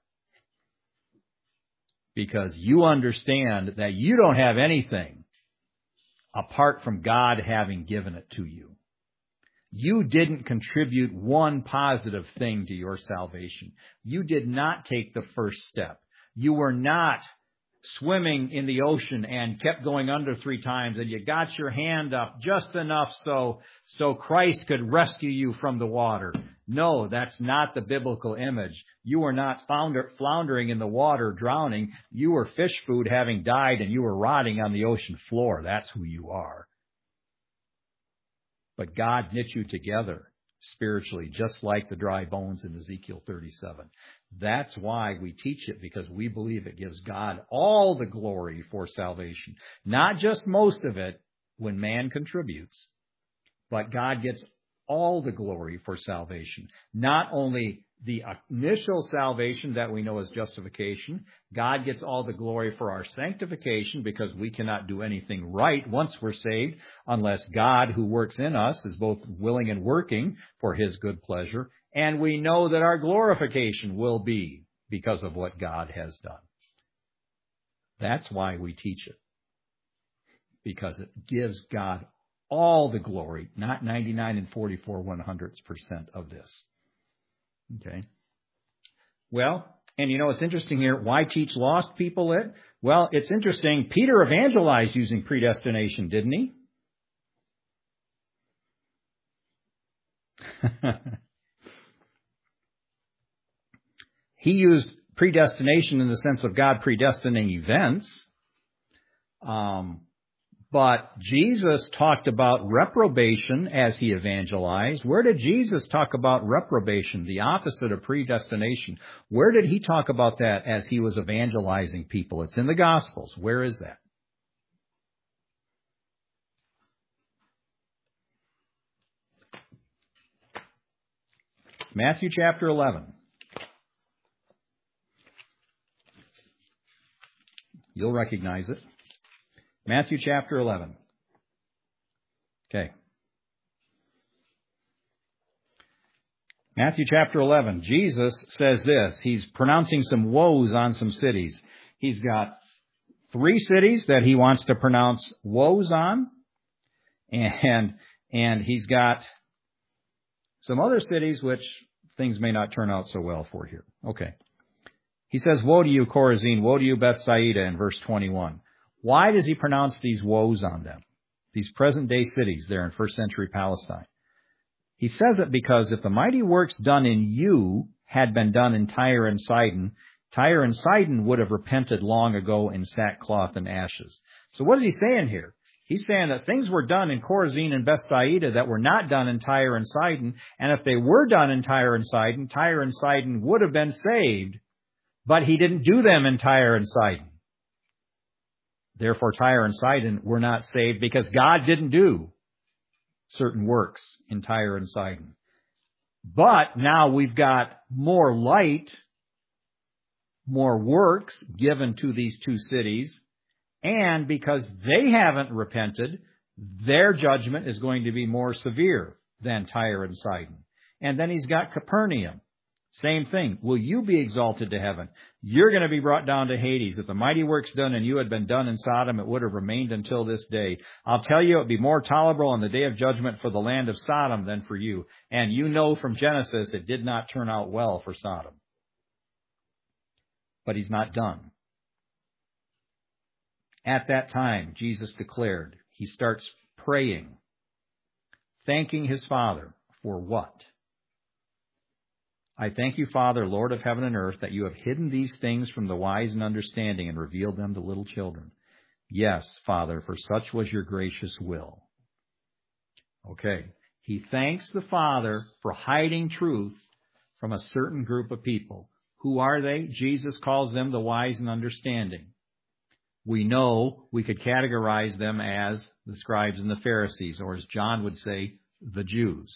Speaker 1: Because you understand that you don't have anything apart from God having given it to you. You didn't contribute one positive thing to your salvation. You did not take the first step. You were not swimming in the ocean and kept going under three times, and you got your hand up just enough so, so Christ could rescue you from the water. No, that's not the biblical image. You were not flounder, floundering in the water, drowning. You were fish food having died, and you were rotting on the ocean floor. That's who you are. But God knit you together spiritually, just like the dry bones in Ezekiel thirty-seven. That's why we teach it, because we believe it gives God all the glory for salvation. Not just most of it when man contributes, but God gets all the glory for salvation. Not only the initial salvation that we know as justification, God gets all the glory for our sanctification, because we cannot do anything right once we're saved unless God who works in us is both willing and working for his good pleasure. And we know that our glorification will be because of what God has done. That's why we teach it. Because it gives God all the glory, not ninety-nine and forty-four one hundredths percent of this. Okay. Well, and you know, it's interesting here. Why teach lost people it? Well, it's interesting. Peter evangelized using predestination, didn't he? He used predestination in the sense of God predestining events. Um, but Jesus talked about reprobation as he evangelized. Where did Jesus talk about reprobation, the opposite of predestination? Where did he talk about that as he was evangelizing people? It's in the Gospels. Where is that? Matthew chapter eleven. You'll recognize it. Matthew chapter eleven. Okay. Matthew chapter eleven. Jesus says this. He's pronouncing some woes on some cities. He's got three cities that he wants to pronounce woes on. And, and he's got some other cities which things may not turn out so well for here. Okay. He says, woe to you, Chorazin, woe to you, Bethsaida, in verse twenty-one. Why does he pronounce these woes on them? These present-day cities there in first century Palestine. He says it because if the mighty works done in you had been done in Tyre and Sidon, Tyre and Sidon would have repented long ago in sackcloth and ashes. So what is he saying here? He's saying that things were done in Chorazin and Bethsaida that were not done in Tyre and Sidon, and if they were done in Tyre and Sidon, Tyre and Sidon would have been saved, but he didn't do them in Tyre and Sidon. Therefore, Tyre and Sidon were not saved because God didn't do certain works in Tyre and Sidon. But now we've got more light, more works given to these two cities, and because they haven't repented, their judgment is going to be more severe than Tyre and Sidon. And then he's got Capernaum. Same thing. Will you be exalted to heaven? You're going to be brought down to Hades. If the mighty works done in you had been done in Sodom, it would have remained until this day. I'll tell you, it would be more tolerable on the day of judgment for the land of Sodom than for you. And you know from Genesis, it did not turn out well for Sodom. But he's not done. At that time, Jesus declared, he starts praying, thanking his Father for what? I thank you, Father, Lord of heaven and earth, that you have hidden these things from the wise and understanding and revealed them to little children. Yes, Father, for such was your gracious will. Okay. He thanks the Father for hiding truth from a certain group of people. Who are they? Jesus calls them the wise and understanding. We know we could categorize them as the scribes and the Pharisees, or as John would say, the Jews.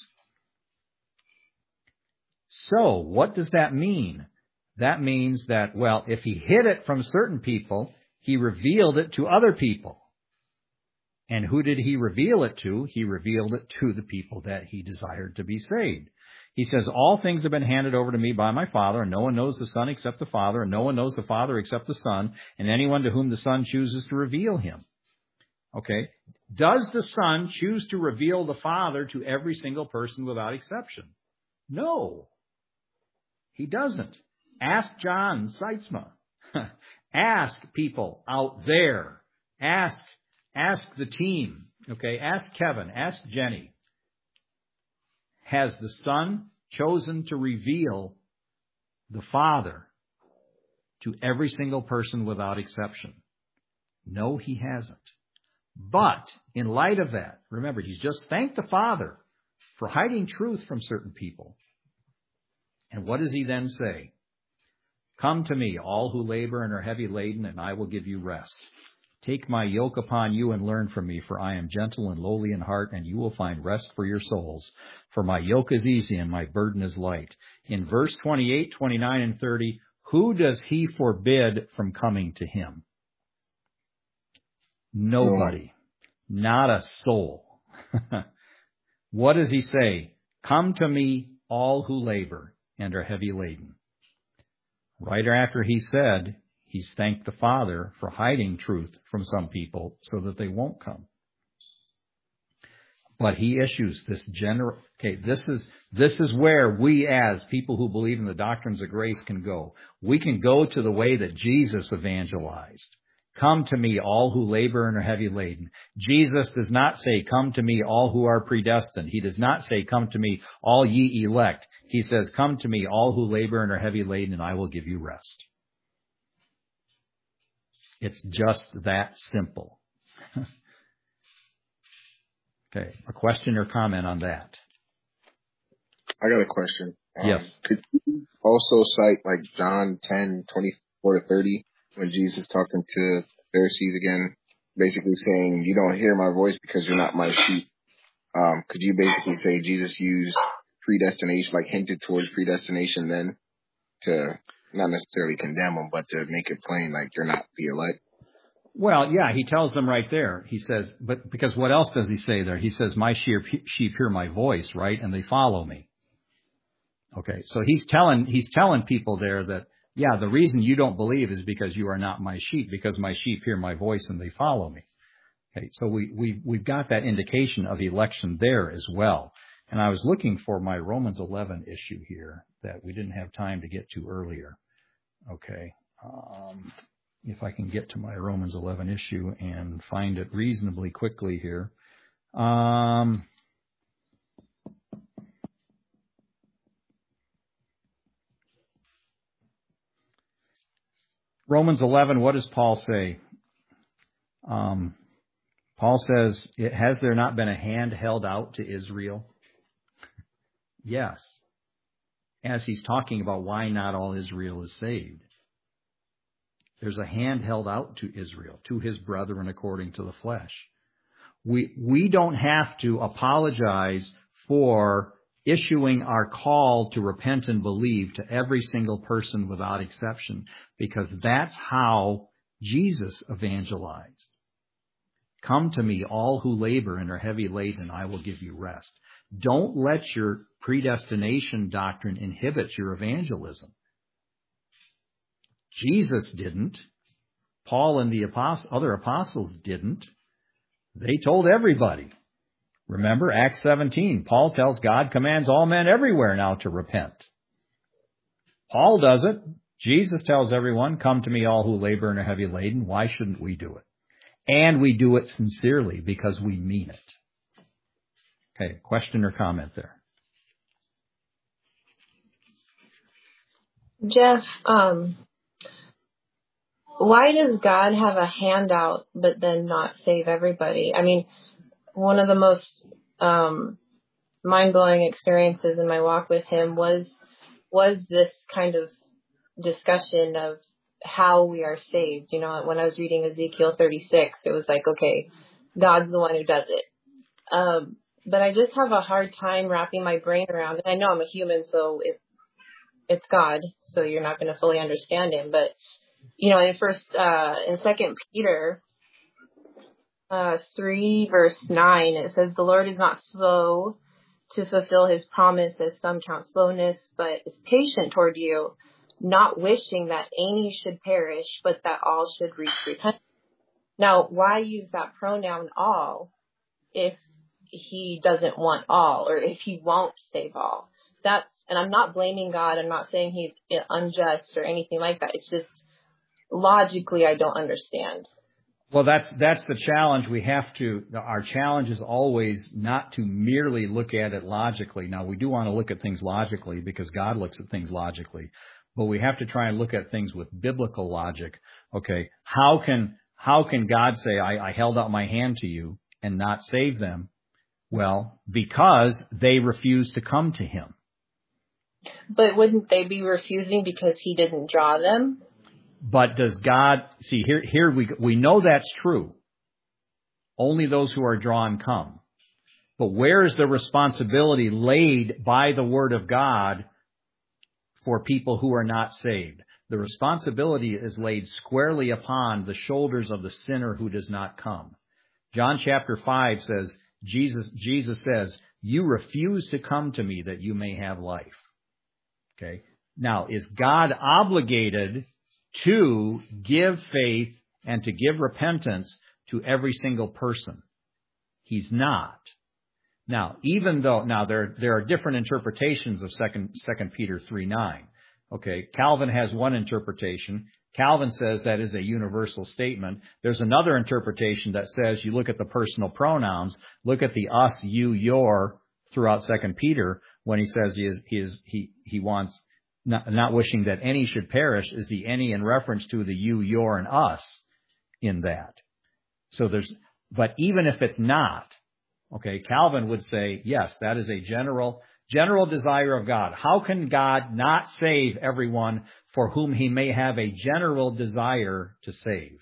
Speaker 1: So, what does that mean? That means that, well, if he hid it from certain people, he revealed it to other people. And who did he reveal it to? He revealed it to the people that he desired to be saved. He says, all things have been handed over to me by my Father, and no one knows the Son except the Father, and no one knows the Father except the Son, and anyone to whom the Son chooses to reveal him. Okay. Does the Son choose to reveal the Father to every single person without exception? No. He doesn't. Ask John Seitzma. Ask people out there. Ask, ask the team. Okay. Ask Kevin. Ask Jenny. Has the Son chosen to reveal the Father to every single person without exception? No, he hasn't. But in light of that, remember, he's just thanked the Father for hiding truth from certain people. And what does he then say? Come to me, all who labor and are heavy laden, and I will give you rest. Take my yoke upon you and learn from me, for I am gentle and lowly in heart, and you will find rest for your souls. For my yoke is easy and my burden is light. In verse twenty-eight, twenty-nine, and thirty, who does he forbid from coming to him? Nobody. Not a soul. What does he say? Come to me, all who labor and are heavy laden. Right after he said, he's thanked the Father for hiding truth from some people so that they won't come. But he issues this general, okay, this is, this is where we as people who believe in the doctrines of grace can go. We can go to the way that Jesus evangelized. come to me, all who labor and are heavy laden. Jesus does not say, come to me, all who are predestined. He does not say, come to me, all ye elect. He says, come to me, all who labor and are heavy laden, and I will give you rest. It's just that simple. Okay, a question or comment on that?
Speaker 3: I got a question. Um,
Speaker 1: Yes.
Speaker 3: Could you also cite like John ten, twenty-four to thirty, when Jesus talking to the Pharisees again, basically saying, you don't hear my voice because you're not my sheep. Um, could you basically say Jesus used predestination, like hinted towards predestination then to not necessarily condemn them, but to make it plain, like you're not the elect?
Speaker 1: Well, yeah, he tells them right there. He says, but because what else does he say there? He says, my sheep, sheep hear my voice, right? And they follow me. Okay. So he's telling, he's telling people there that, yeah, the reason you don't believe is because you are not my sheep, because my sheep hear my voice and they follow me. Okay. So we, we, we've got that indication of election there as well. And I was looking for my Romans eleven issue here that we didn't have time to get to earlier. Okay. Um, if I can get to my Romans eleven issue and find it reasonably quickly here. Um, Romans eleven, what does Paul say? Um, Paul says, has there not been a hand held out to Israel? Yes. As he's talking about why not all Israel is saved. There's a hand held out to Israel, to his brethren according to the flesh. We, we don't have to apologize for issuing our call to repent and believe to every single person without exception, because that's how Jesus evangelized. Come to me, all who labor and are heavy laden, I will give you rest. Don't let your predestination doctrine inhibit your evangelism. Jesus didn't. Paul and the apost- other apostles didn't. They told everybody. Remember, Acts seventeen, Paul tells God commands all men everywhere now to repent. Paul does it. Jesus tells everyone, come to me all who labor and are heavy laden. Why shouldn't we do it? And we do it sincerely because we mean it. Okay, question or comment there?
Speaker 12: Jeff, um, why does God have a handout but then not save everybody? I mean, one of the most um, mind-blowing experiences in my walk with him was was this kind of discussion of how we are saved. You know, when I was reading Ezekiel thirty-six, it was like, okay, God's the one who does it. Um, but I just have a hard time wrapping my brain around it. I know I'm a human, so it, it's God, so you're not going to fully understand him. But, you know, in first, uh, in Second Peter uh, three, verse nine, it says, the Lord is not slow to fulfill his promise, as some count slowness, but is patient toward you, not wishing that any should perish, but that all should reach repentance. Now, why use that pronoun all if he doesn't want all, or if he won't save all? That's, and I'm not blaming God. I'm not saying he's unjust or anything like that. It's just logically I don't understand.
Speaker 1: Well, that's that's the challenge. We have to, our challenge is always not to merely look at it logically. Now, we do want to look at things logically because God looks at things logically, but we have to try and look at things with biblical logic. Okay, how can how can God say, I, I held out my hand to you and not save them? Well, because they refused to come to him.
Speaker 12: But wouldn't they be refusing because he didn't draw them?
Speaker 1: But does God, see, here, here we, we know that's true. Only those who are drawn come. But where is the responsibility laid by the word of God for people who are not saved? The responsibility is laid squarely upon the shoulders of the sinner who does not come. John chapter five says, Jesus, Jesus says, you refuse to come to me that you may have life. Okay. Now, is God obligated to give faith and to give repentance to every single person? He's not. Now, even though, now there, there are different interpretations of second, second Peter three nine. Okay. Calvin has one interpretation. Calvin says that is a universal statement. There's another interpretation that says you look at the personal pronouns, look at the us, you, your throughout Second Peter when he says he is, he is, he, he wants not, not wishing that any should perish is the any in reference to the you, your, and us in that. So there's, but even if it's not, okay, Calvin would say, yes, that is a general, general desire of God. How can God not save everyone for whom he may have a general desire to save?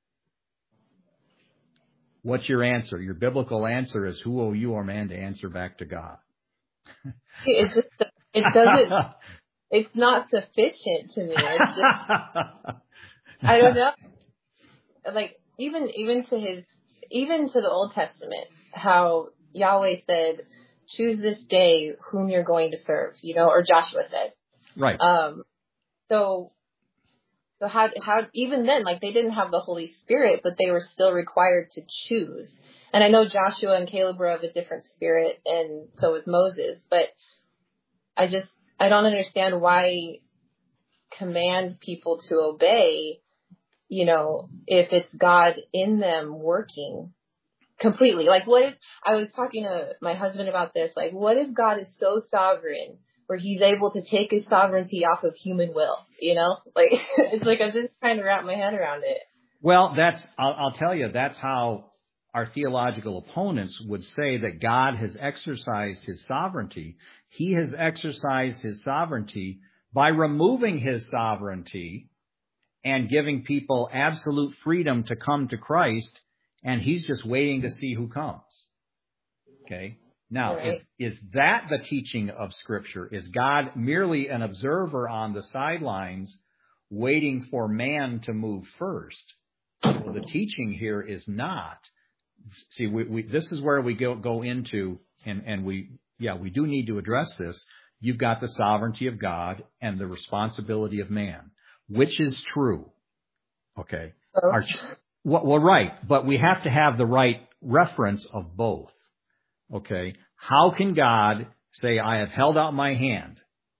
Speaker 1: What's your answer? Your biblical answer is, who owe you or man to answer back to God?
Speaker 12: It just, it doesn't, it's not sufficient to me. It's just, I don't know. Like, even, even to his, even to the Old Testament, how Yahweh said, choose this day whom you're going to serve, you know, or Joshua said.
Speaker 1: Right.
Speaker 12: Um, so, so how, how, even then, like, they didn't have the Holy Spirit, but they were still required to choose. And I know Joshua and Caleb were of a different spirit, and so was Moses, but I just, I don't understand why command people to obey, you know, if it's God in them working completely. Like, what if, I was talking to my husband about this, like, what if God is so sovereign where he's able to take his sovereignty off of human will, you know? Like, it's like, I'm just trying to wrap my head around it.
Speaker 1: Well, that's, I'll, I'll tell you, that's how our theological opponents would say that God has exercised his sovereignty. He has exercised his sovereignty by removing his sovereignty and giving people absolute freedom to come to Christ, and he's just waiting to see who comes. Okay? Now,
Speaker 12: Right.
Speaker 1: is, is that the teaching of Scripture? Is God merely an observer on the sidelines waiting for man to move first? Well, the teaching here is not. See, we, we, this is where we go, go into, and, and we, yeah, we do need to address this. You've got the sovereignty of God and the responsibility of man. Which is true? Okay.
Speaker 12: Oh.
Speaker 1: Our, well, well, right. But we have to have the right reference of both. Okay. How can God say, I have held out my hand,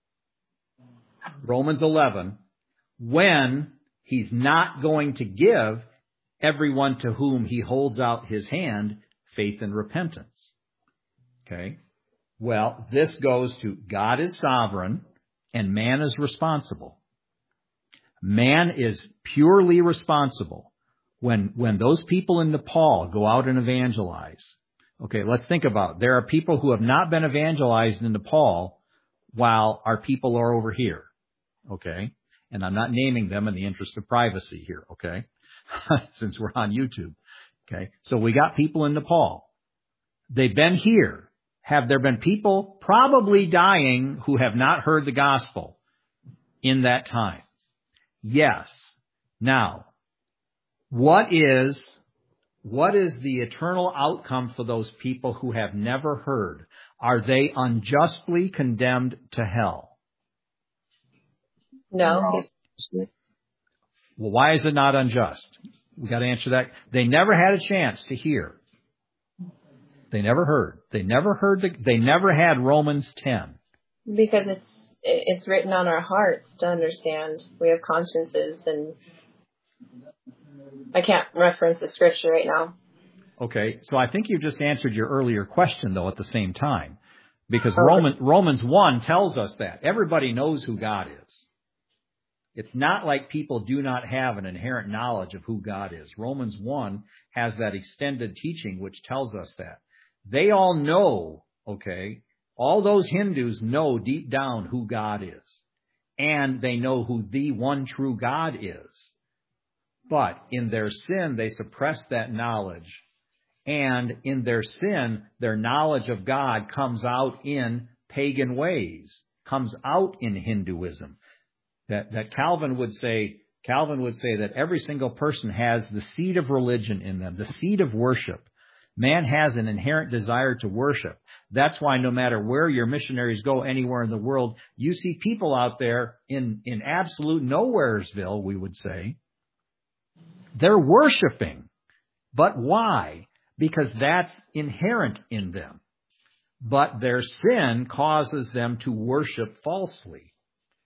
Speaker 1: Romans eleven, when he's not going to give everyone to whom he holds out his hand faith and repentance? Okay. Well, this goes to God is sovereign and man is responsible. Man is purely responsible. When, when those people in Nepal go out and evangelize, okay, let's think about it. There are people who have not been evangelized in Nepal while our people are over here, okay? And I'm not naming them in the interest of privacy here, okay? Since we're on YouTube, okay? So we got people in Nepal. They've been here. Have there been people probably dying who have not heard the gospel in that time? Yes. Now, what is, what is the eternal outcome for those people who have never heard? Are they unjustly condemned to hell?
Speaker 12: No.
Speaker 1: Well, why is it not unjust? We got to answer that. They never had a chance to hear. They never heard. They never heard. The, they never had Romans ten.
Speaker 12: Because it's it's written on our hearts to understand. We have consciences, and I can't reference the scripture right now.
Speaker 1: Okay, so I think you just answered your earlier question, though, at the same time. Because Roman, Romans one tells us that. Everybody knows who God is. It's not like people do not have an inherent knowledge of who God is. Romans one has that extended teaching which tells us that. They all know, okay, all those Hindus know deep down who God is. And they know who the one true God is. But in their sin, they suppress that knowledge. And in their sin, their knowledge of God comes out in pagan ways, comes out in Hinduism. That, that Calvin would say, Calvin would say that every single person has the seed of religion in them, the seed of worship. Man has an inherent desire to worship. That's why no matter where your missionaries go anywhere in the world, you see people out there in, in absolute nowheresville, we would say. They're worshiping. But why? Because that's inherent in them. But their sin causes them to worship falsely.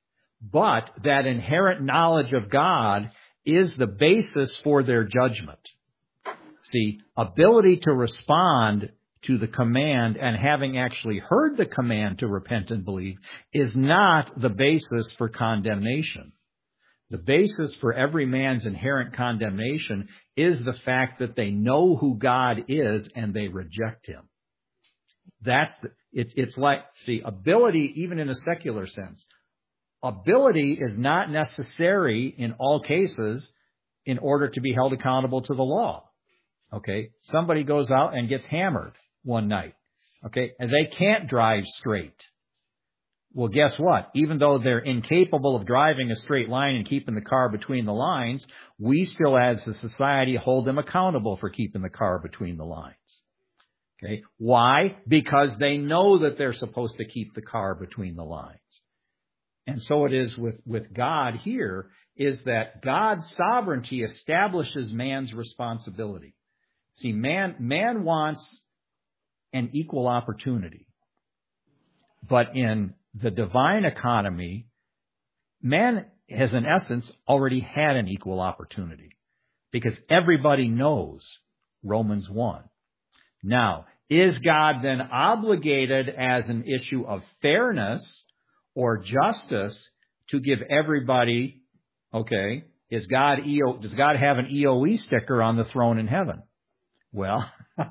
Speaker 1: but that inherent knowledge of God is the basis for their judgment. See, ability to respond to the command and having actually heard the command to repent and believe is not the basis for condemnation. The basis for every man's inherent condemnation is the fact that they know who God is and they reject him. That's the, it, it's like, see, ability, even in a secular sense, ability is not necessary in all cases in order to be held accountable to the law. Okay, somebody goes out and gets hammered one night, okay, and they can't drive straight. Well, guess what? Even though they're incapable of driving a straight line and keeping the car between the lines, we still as a society hold them accountable for keeping the car between the lines. Okay, why? Because they know that they're supposed to keep the car between the lines. And so it is with, with God here, is that God's sovereignty establishes man's responsibility. See, man, man wants an equal opportunity. But in the divine economy, man has in essence already had an equal opportunity because everybody knows Romans one. Now, is God then obligated as an issue of fairness or justice to give everybody, okay, is God, does God have an E O E sticker on the throne in heaven? Well,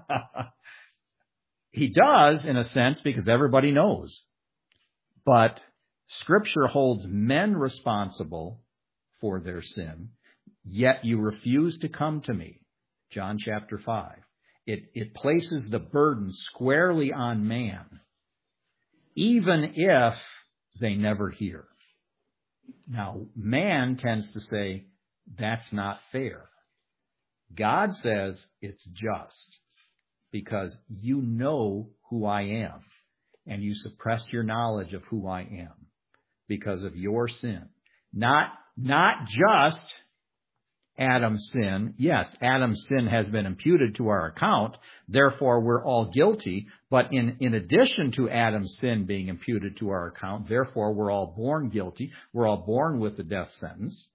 Speaker 1: he does in a sense because everybody knows. But Scripture holds men responsible for their sin, yet you refuse to come to me. John chapter five. It, it places the burden squarely on man, even if they never hear. Now, man tends to say, that's not fair. God says it's just because you know who I am and you suppress your knowledge of who I am because of your sin. Not, not just Adam's sin. Yes, Adam's sin has been imputed to our account. Therefore, we're all guilty. But in, in addition to Adam's sin being imputed to our account, therefore, we're all born guilty. We're all born with the death sentence.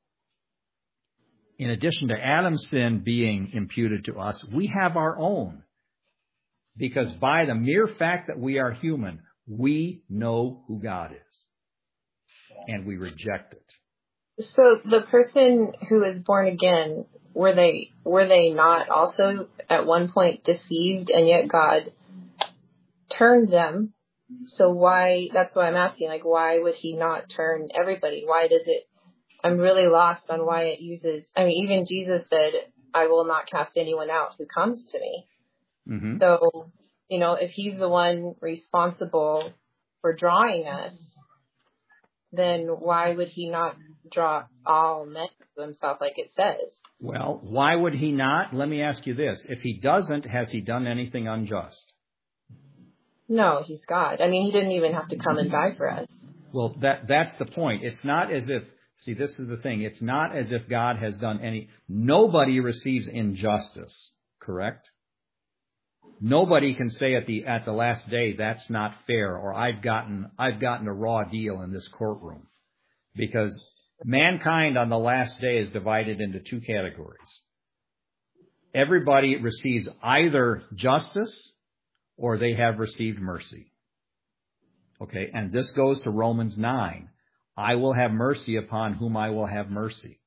Speaker 1: In addition to Adam's sin being imputed to us, we have our own. Because by the mere fact that we are human, we know who God is. And we reject it.
Speaker 12: So the person who is born again, were they were they not also at one point deceived, and yet God turned them? So why, that's why I'm asking, like, why would he not turn everybody? Why does it, I'm really lost on why it uses, I mean, even Jesus said, I will not cast anyone out who comes to me. Mm-hmm. So, you know, if he's the one responsible for drawing us, then why would he not draw all men to himself like it says?
Speaker 1: Well, why would he not? Let me ask you this. If he doesn't, has he done anything unjust?
Speaker 12: No, he's God. I mean, he didn't even have to come and die for us.
Speaker 1: Well, that that's the point. It's not as if, see, this is the thing. It's not as if God has done any, nobody receives injustice, correct? Nobody can say at the at the last day, that's not fair, or I've gotten I've gotten a raw deal in this courtroom. Because mankind on the last day is divided into two categories. Everybody receives either justice or they have received mercy. Okay, and this goes to Romans nine. I will have mercy upon whom I will have mercy.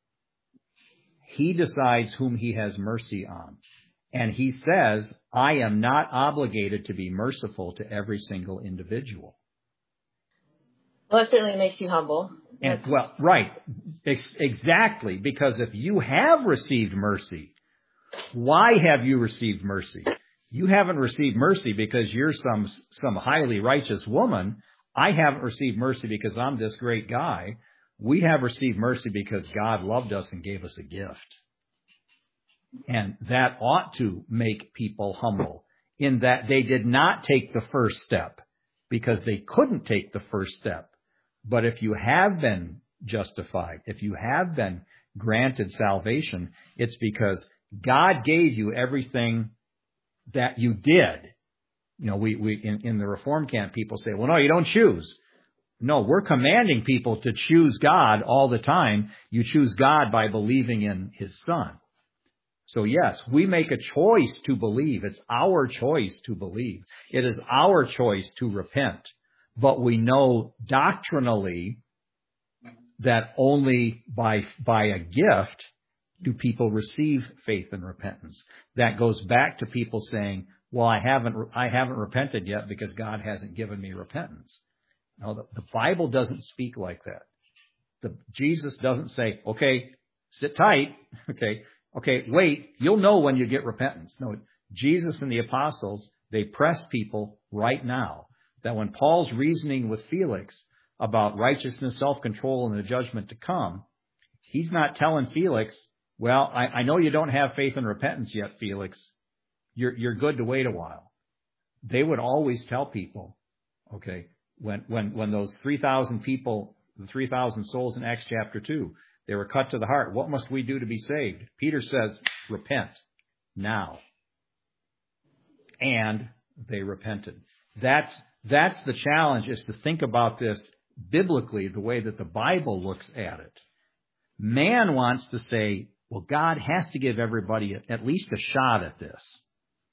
Speaker 1: He decides whom he has mercy on. And he says, I am not obligated to be merciful to every single individual.
Speaker 12: Well, that certainly makes you humble.
Speaker 1: And, well, right. Ex- exactly. Because if you have received mercy, why have you received mercy? You haven't received mercy because you're some, some highly righteous woman. I haven't received mercy because I'm this great guy. We have received mercy because God loved us and gave us a gift. And that ought to make people humble in that they did not take the first step because they couldn't take the first step. But if you have been justified, if you have been granted salvation, it's because God gave you everything that you did. You know, we, we in, in the Reform camp, people say, well, no, you don't choose. No, we're commanding people to choose God all the time. You choose God by believing in His Son. So yes, we make a choice to believe. It's our choice to believe. It is our choice to repent. But we know doctrinally that only by, by a gift do people receive faith and repentance. That goes back to people saying, well, I haven't, I haven't repented yet because God hasn't given me repentance. No, the, the Bible doesn't speak like that. The, Jesus doesn't say, okay, sit tight. Okay. Okay, wait, you'll know when you get repentance. No, Jesus and the apostles, they press people right now. That when Paul's reasoning with Felix about righteousness, self-control, and the judgment to come, he's not telling Felix, well, I, I know you don't have faith and repentance yet, Felix. You're, you're good to wait a while. They would always tell people, okay, when, when, when those three thousand people, the three thousand souls in Acts chapter two, they were cut to the heart. What must we do to be saved? Peter says, repent now. And they repented. That's, that's the challenge, is to think about this biblically, the way that the Bible looks at it. Man wants to say, well, God has to give everybody at least a shot at this.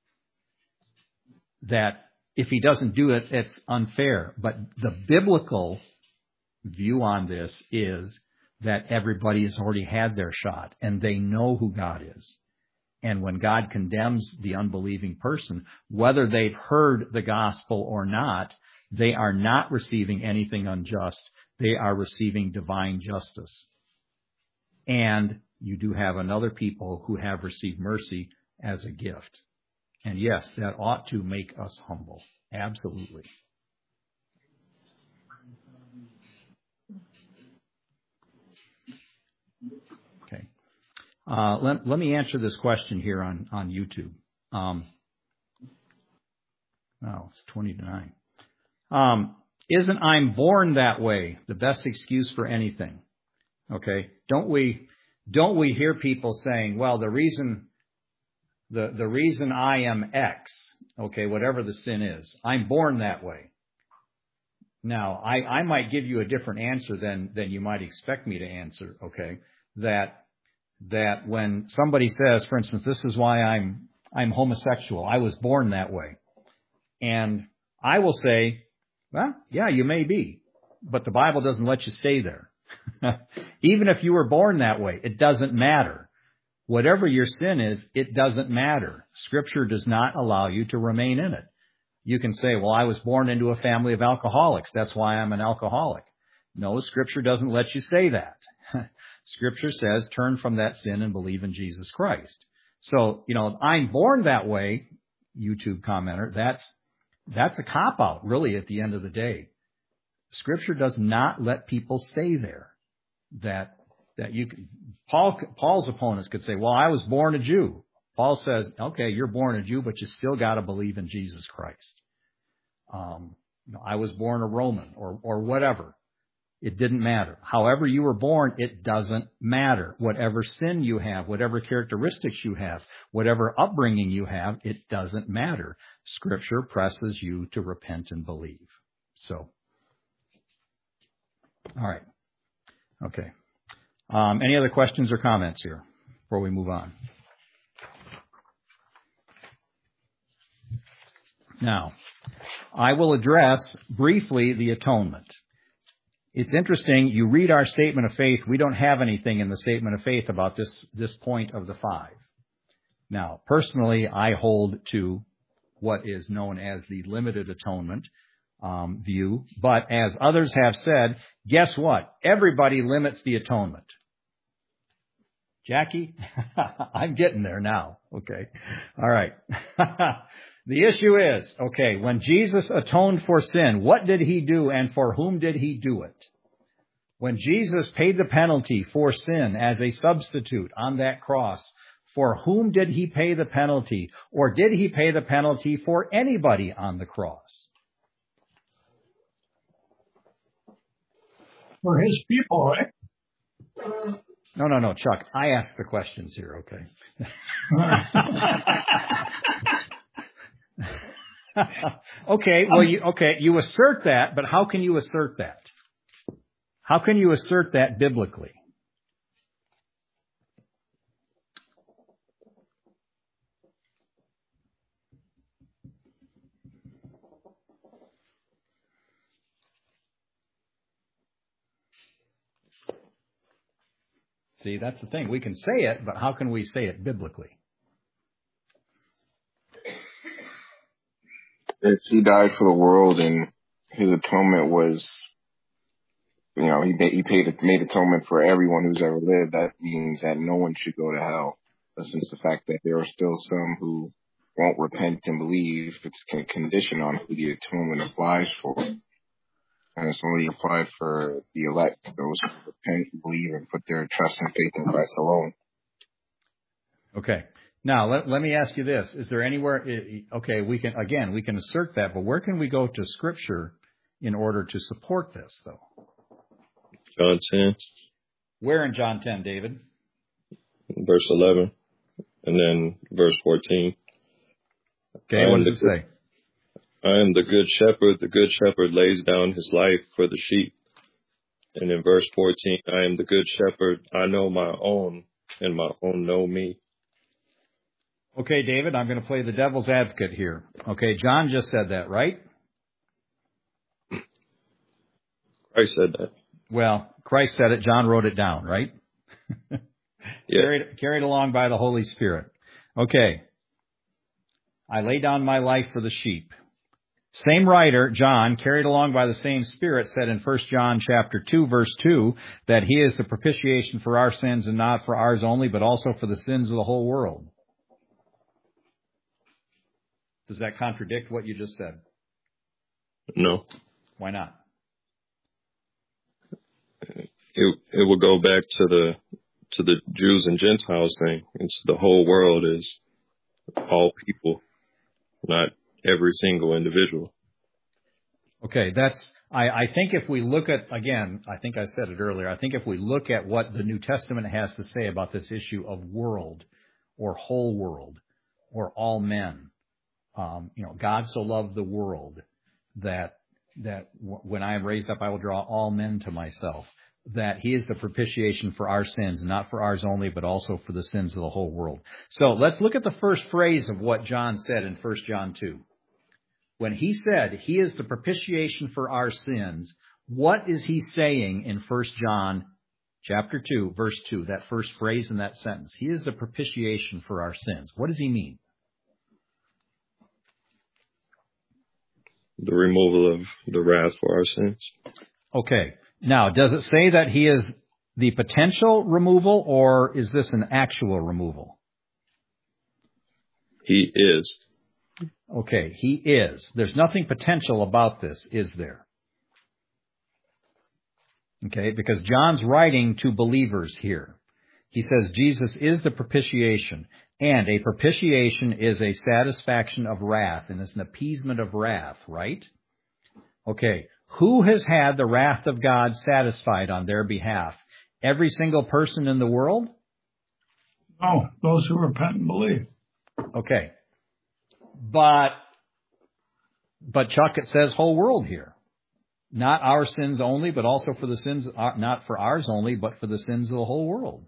Speaker 1: That if He doesn't do it, it's unfair. But the biblical view on this is that everybody has already had their shot and they know who God is. And when God condemns the unbelieving person, whether they've heard the gospel or not, they are not receiving anything unjust. They are receiving divine justice. And you do have another people who have received mercy as a gift. And yes, that ought to make us humble. Absolutely. Okay. Uh, let, let me answer this question here on, on YouTube. Um, oh, it's twenty to nine. Um, isn't I'm born that way the best excuse for anything? Okay. Don't we, don't we hear people saying, well, the reason, the, the reason I am X, okay, whatever the sin is, I'm born that way. Now, I, I might give you a different answer than, than you might expect me to answer, okay? That, that when somebody says, for instance, this is why I'm, I'm homosexual. I was born that way. And I will say, well, yeah, you may be, but the Bible doesn't let you stay there. Even if you were born that way, it doesn't matter. Whatever your sin is, it doesn't matter. Scripture does not allow you to remain in it. You can say, well, I was born into a family of alcoholics. That's why I'm an alcoholic. No, Scripture doesn't let you say that. Scripture says, turn from that sin and believe in Jesus Christ. So, you know, I'm born that way, YouTube commenter, that's, that's a cop-out, really, at the end of the day. Scripture does not let people stay there. That, that you can, Paul, Paul's opponents could say, well, I was born a Jew. Paul says, okay, you're born a Jew, but you still got to believe in Jesus Christ. Um, you know, I was born a Roman or, or whatever. It didn't matter. However you were born, it doesn't matter. Whatever sin you have, whatever characteristics you have, whatever upbringing you have, it doesn't matter. Scripture presses you to repent and believe. So, all right. Okay. Um, any other questions or comments here before we move on? Now, I will address briefly the atonement. It's interesting, you read our statement of faith, we don't have anything in the statement of faith about this, this point of the five. Now, personally, I hold to what is known as the limited atonement um, view, but as others have said, guess what? Everybody limits the atonement. Jackie, I'm getting there now. Okay. All right. The issue is, okay, when Jesus atoned for sin, what did He do and for whom did He do it? When Jesus paid the penalty for sin as a substitute on that cross, for whom did He pay the penalty? Or did He pay the penalty for anybody on the cross?
Speaker 4: For His people, right?
Speaker 1: No, no, no, Chuck, I ask the questions here, okay? Okay, well, you, okay, you assert that, but how can you assert that? How can you assert that biblically? See, that's the thing. We can say it, but how can we say it biblically?
Speaker 3: If he died for the world and his atonement was, you know, he made, he paid made atonement for everyone who's ever lived, that means that no one should go to hell. But since the fact that there are still some who won't repent and believe, it's a condition on who the atonement applies for. And it's only applied for the elect, those who repent, believe, and put their trust and faith in Christ alone.
Speaker 1: Okay. Now, let, let me ask you this. Is there anywhere, okay, we can, again, we can assert that, but where can we go to Scripture in order to support this, though?
Speaker 2: John ten.
Speaker 1: Where in John ten, David?
Speaker 2: Verse eleven. And then verse fourteen.
Speaker 1: Okay, what does it say?
Speaker 2: I am the good shepherd. The good shepherd lays down his life for the sheep. And in verse fourteen, I am the good shepherd. I know my own, and my own know me.
Speaker 1: Okay, David, I'm going to play the devil's advocate here. Okay, John just said that, right?
Speaker 2: Christ said that.
Speaker 1: Well, Christ said it. John wrote it down, right?
Speaker 2: Yeah.
Speaker 1: Carried, carried along by the Holy Spirit. Okay. I lay down my life for the sheep. Same writer, John, carried along by the same Spirit, said in First John chapter two, verse two, that he is the propitiation for our sins, and not for ours only, but also for the sins of the whole world. Does that contradict what you just said?
Speaker 2: No.
Speaker 1: Why not?
Speaker 2: It it will go back to the to the Jews and Gentiles thing. It's the whole world is all people, not every single individual.
Speaker 1: Okay, that's, I, I think if we look at, again, I think I said it earlier, I think if we look at what the New Testament has to say about this issue of world, or whole world, or all men, um, you know, God so loved the world that, that w- when I am raised up, I will draw all men to myself, that he is the propitiation for our sins, not for ours only, but also for the sins of the whole world. So let's look at the first phrase of what John said in First John two. When he said he is the propitiation for our sins, what is he saying in First John chapter two, verse two, that first phrase in that sentence? He is the propitiation for our sins. What does he mean?
Speaker 2: The removal of the wrath for our sins.
Speaker 1: Okay. Now, does it say that he is the potential removal, or is this an actual removal?
Speaker 2: He is.
Speaker 1: Okay, he is. There's nothing potential about this, is there? Okay, because John's writing to believers here. He says Jesus is the propitiation, and a propitiation is a satisfaction of wrath, and it's an appeasement of wrath, right? Okay, who has had the wrath of God satisfied on their behalf? Every single person in the world?
Speaker 4: No, those who repent and believe.
Speaker 1: Okay. But, but Chuck, it says whole world here. Not our sins only, but also for the sins, not for ours only, but for the sins of the whole world.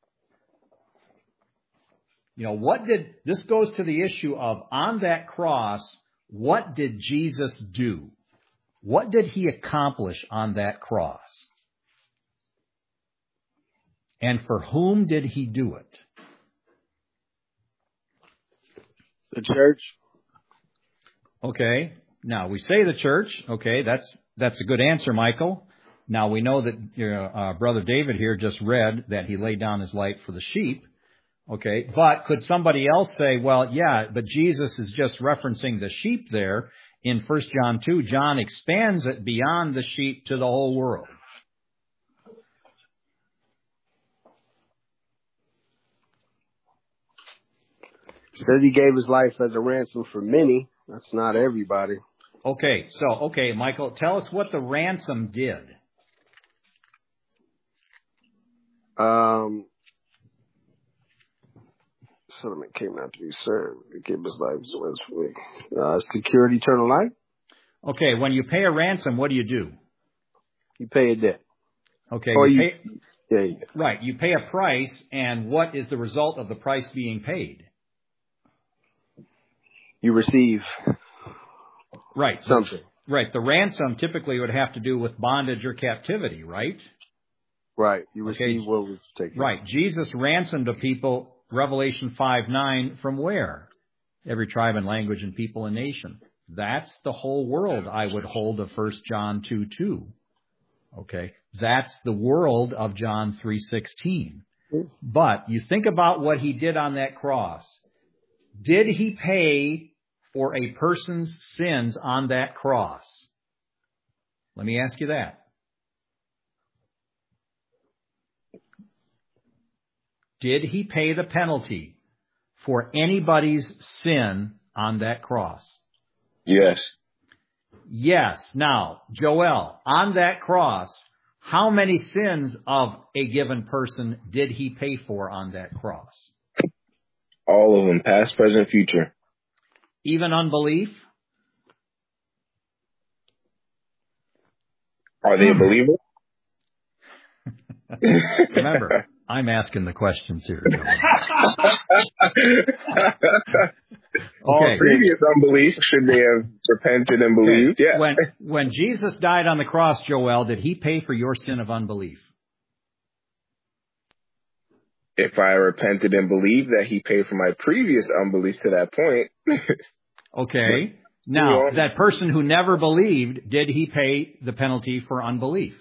Speaker 1: You know, what did, this goes to the issue of, on that cross, what did Jesus do? What did he accomplish on that cross? And for whom did he do it?
Speaker 5: The church.
Speaker 1: Okay. Now, we say the church. Okay, that's that's a good answer, Michael. Now, we know that your uh, brother David here just read that he laid down his life for the sheep. Okay, but could somebody else say, well, yeah, but Jesus is just referencing the sheep there. In First John two, John expands it beyond the sheep to the whole world.
Speaker 5: Says he gave his life as a ransom for many. That's not everybody.
Speaker 1: Okay, so, okay, Michael, tell us what the ransom did.
Speaker 5: Um, Solomon came out to be served. He gave his life as a ransom for me. Uh, secured eternal life.
Speaker 1: Okay, when you pay a ransom, what do you do?
Speaker 5: You pay a debt.
Speaker 1: Okay.
Speaker 5: Or
Speaker 1: you
Speaker 5: you,
Speaker 1: pay,
Speaker 5: yeah, yeah.
Speaker 1: right. You pay a price, and what is the result of the price being paid?
Speaker 5: You receive
Speaker 1: right
Speaker 5: something.
Speaker 1: Right. The ransom typically would have to do with bondage or captivity, right?
Speaker 5: Right. You receive
Speaker 1: okay.
Speaker 5: what was taken.
Speaker 1: Right. Jesus ransomed a people, Revelation five nine, from where? Every tribe and language and people and nation. That's the whole world, I would hold, of First John two two. Okay. That's the world of John three sixteen. But you think about what he did on that cross. Did he pay for a person's sins on that cross? Let me ask you that. Did he pay the penalty for anybody's sin on that cross?
Speaker 3: Yes.
Speaker 1: Yes. Now, Joel, on that cross, how many sins of a given person did he pay for on that cross?
Speaker 3: All of them, past, present, future.
Speaker 1: Even unbelief?
Speaker 3: Are they a believer?
Speaker 1: Remember, I'm asking the questions here, Joel.
Speaker 3: All
Speaker 1: okay.
Speaker 3: previous unbelief, should they have repented and believed?
Speaker 1: Okay.
Speaker 3: Yeah.
Speaker 1: When, when Jesus died on the cross, Joel, did he pay for your sin of unbelief?
Speaker 3: If I repented and believed that he paid for my previous unbelief to that point.
Speaker 1: Okay. Now, that person who never believed, did he pay the penalty for unbelief?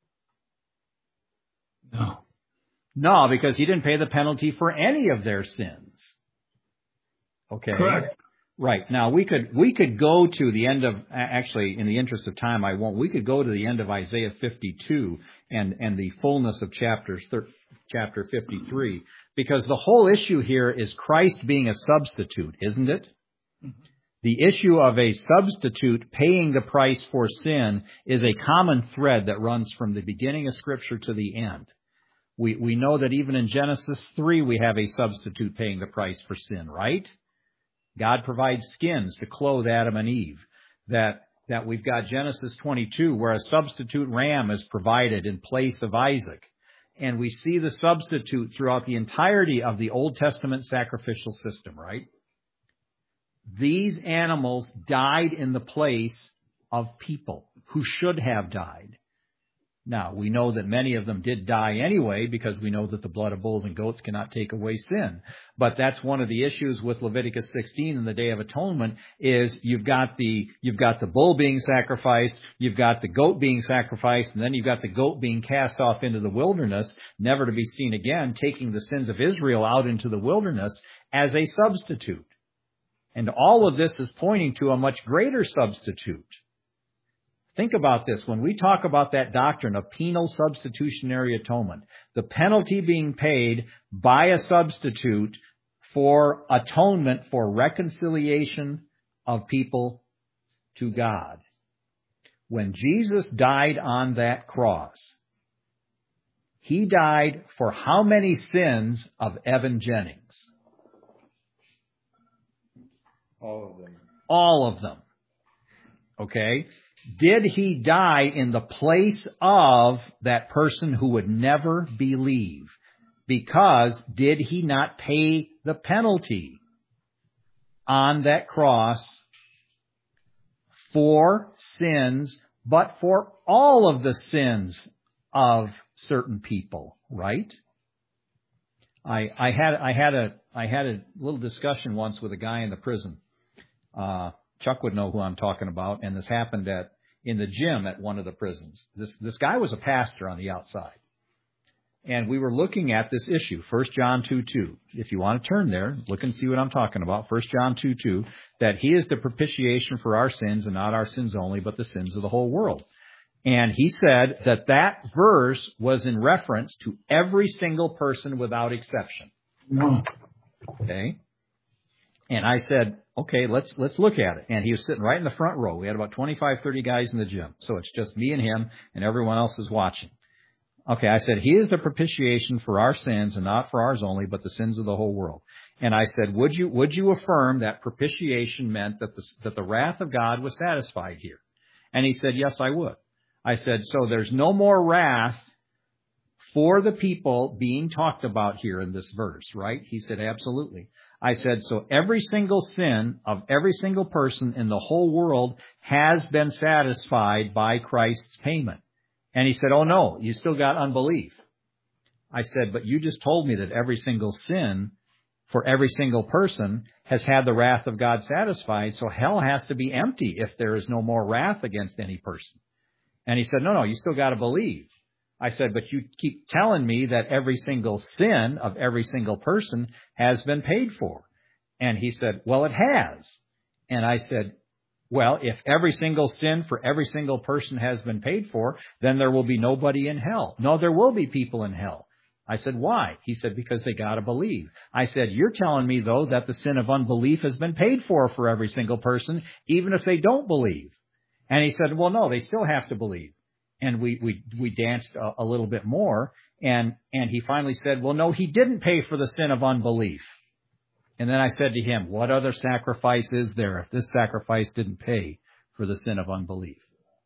Speaker 4: No.
Speaker 1: No, because he didn't pay the penalty for any of their sins. Okay.
Speaker 4: Correct.
Speaker 1: Right. Now, we could we could go to the end of, actually, in the interest of time, I won't. We could go to the end of Isaiah fifty-two and, and the fullness of chapters chapter fifty-three, because the whole issue here is Christ being a substitute, isn't it? The issue of a substitute paying the price for sin is a common thread that runs from the beginning of Scripture to the end. We we know that even in Genesis three we have a substitute paying the price for sin, right? God provides skins to clothe Adam and Eve. That that we've got Genesis twenty-two where a substitute ram is provided in place of Isaac. And we see the substitute throughout the entirety of the Old Testament sacrificial system, right? These animals died in the place of people who should have died. Now, we know that many of them did die anyway because we know that the blood of bulls and goats cannot take away sin. But that's one of the issues with Leviticus sixteen and the Day of Atonement is you've got the you've got the bull being sacrificed, you've got the goat being sacrificed, and then you've got the goat being cast off into the wilderness, never to be seen again, taking the sins of Israel out into the wilderness as a substitute. And all of this is pointing to a much greater substitute. Think about this. When we talk about that doctrine of penal substitutionary atonement, the penalty being paid by a substitute for atonement for reconciliation of people to God. When Jesus died on that cross, he died for how many sins of Evan Jennings?
Speaker 9: All of them.
Speaker 1: All of them. Okay? Did he die in the place of that person who would never believe? Because did he not pay the penalty on that cross for sins, but for all of the sins of certain people, right? I, I had I had a I had a little discussion once with a guy in the prison. Uh, Chuck would know who I'm talking about, and this happened at in the gym at one of the prisons. This this guy was a pastor on the outside, and we were looking at this issue, First John two two. If you want to turn there, look and see what I'm talking about. First John two two, that he is the propitiation for our sins, and not our sins only, but the sins of the whole world. And he said that that verse was in reference to every single person without exception.
Speaker 4: No.
Speaker 1: Okay. And I said, okay, let's let's look at it. And he was sitting right in the front row. We had about twenty-five, thirty guys in the gym. So it's just me and him, and everyone else is watching. Okay, I said, he is the propitiation for our sins, and not for ours only, but the sins of the whole world. And I said, would you would you affirm that propitiation meant that the, that the wrath of God was satisfied here? And he said, yes, I would. I said, so there's no more wrath for the people being talked about here in this verse, right? He said, absolutely. I said, so every single sin of every single person in the whole world has been satisfied by Christ's payment. And he said, oh no, you still got unbelief. I said, but you just told me that every single sin for every single person has had the wrath of God satisfied, so hell has to be empty if there is no more wrath against any person. And he said, no, no, you still got to believe. I said, but you keep telling me that every single sin of every single person has been paid for. And he said, well, it has. And I said, well, if every single sin for every single person has been paid for, then there will be nobody in hell. No, there will be people in hell. I said, why? He said, because they got to believe. I said, you're telling me, though, that the sin of unbelief has been paid for for every single person, even if they don't believe. And he said, well, no, they still have to believe. And we, we, we danced a, a little bit more. And, and he finally said, well, no, he didn't pay for the sin of unbelief. And then I said to him, what other sacrifice is there if this sacrifice didn't pay for the sin of unbelief?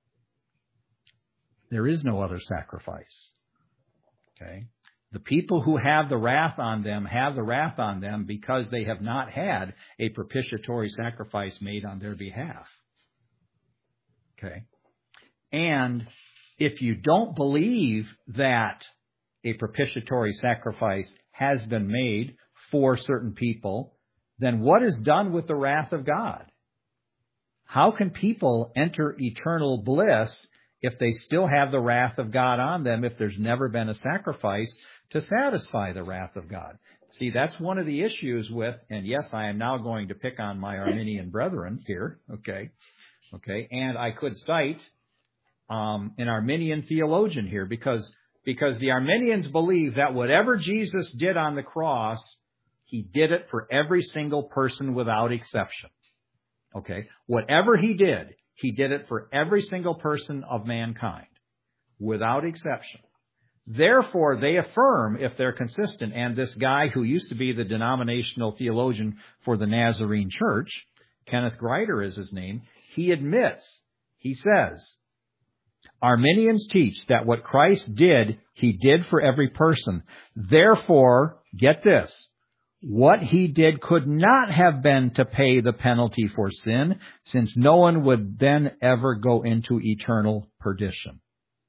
Speaker 1: There is no other sacrifice. Okay. The people who have the wrath on them have the wrath on them because they have not had a propitiatory sacrifice made on their behalf. Okay. And if you don't believe that a propitiatory sacrifice has been made for certain people, then what is done with the wrath of God? How can people enter eternal bliss if they still have the wrath of God on them, if there's never been a sacrifice to satisfy the wrath of God? See, that's one of the issues with, and yes, I am now going to pick on my Arminian brethren here, okay, okay, and I could cite um, an Arminian theologian here because, because the Arminians believe that whatever Jesus did on the cross, he did it for every single person without exception, okay? Whatever he did, he did it for every single person of mankind without exception. Therefore, they affirm, if they're consistent, and this guy who used to be the denominational theologian for the Nazarene Church, Kenneth Grider is his name, he admits, he says, Arminians teach that what Christ did, he did for every person. Therefore, get this, what he did could not have been to pay the penalty for sin, since no one would then ever go into eternal perdition.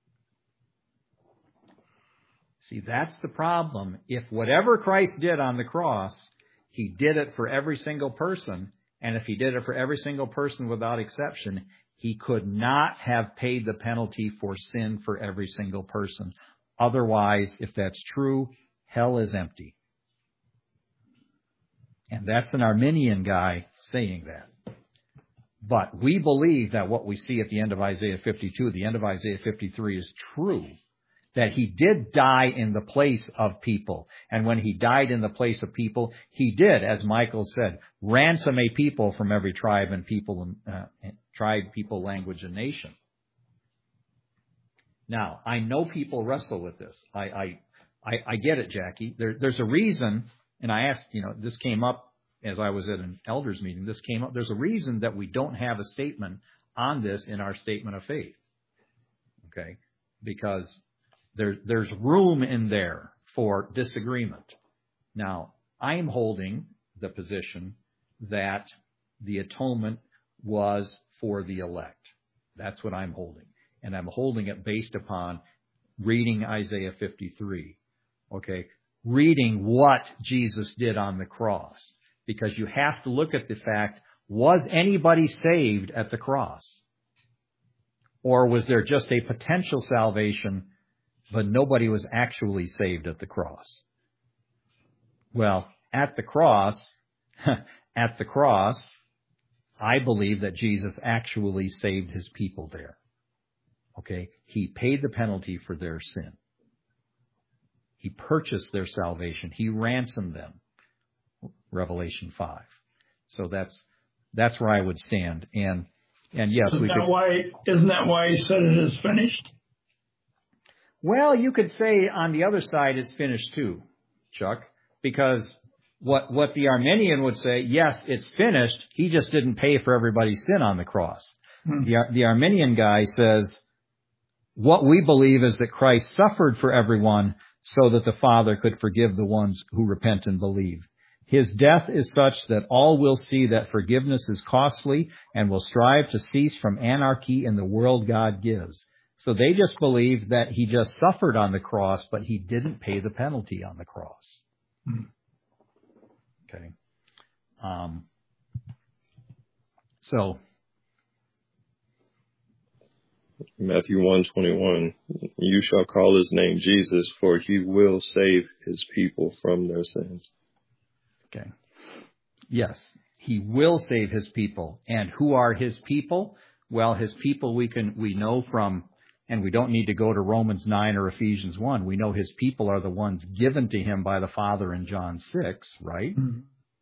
Speaker 1: See, that's the problem. If whatever Christ did on the cross, he did it for every single person, and if he did it for every single person without exception, he could not have paid the penalty for sin for every single person. Otherwise, if that's true, hell is empty. And that's an Arminian guy saying that. But we believe that what we see at the end of Isaiah fifty-two, the end of Isaiah fifty-three is true. That he did die in the place of people. And when he died in the place of people, he did, as Michael said, ransom a people from every tribe and people, uh, tribe, people, language, and nation. Now, I know people wrestle with this. I, I, I, I get it, Jackie. There, there's a reason, and I asked, you know, this came up as I was at an elders meeting. This came up. There's a reason that we don't have a statement on this in our statement of faith. Okay? Because There, there's room in there for disagreement. Now, I'm holding the position that the atonement was for the elect. That's what I'm holding. And I'm holding it based upon reading Isaiah fifty-three. Okay? Reading what Jesus did on the cross. Because you have to look at the fact, was anybody saved at the cross? Or was there just a potential salvation, but nobody was actually saved at the cross? Well, at the cross, at the cross, I believe that Jesus actually saved his people there. Okay? He paid the penalty for their sin. He purchased their salvation. He ransomed them. Revelation five. So that's, that's where I would stand. And, and yes,
Speaker 4: isn't
Speaker 1: we
Speaker 4: that
Speaker 1: could.
Speaker 4: Why, isn't that why he said it is finished?
Speaker 1: Well, you could say on the other side it's finished too, Chuck, because what what the Arminian would say, yes, it's finished. He just didn't pay for everybody's sin on the cross. Hmm. The, the Arminian guy says, what we believe is that Christ suffered for everyone, so that the Father could forgive the ones who repent and believe. His death is such that all will see that forgiveness is costly and will strive to cease from anarchy in the world God gives. So they just believe that he just suffered on the cross, but he didn't pay the penalty on the cross. Hmm. Okay. Um, so.
Speaker 2: Matthew one twenty-one, you shall call his name Jesus, for he will save his people from their sins.
Speaker 1: Okay. Yes, he will save his people. And who are his people? Well, his people we can, we know from, and we don't need to go to Romans nine or Ephesians one. We know his people are the ones given to him by the Father in John six, right? Mm-hmm.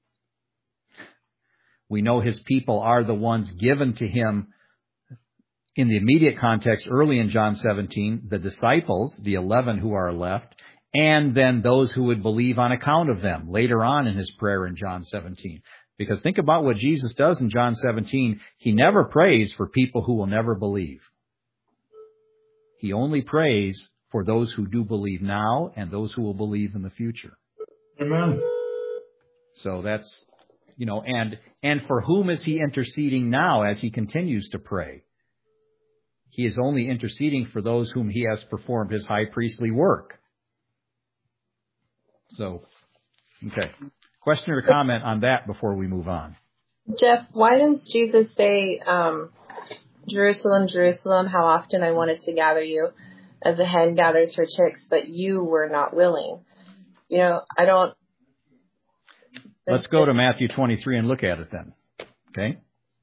Speaker 1: We know his people are the ones given to him in the immediate context early in John seventeen, the disciples, the eleven who are left, and then those who would believe on account of them later on in his prayer in John seventeen. Because think about what Jesus does in John seventeen. He never prays for people who will never believe. He only prays for those who do believe now and those who will believe in the future.
Speaker 4: Amen.
Speaker 1: So that's, you know, and, and for whom is he interceding now as he continues to pray? He is only interceding for those whom he has performed his high priestly work. So, okay. Question or comment on that before we move on?
Speaker 12: Jeff, why does Jesus say, um, Jerusalem, Jerusalem, how often I wanted to gather you as a hen gathers her chicks, but you were not willing? You know, I don't...
Speaker 1: Let's go to Matthew twenty-three and look at it then. Okay?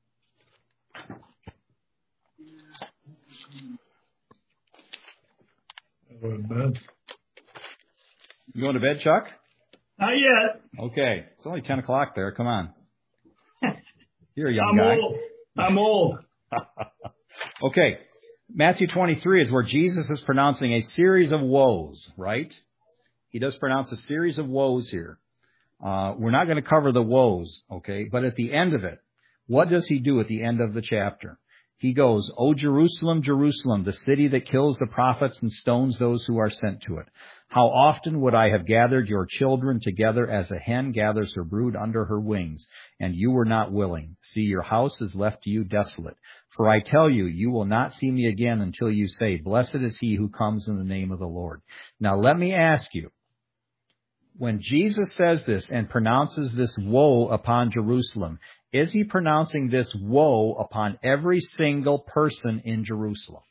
Speaker 4: Bed.
Speaker 1: You going to bed, Chuck?
Speaker 4: Not yet.
Speaker 1: Okay. It's only ten o'clock there. Come on. You're a young
Speaker 4: I'm
Speaker 1: guy.
Speaker 4: Old. I'm old.
Speaker 1: Okay. Matthew twenty-three is where Jesus is pronouncing a series of woes, right? He does pronounce a series of woes here. Uh, we're not going to cover the woes, okay? But at the end of it, what does he do at the end of the chapter? He goes, O Jerusalem, Jerusalem, the city that kills the prophets and stones those who are sent to it. How often would I have gathered your children together as a hen gathers her brood under her wings, and you were not willing. See, your house is left to you desolate. For I tell you, you will not see me again until you say, blessed is he who comes in the name of the Lord. Now let me ask you, when Jesus says this and pronounces this woe upon Jerusalem, is he pronouncing this woe upon every single person in Jerusalem?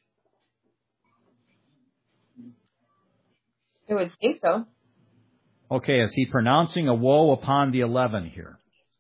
Speaker 12: I would think so.
Speaker 1: Okay, is he pronouncing a woe upon the eleven here?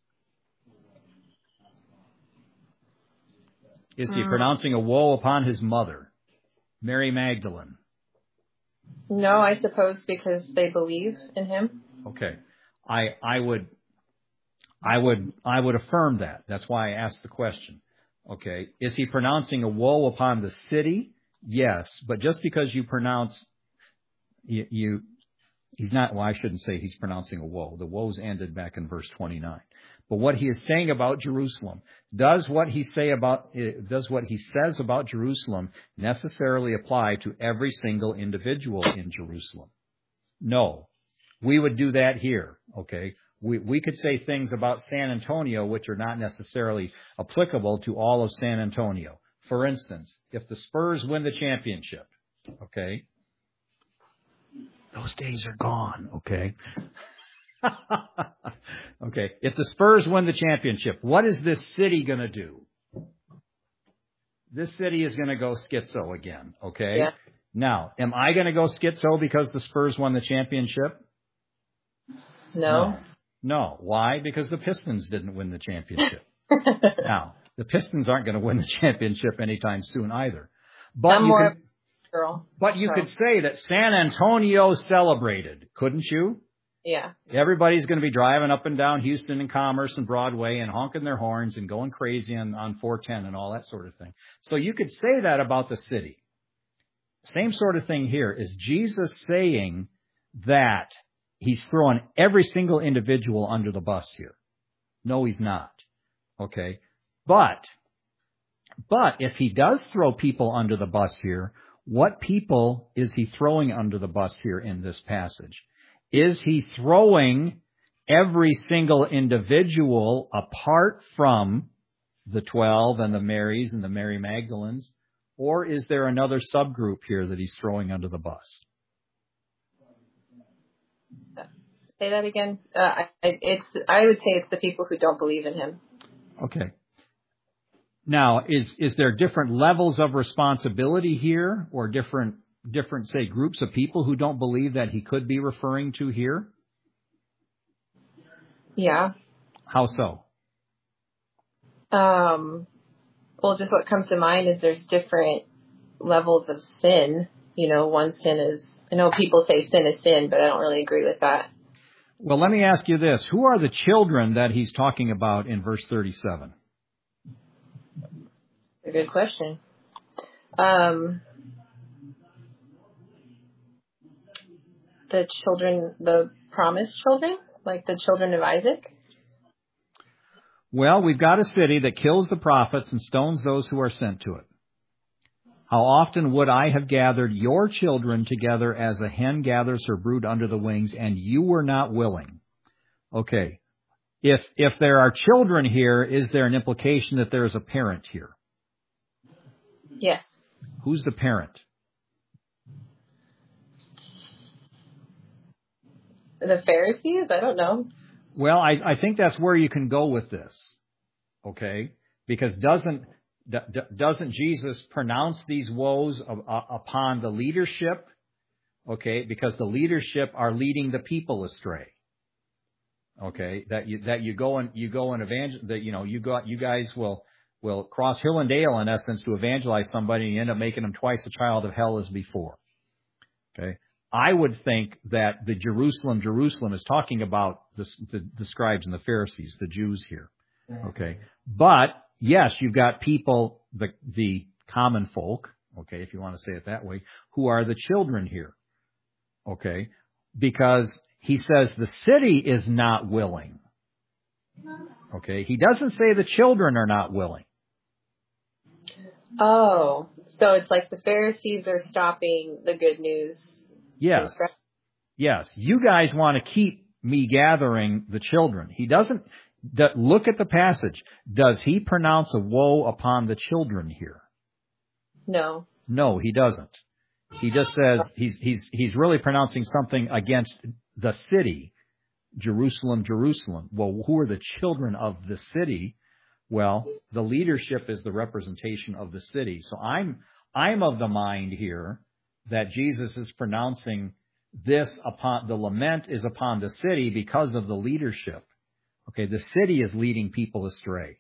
Speaker 1: Is he mm. pronouncing a woe upon his mother, Mary Magdalene?
Speaker 12: No, I suppose because they believe in him.
Speaker 1: Okay. I, I would, I would, I would affirm that. That's why I asked the question. Okay. Is he pronouncing a woe upon the city? Yes. But just because you pronounce, you, you he's not, well, I shouldn't say he's pronouncing a woe. The woes ended back in verse twenty-nine. But what he is saying about Jerusalem, does what he say about, does what he says about Jerusalem necessarily apply to every single individual in Jerusalem? No. We would do that here, okay? We, we could say things about San Antonio which are not necessarily applicable to all of San Antonio. For instance, if the Spurs win the championship, okay? Those days are gone, okay? Okay, if the Spurs win the championship, what is this city going to do? This city is going to go schizo again, okay?
Speaker 12: Yeah.
Speaker 1: Now, am I going to go schizo because the Spurs won the championship?
Speaker 12: No.
Speaker 1: No. No. Why? Because the Pistons didn't win the championship. Now, the Pistons aren't going to win the championship anytime soon either. But
Speaker 12: I'm
Speaker 1: you
Speaker 12: more
Speaker 1: can,
Speaker 12: girl.
Speaker 1: But you
Speaker 12: so.
Speaker 1: could say that San Antonio celebrated, couldn't you?
Speaker 12: Yeah.
Speaker 1: Everybody's going to be driving up and down Houston and Commerce and Broadway and honking their horns and going crazy on, on four ten and all that sort of thing. So you could say that about the city. Same sort of thing here. Is Jesus saying that he's throwing every single individual under the bus here? No, he's not. Okay. But, but if he does throw people under the bus here, What people is he throwing under the bus here in this passage? Is he throwing every single individual apart from the twelve and the Marys and the Mary Magdalens? Or is there another subgroup here that he's throwing under the bus?
Speaker 12: Say that again. Uh, I, it's, I would say it's the people who don't believe in him.
Speaker 1: Okay. Now, is, is there different levels of responsibility here, or different, different, say, groups of people who don't believe that he could be referring to here?
Speaker 12: Yeah.
Speaker 1: How so?
Speaker 12: Um, well, just what comes to mind is there's different levels of sin. You know, one sin is, I know people say sin is sin, but I don't really agree with that.
Speaker 1: Well, let me ask you this. Who are the children that he's talking about in verse thirty-seven?
Speaker 12: A good question. Um, the children, the promised children, like the children of Isaac?
Speaker 1: Well, we've got a city that kills the prophets and stones those who are sent to it. How often would I have gathered your children together as a hen gathers her brood under the wings, and you were not willing? Okay. If, if there are children here, is there an implication that there is a parent here?
Speaker 12: Yes.
Speaker 1: Who's the parent?
Speaker 12: The Pharisees? I don't know.
Speaker 1: Well, I, I think that's where you can go with this. Okay? Because doesn't, D- doesn't Jesus pronounce these woes of, uh, upon the leadership? Okay, because the leadership are leading the people astray. Okay, that you that you go and you go and evangel that you know you go you guys will will cross hill and dale in essence to evangelize somebody, and you end up making them twice a child of hell as before. Okay, I would think that the Jerusalem Jerusalem is talking about the, the, the scribes and the Pharisees, the Jews here. Okay, but yes, you've got people, the the common folk, okay, if you want to say it that way, who are the children here, okay, because he says the city is not willing, okay. He doesn't say the children are not willing.
Speaker 12: Oh, so it's like the Pharisees are stopping the good news.
Speaker 1: Yes, yes, you guys want to keep me gathering the children. He doesn't. Look at the passage. Does he pronounce a woe upon the children here?
Speaker 12: No.
Speaker 1: No, he doesn't. He just says he's he's he's really pronouncing something against the city, Jerusalem, Jerusalem. Well, who are the children of the city? Well, the leadership is the representation of the city. So I'm I'm of the mind here that Jesus is pronouncing this upon the lament is upon the city because of the leadership. Okay, the city is leading people astray.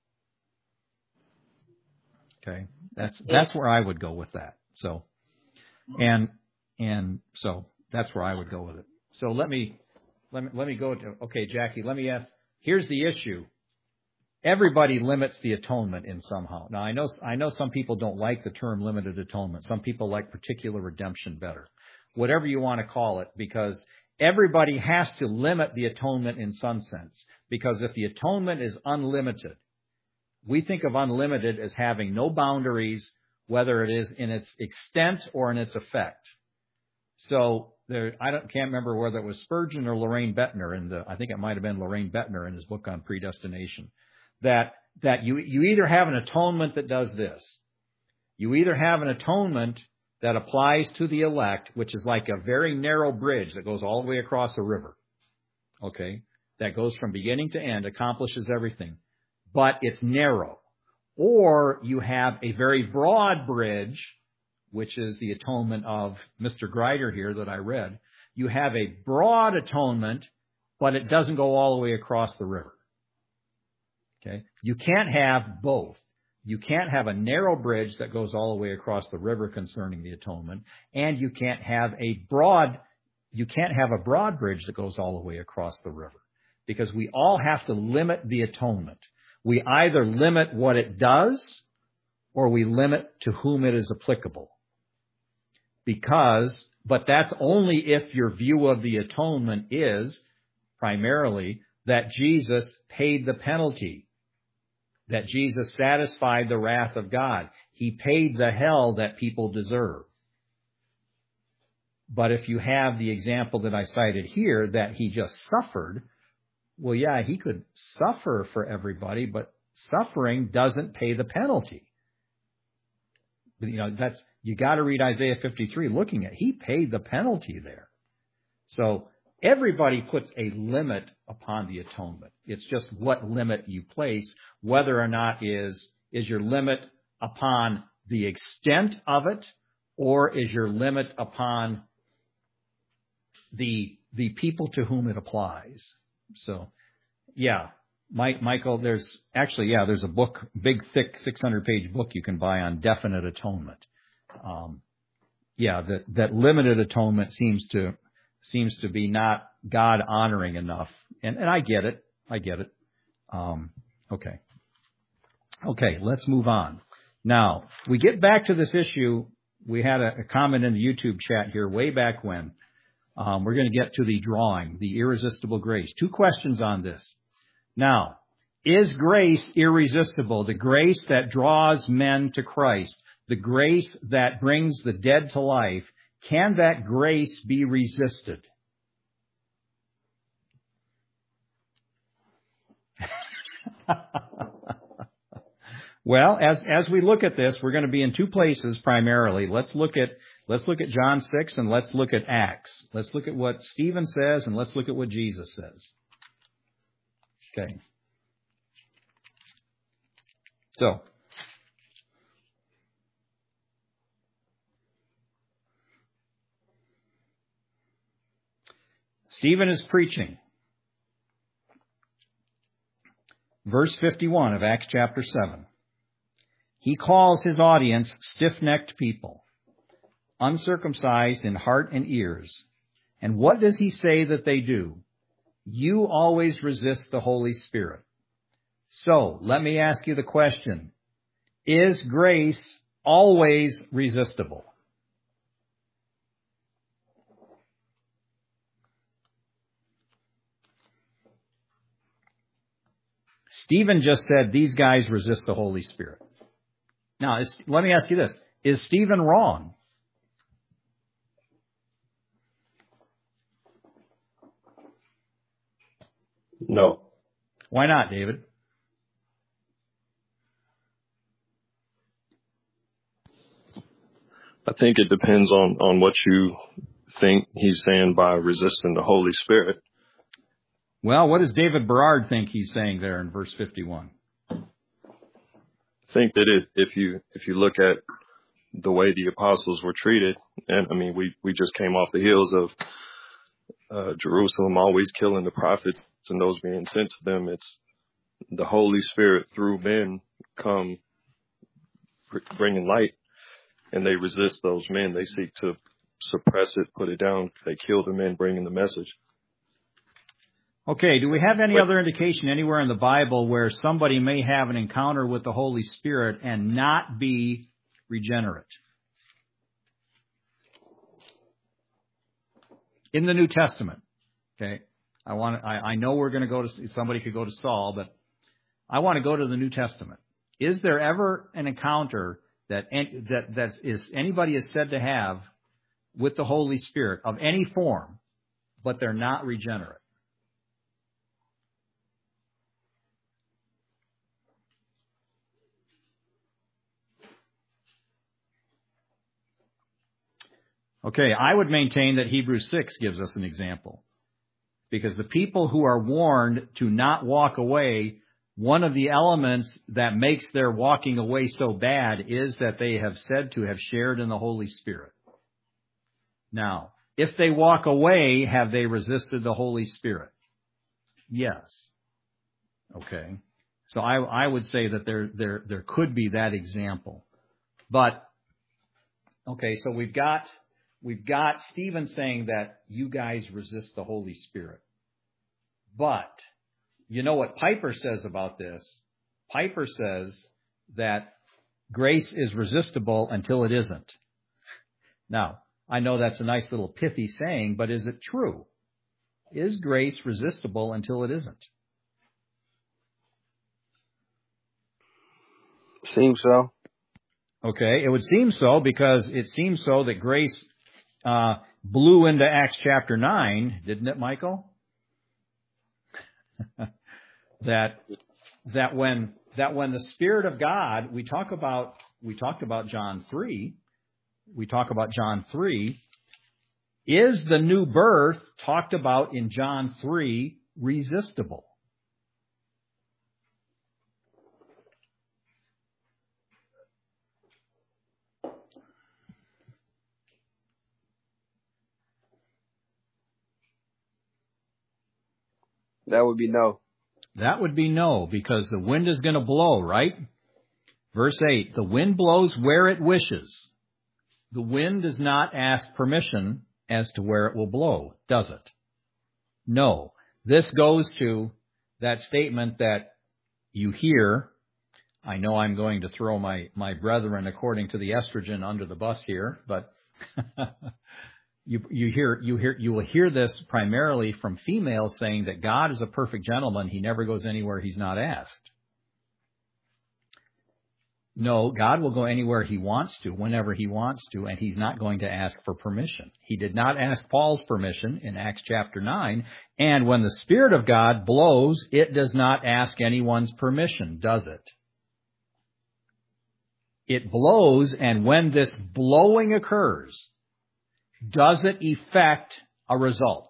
Speaker 1: Okay, that's that's where I would go with that. So, and and so that's where I would go with it. So let me let me let me go to okay, Jackie. Let me ask. Here's the issue. Everybody limits the atonement in somehow. Now I know I know some people don't like the term limited atonement. Some people like particular redemption better. Whatever you want to call it, because everybody has to limit the atonement in some sense, because if the atonement is unlimited, we think of unlimited as having no boundaries, whether it is in its extent or in its effect. So there, I don't, can't remember whether it was Spurgeon or Lorraine Bettner in the, I think it might have been Lorraine Bettner in his book on predestination, that, that you, you either have an atonement that does this. You either have an atonement that applies to the elect, which is like a very narrow bridge that goes all the way across a river. Okay? That goes from beginning to end, accomplishes everything. But it's narrow. Or you have a very broad bridge, which is the atonement of Mister Grider here that I read. You have a broad atonement, but it doesn't go all the way across the river. Okay? You can't have both. You can't have a narrow bridge that goes all the way across the river concerning the atonement, and you can't have a broad, you can't have a broad bridge that goes all the way across the river, because we all have to limit the atonement. We either limit what it does, or we limit to whom it is applicable. Because, but that's only if your view of the atonement is primarily that Jesus paid the penalty. That Jesus satisfied the wrath of God. He paid the hell that people deserve. But if you have the example that I cited here, that he just suffered, well, yeah, he could suffer for everybody, but suffering doesn't pay the penalty. But, you know, that's, you got to read Isaiah fifty-three looking at, he paid the penalty there. So everybody puts a limit upon the atonement. It's just what limit you place, whether or not is, is your limit upon the extent of it, or is your limit upon the, the people to whom it applies. So, yeah, Mike, Michael, there's actually, yeah, there's a book, big, thick, six hundred page book you can buy on definite atonement. Um, yeah, that, that limited atonement seems to, seems to be not God honoring enough. And, and I get it. I get it. Um, okay. Okay. Let's move on. Now we get back to this issue. We had a, a comment in the YouTube chat here way back when. Um, we're going to get to the drawing, the irresistible grace. Two questions on this. Now, is grace irresistible? The grace that draws men to Christ, the grace that brings the dead to life, can that grace be resisted? Well, as as we look at this, we're going to be in two places primarily. Let's look at let's look at John six and let's look at Acts. Let's look at what Stephen says and let's look at what Jesus says. Okay. So, Stephen is preaching. Verse fifty-one of Acts chapter seven. He calls his audience stiff-necked people, uncircumcised in heart and ears. And what does he say that they do? You always resist the Holy Spirit. So, let me ask you the question. Is grace always resistible? Stephen just said these guys resist the Holy Spirit. Now, is, let me ask you this. Is Stephen wrong?
Speaker 2: No.
Speaker 1: Why not, David?
Speaker 2: I think it depends on, on what you think he's saying by resisting the Holy Spirit.
Speaker 1: Well, what does David Berard think he's saying there in verse fifty-one?
Speaker 2: I think that if, if you if you look at the way the apostles were treated, and I mean, we, we just came off the heels of uh, Jerusalem always killing the prophets and those being sent to them. It's the Holy Spirit through men come bringing light, and they resist those men. They seek to suppress it, put it down. They kill the men bringing the message.
Speaker 1: Okay, do we have any other indication anywhere in the Bible where somebody may have an encounter with the Holy Spirit and not be regenerate? In the New Testament, okay, I want I, I know we're going to go to, somebody could go to Saul, but I want to go to the New Testament. Is there ever an encounter that that that is anybody is said to have with the Holy Spirit of any form, but they're not regenerate? Okay, I would maintain that Hebrews six gives us an example. Because the people who are warned to not walk away, one of the elements that makes their walking away so bad is that they have said to have shared in the Holy Spirit. Now, if they walk away, have they resisted the Holy Spirit? Yes. Okay. So I, I would say that there, there, there could be that example. But, okay, so we've got... We've got Stephen saying that you guys resist the Holy Spirit. But you know what Piper says about this? Piper says that grace is resistible until it isn't. Now, I know that's a nice little pithy saying, but is it true? Is grace resistible until it isn't?
Speaker 5: Seems so.
Speaker 1: Okay, it would seem so because it seems so that grace Uh, blew into Acts chapter nine, didn't it, Michael? that that when that when the Spirit of God, we talk about we talked about John three, we talk about John three, is the new birth talked about in John three resistible?
Speaker 5: That would be no.
Speaker 1: That would be no, because the wind is going to blow, right? Verse eight, the wind blows where it wishes. The wind does not ask permission as to where it will blow, does it? No. This goes to that statement that you hear. I know I'm going to throw my, my brethren according to the estrogen under the bus here, but you, you hear, you hear, you will hear this primarily from females saying that God is a perfect gentleman. He never goes anywhere he's not asked. No, God will go anywhere he wants to, whenever he wants to, and he's not going to ask for permission. He did not ask Paul's permission in Acts chapter nine, and when the Spirit of God blows, it does not ask anyone's permission, does it? It blows, and when this blowing occurs, does it effect a result?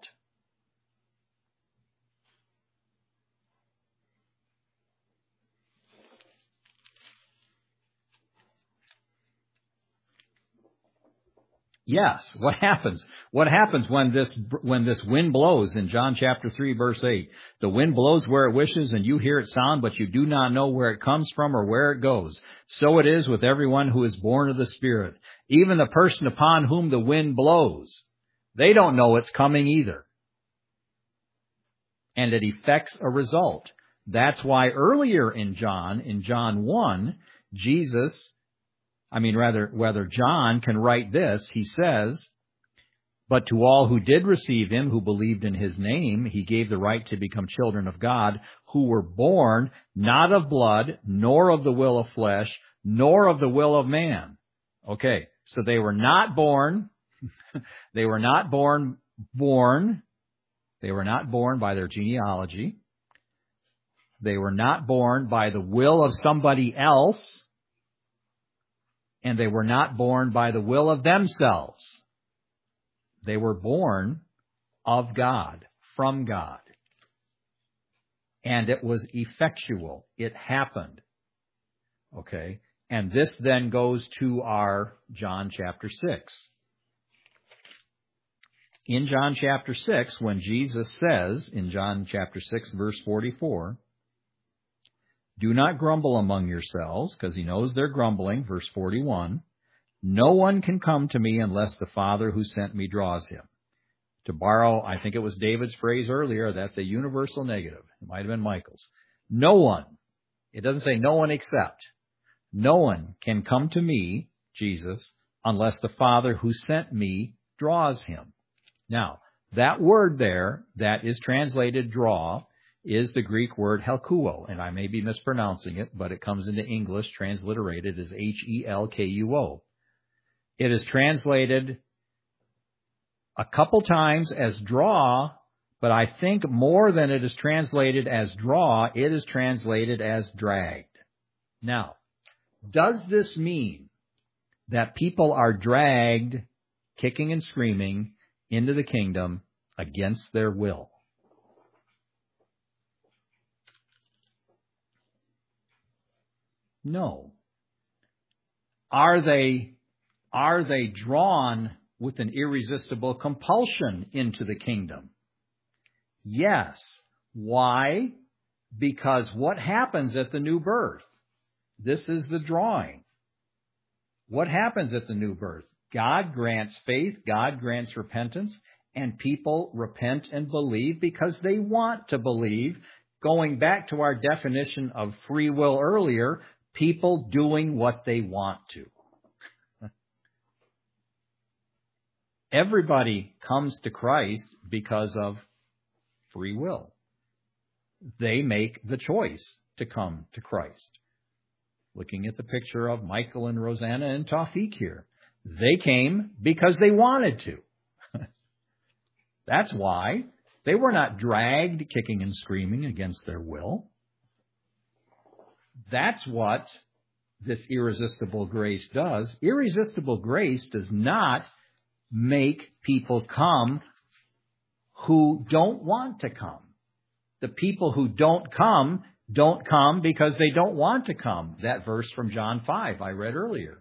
Speaker 1: Yes. What happens? What happens when this, when this wind blows in John chapter three verse eight? The wind blows where it wishes and you hear it sound, but you do not know where it comes from or where it goes. So it is with everyone who is born of the Spirit. Even the person upon whom the wind blows, they don't know it's coming either. And it effects a result. That's why earlier in John, in John one, Jesus I mean, rather, whether John can write this, he says, but to all who did receive him, who believed in his name, he gave the right to become children of God, who were born not of blood, nor of the will of flesh, nor of the will of man. Okay, so they were not born, they were not born, born, they were not born by their genealogy. They were not born by the will of somebody else. And they were not born by the will of themselves. They were born of God, from God. And it was effectual. It happened. Okay? And this then goes to our John chapter six. In John chapter six, when Jesus says, in John chapter six, verse forty-four, do not grumble among yourselves, because he knows they're grumbling. Verse forty-one, no one can come to me unless the Father who sent me draws him. To borrow, I think it was David's phrase earlier, that's a universal negative. It might have been Michael's. No one. It doesn't say no one except. No one can come to me, Jesus, unless the Father who sent me draws him. Now, that word there, that is translated draw, is the Greek word helkuo, and I may be mispronouncing it, but it comes into English transliterated as H E L K U O. It is translated a couple times as draw, but I think more than it is translated as draw, it is translated as dragged. Now, does this mean that people are dragged, kicking and screaming, into the kingdom against their will? No. Are they, are they drawn with an irresistible compulsion into the kingdom? Yes. Why? Because what happens at the new birth? This is the drawing. What happens at the new birth? God grants faith, God grants repentance, and people repent and believe because they want to believe. Going back to our definition of free will earlier, people doing what they want to. Everybody comes to Christ because of free will. They make the choice to come to Christ. Looking at the picture of Michael and Rosanna and Tawfiq here. They came because they wanted to. That's why. They were not dragged kicking and screaming against their will. That's what this irresistible grace does. Irresistible grace does not make people come who don't want to come. The people who don't come don't come because they don't want to come. That verse from John five I read earlier.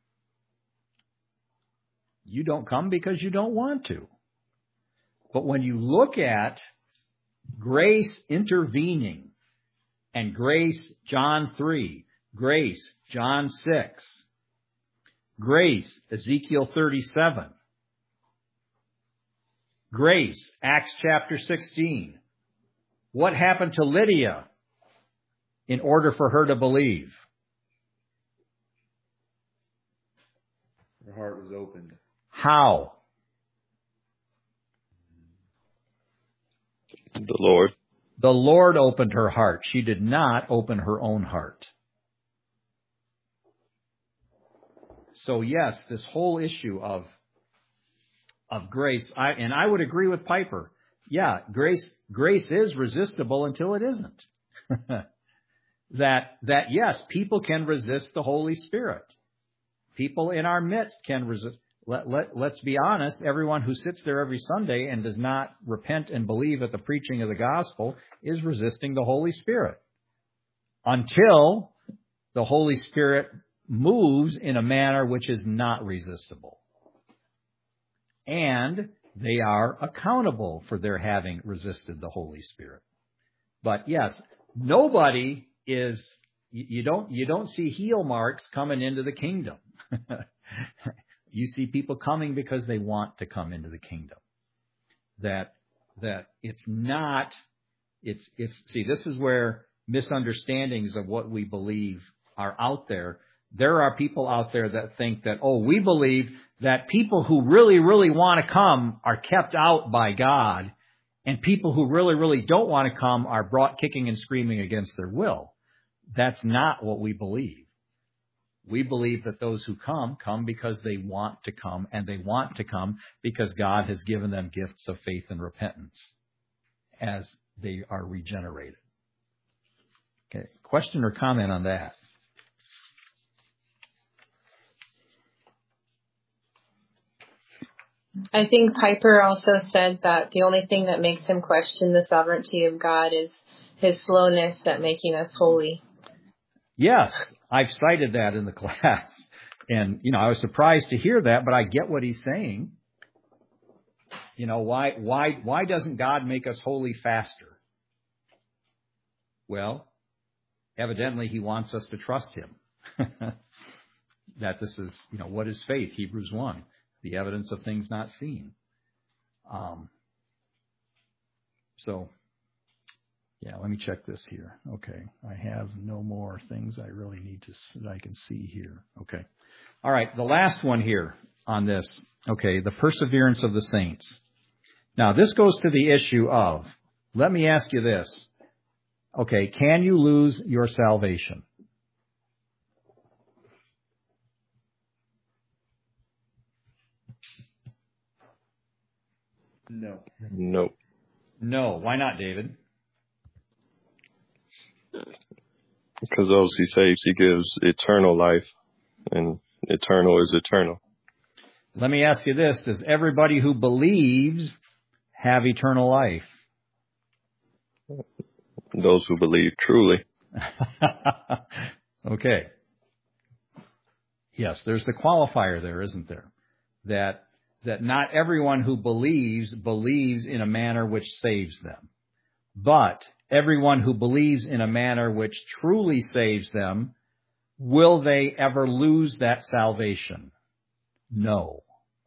Speaker 1: You don't come because you don't want to. But when you look at grace intervening and grace, John three, grace, John six, grace, Ezekiel thirty-seven, grace, Acts chapter sixteen. What happened to Lydia in order for her to believe?
Speaker 9: Her heart was opened.
Speaker 1: How?
Speaker 2: The Lord.
Speaker 1: The Lord opened her heart. She did not open her own heart. So yes, this whole issue of, of grace, I, and I would agree with Piper. Yeah, grace, grace is resistible until it isn't. that, that yes, people can resist the Holy Spirit. People in our midst can resist. Let, let, let's be honest, everyone who sits there every Sunday and does not repent and believe at the preaching of the gospel is resisting the Holy Spirit. Until the Holy Spirit moves in a manner which is not resistible. And they are accountable for their having resisted the Holy Spirit. But yes, nobody is, you don't, you don't see heel marks coming into the kingdom. You see people coming because they want to come into the kingdom. That, that it's not, it's, it's, see, this is where misunderstandings of what we believe are out there. There are people out there that think that, oh, we believe that people who really, really want to come are kept out by God, and people who really, really don't want to come are brought kicking and screaming against their will. That's not what we believe. We believe that those who come, come because they want to come, and they want to come because God has given them gifts of faith and repentance as they are regenerated. Okay, question or comment on that?
Speaker 12: I think Piper also said that the only thing that makes him question the sovereignty of God is his slowness at making us holy.
Speaker 1: Yes, I've cited that in the class. And, you know, I was surprised to hear that, but I get what he's saying. You know, why, why, why doesn't God make us holy faster? Well, evidently he wants us to trust him. That this is, you know, what is faith? Hebrews one, the evidence of things not seen. Um, so, yeah, let me check this here. Okay, I have no more things I really need to, that I can see here. Okay. All right, the last one here on this. Okay, the perseverance of the saints. Now, this goes to the issue of, let me ask you this. Okay, can you lose your salvation?
Speaker 9: No.
Speaker 2: No.
Speaker 1: No. Why not, David?
Speaker 2: Because those he saves, he gives eternal life, and eternal is eternal.
Speaker 1: Let me ask you this. Does everybody who believes have eternal life?
Speaker 2: Those who believe truly.
Speaker 1: Okay. Yes, there's the qualifier there, isn't there? That that not everyone who believes, believes in a manner which saves them. But everyone who believes in a manner which truly saves them, will they ever lose that salvation? No.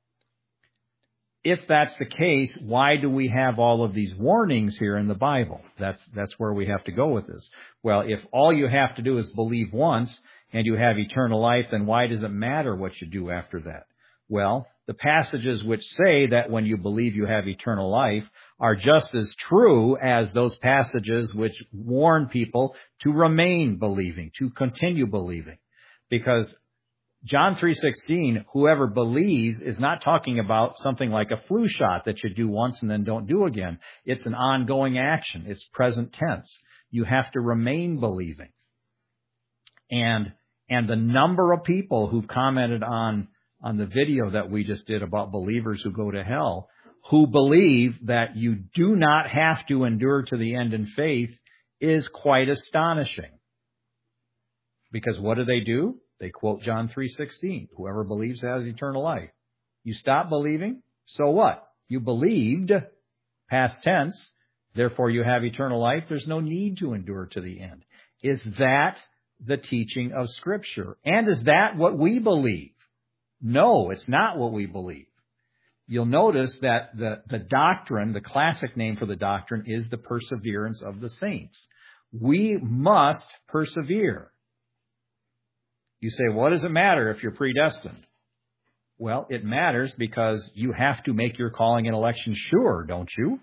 Speaker 1: If that's the case, why do we have all of these warnings here in the Bible? That's, that's where we have to go with this. Well, if all you have to do is believe once and you have eternal life, then why does it matter what you do after that? Well, the passages which say that when you believe you have eternal life are just as true as those passages which warn people to remain believing, to continue believing. Because John three sixteen, whoever believes, is not talking about something like a flu shot that you do once and then don't do again. It's an ongoing action. It's present tense. You have to remain believing. And and the number of people who've commented on, on the video that we just did about believers who go to hell, who believe that you do not have to endure to the end in faith, is quite astonishing. Because what do they do? They quote John three sixteen, whoever believes has eternal life. You stop believing, so what? You believed, past tense, therefore you have eternal life. There's no need to endure to the end. Is that the teaching of Scripture? And is that what we believe? No, it's not what we believe. You'll notice that the, the doctrine, the classic name for the doctrine, is the perseverance of the saints. We must persevere. You say, what does it matter if you're predestined? Well, it matters because you have to make your calling and election sure, don't you?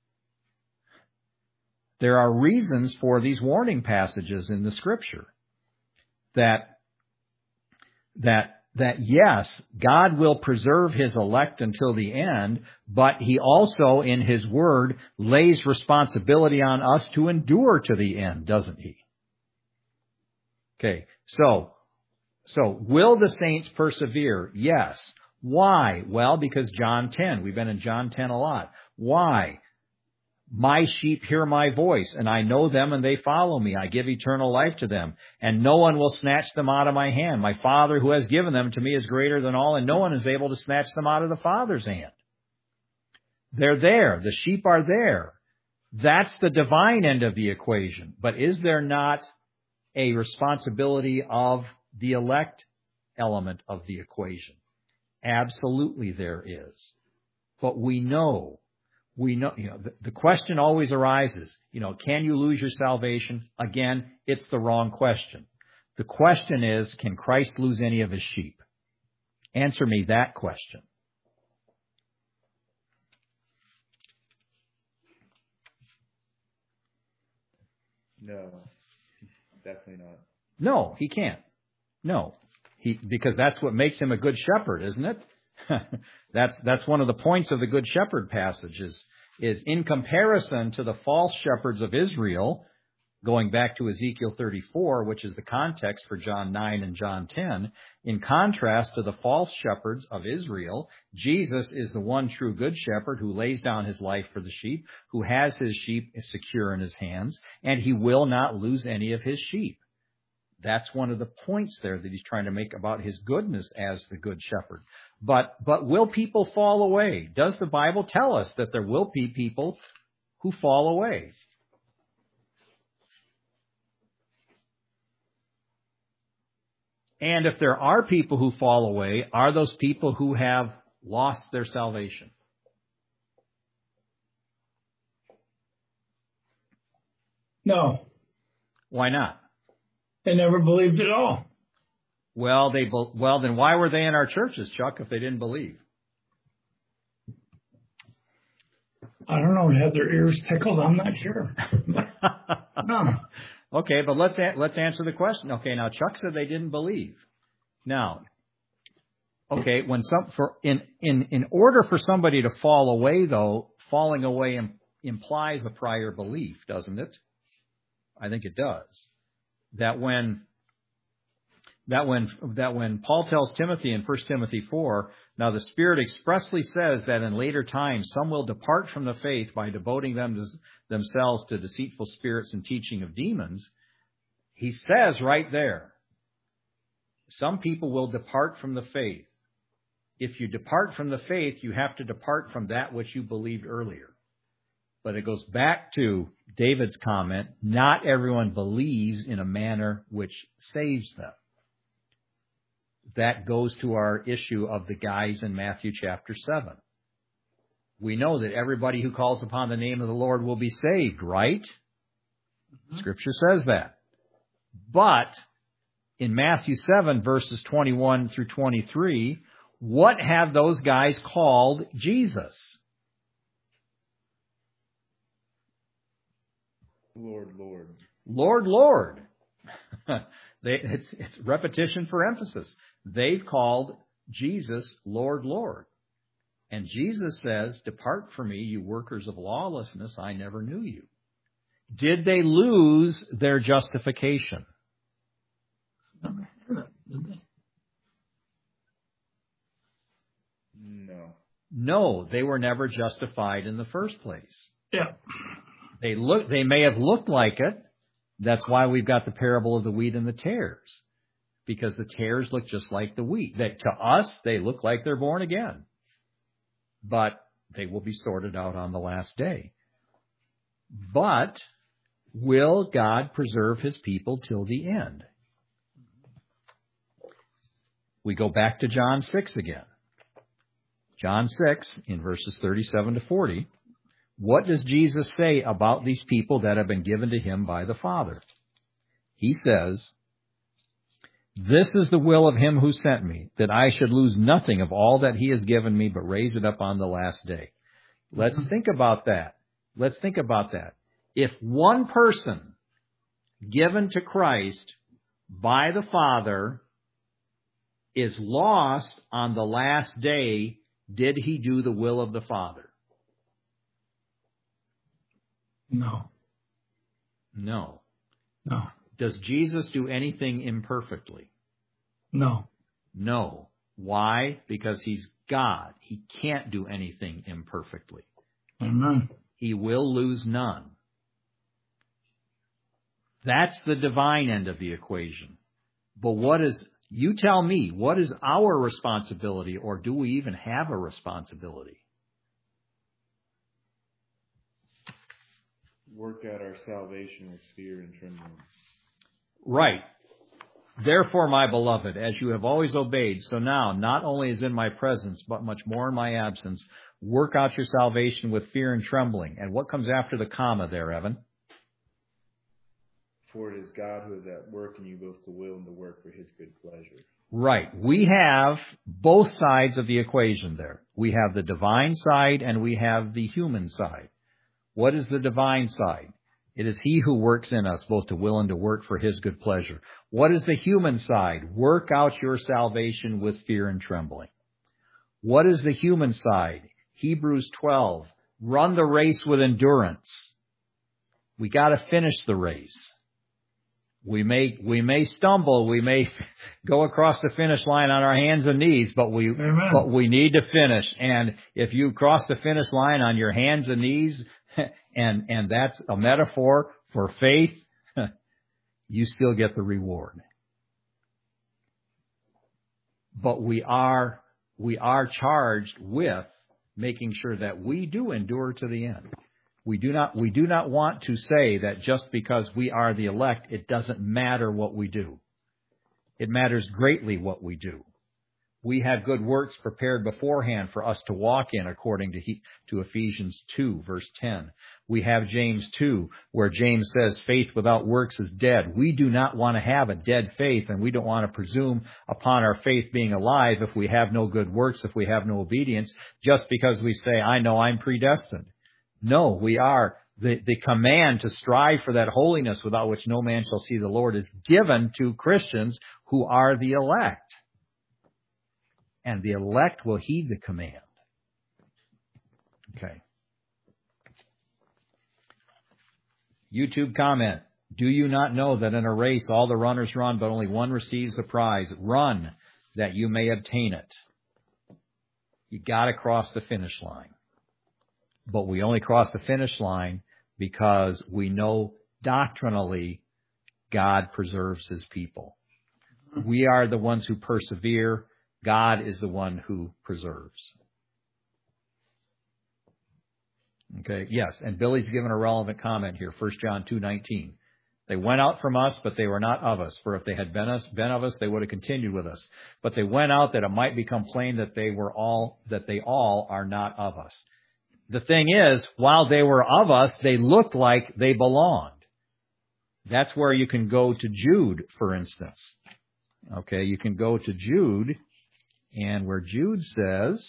Speaker 1: There are reasons for these warning passages in the Scripture that, that, that yes, God will preserve His elect until the end, but He also, in His Word, lays responsibility on us to endure to the end, doesn't He? Okay, so, So, will the saints persevere? Yes. Why? Well, because John ten. We've been in John ten a lot. Why? My sheep hear my voice, and I know them, and they follow me. I give eternal life to them, and no one will snatch them out of my hand. My Father who has given them to me is greater than all, and no one is able to snatch them out of the Father's hand. They're there. The sheep are there. That's the divine end of the equation. But is there not a responsibility of the elect element of the equation? Absolutely there is. But we know, we know, you know, the, the question always arises, you know, can you lose your salvation? Again, it's the wrong question. The question is, can Christ lose any of His sheep? Answer me that question.
Speaker 9: No, definitely not.
Speaker 1: No, He can't. No, he, because that's what makes Him a good shepherd, isn't it? that's, that's one of the points of the good shepherd passages, is in comparison to the false shepherds of Israel, going back to Ezekiel thirty-four, which is the context for John nine and John ten, in contrast to the false shepherds of Israel, Jesus is the one true good shepherd who lays down His life for the sheep, who has His sheep secure in His hands, and He will not lose any of His sheep. That's one of the points there that He's trying to make about His goodness as the good shepherd. But, but will people fall away? Does the Bible tell us that there will be people who fall away? And if there are people who fall away, are those people who have lost their salvation?
Speaker 4: No.
Speaker 1: Why not?
Speaker 4: They never believed at all.
Speaker 1: Well, they well then why were they in our churches, Chuck, if they didn't believe?
Speaker 4: I don't know. They had their ears tickled. I'm not sure. No.
Speaker 1: Okay, but let's let's answer the question. Okay, now Chuck said they didn't believe. Now, okay, when some for in in in order for somebody to fall away, though, falling away im, implies a prior belief, doesn't it? I think it does. That when that when that when Paul tells Timothy in First Timothy four, now the Spirit expressly says that in later times some will depart from the faith by devoting them to, themselves to deceitful spirits and teaching of demons. He says right there, some people will depart from the faith. If you depart from the faith, you have to depart from that which you believed earlier. But it goes back to David's comment, not everyone believes in a manner which saves them. That goes to our issue of the guys in Matthew chapter seven. We know that everybody who calls upon the name of the Lord will be saved, right? Mm-hmm. Scripture says that. But in Matthew seven, verses twenty-one through twenty-three, what have those guys called Jesus?
Speaker 9: Lord, Lord.
Speaker 1: Lord, Lord. they, it's, it's repetition for emphasis. they've called Jesus Lord, Lord. And Jesus says, depart from me, you workers of lawlessness, I never knew you. Did they lose their justification?
Speaker 4: Never heard it, did they?
Speaker 9: No.
Speaker 1: No, they were never justified in the first place.
Speaker 4: Yeah.
Speaker 1: They look, they may have looked like it. That's why we've got the parable of the wheat and the tares. Because the tares look just like the wheat. That to us, they look like they're born again. But they will be sorted out on the last day. But will God preserve his people till the end? We go back to John six again. John six, in verses thirty-seven to forty. What does Jesus say about these people that have been given to him by the Father? He says, this is the will of him who sent me, that I should lose nothing of all that he has given me, but raise it up on the last day. Let's think about that. Let's think about that. If one person given to Christ by the Father is lost on the last day, did he do the will of the Father?
Speaker 4: No.
Speaker 1: No.
Speaker 4: No.
Speaker 1: Does Jesus do anything imperfectly?
Speaker 4: No.
Speaker 1: No. Why? Because he's God. He can't do anything imperfectly.
Speaker 4: Amen.
Speaker 1: He will lose none. That's the divine end of the equation. But what is, you tell me, what is our responsibility, or do we even have a responsibility?
Speaker 9: Work out our salvation with fear and trembling.
Speaker 1: Right. Therefore, my beloved, as you have always obeyed, so now, not only as in my presence, but much more in my absence, work out your salvation with fear and trembling. And what comes after the comma there, Evan?
Speaker 9: For it is God who is at work in you both to will and to work for his good pleasure.
Speaker 1: Right. We have both sides of the equation there. We have the divine side and we have the human side. What is the divine side? It is he who works in us both to will and to work for his good pleasure. What is the human side? Work out your salvation with fear and trembling. What is the human side? Hebrews twelve. Run the race with endurance. We got to finish the race. We may, we may stumble. We may go across the finish line on our hands and knees, but we,
Speaker 4: Amen.
Speaker 1: but we need to finish. And if you cross the finish line on your hands and knees, and, and that's a metaphor for faith, you still get the reward. But we are, we are charged with making sure that we do endure to the end. We do not, we do not want to say that just because we are the elect, it doesn't matter what we do. It matters greatly what we do. We have good works prepared beforehand for us to walk in, according to, he, to Ephesians two, verse ten. We have James two, where James says faith without works is dead. We do not want to have a dead faith, and we don't want to presume upon our faith being alive if we have no good works, if we have no obedience, just because we say, I know I'm predestined. No, we are. The, the command to strive for that holiness without which no man shall see the Lord is given to Christians who are the elect. And the elect will heed the command. Okay. YouTube comment. Do you not know that in a race all the runners run, but only one receives the prize? Run that you may obtain it. You got to cross the finish line. But we only cross the finish line because we know doctrinally God preserves his people. We are the ones who persevere. God is the one who preserves. Okay, yes, and Billy's given a relevant comment here, First John two nineteen. They went out from us, but they were not of us. For if they had been us, been of us, they would have continued with us. But they went out that it might become plain that they were all, that they all are not of us. The thing is, while they were of us, they looked like they belonged. That's where you can go to Jude, for instance. Okay, you can go to Jude, and where Jude says,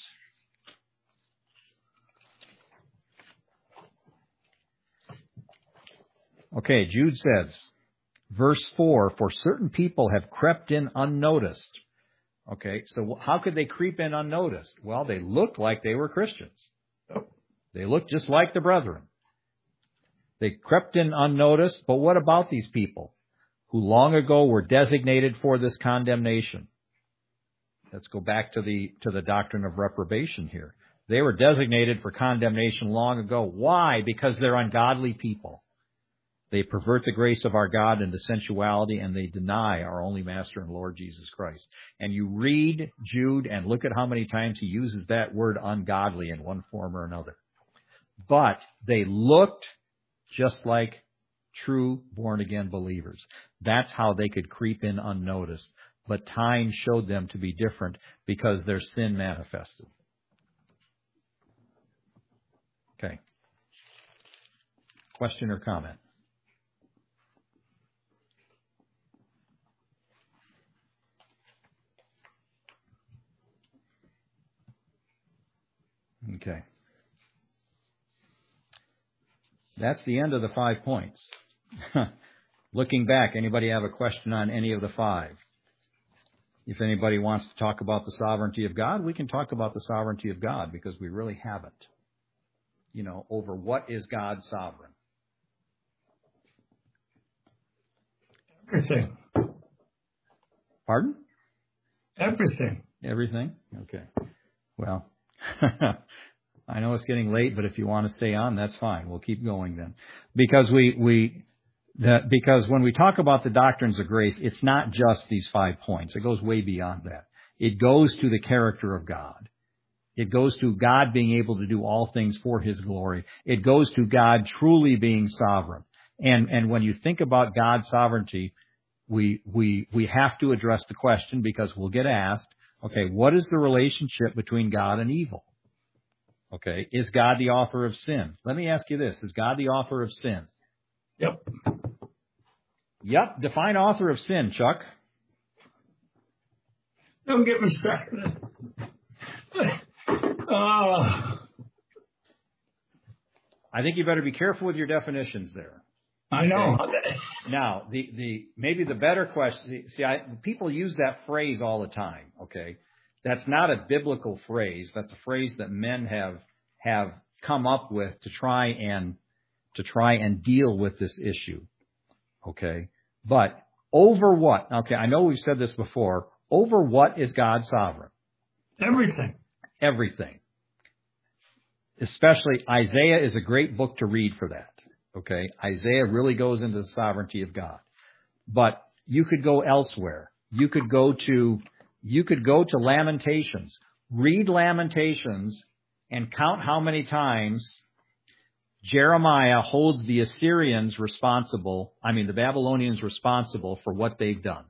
Speaker 1: okay, Jude says, verse four, for certain people have crept in unnoticed, Okay, so how could they creep in unnoticed? Well, they looked like they were Christians. They looked just like the brethren. They crept in unnoticed, but what about these people who long ago were designated for this condemnation? Let's go back to the to the doctrine of reprobation here. They were designated for condemnation long ago. Why? Because they're ungodly people. They pervert the grace of our God into sensuality, and they deny our only Master and Lord Jesus Christ. And you read Jude and look at how many times he uses that word ungodly in one form or another. But they looked just like true born-again believers. That's how they could creep in unnoticed. But time showed them to be different because their sin manifested. Okay. Question or comment? Okay. That's the end of the five points. Looking back, anybody have a question on any of the five? If anybody wants to talk about the sovereignty of God, we can talk about the sovereignty of God because we really haven't. You know, over what is God sovereign?
Speaker 4: Everything.
Speaker 1: Pardon?
Speaker 4: Everything.
Speaker 1: Everything? Okay. Well, I know it's getting late, but if you want to stay on, that's fine. We'll keep going then. Because we, we, that, because when we talk about the doctrines of grace, it's not just these five points. It goes way beyond that. It goes to the character of God. It goes to God being able to do all things for His glory. It goes to God truly being sovereign. And, and when you think about God's sovereignty, we, we, we have to address the question because we'll get asked, okay, what is the relationship between God and evil? Okay, is God the author of sin? Let me ask you this. Is God the author of sin?
Speaker 4: Yep.
Speaker 1: Yep. Define author of sin, Chuck.
Speaker 4: Don't get me started. Uh,
Speaker 1: I think you better be careful with your definitions there.
Speaker 4: I know.
Speaker 1: Okay? Now, the, the maybe the better question, see, I, people use that phrase all the time, okay? That's not a biblical phrase. That's a phrase that men have have come up with to try and to try and deal with this issue. Okay? But over what? Okay, I know we've said this before. Over what is God sovereign?
Speaker 4: Everything.
Speaker 1: Everything. Especially Isaiah is a great book to read for that. Okay? Isaiah really goes into the sovereignty of God. But you could go elsewhere. You could go to You could go to Lamentations, read Lamentations, and count how many times Jeremiah holds the Assyrians responsible, I mean the Babylonians responsible for what they've done.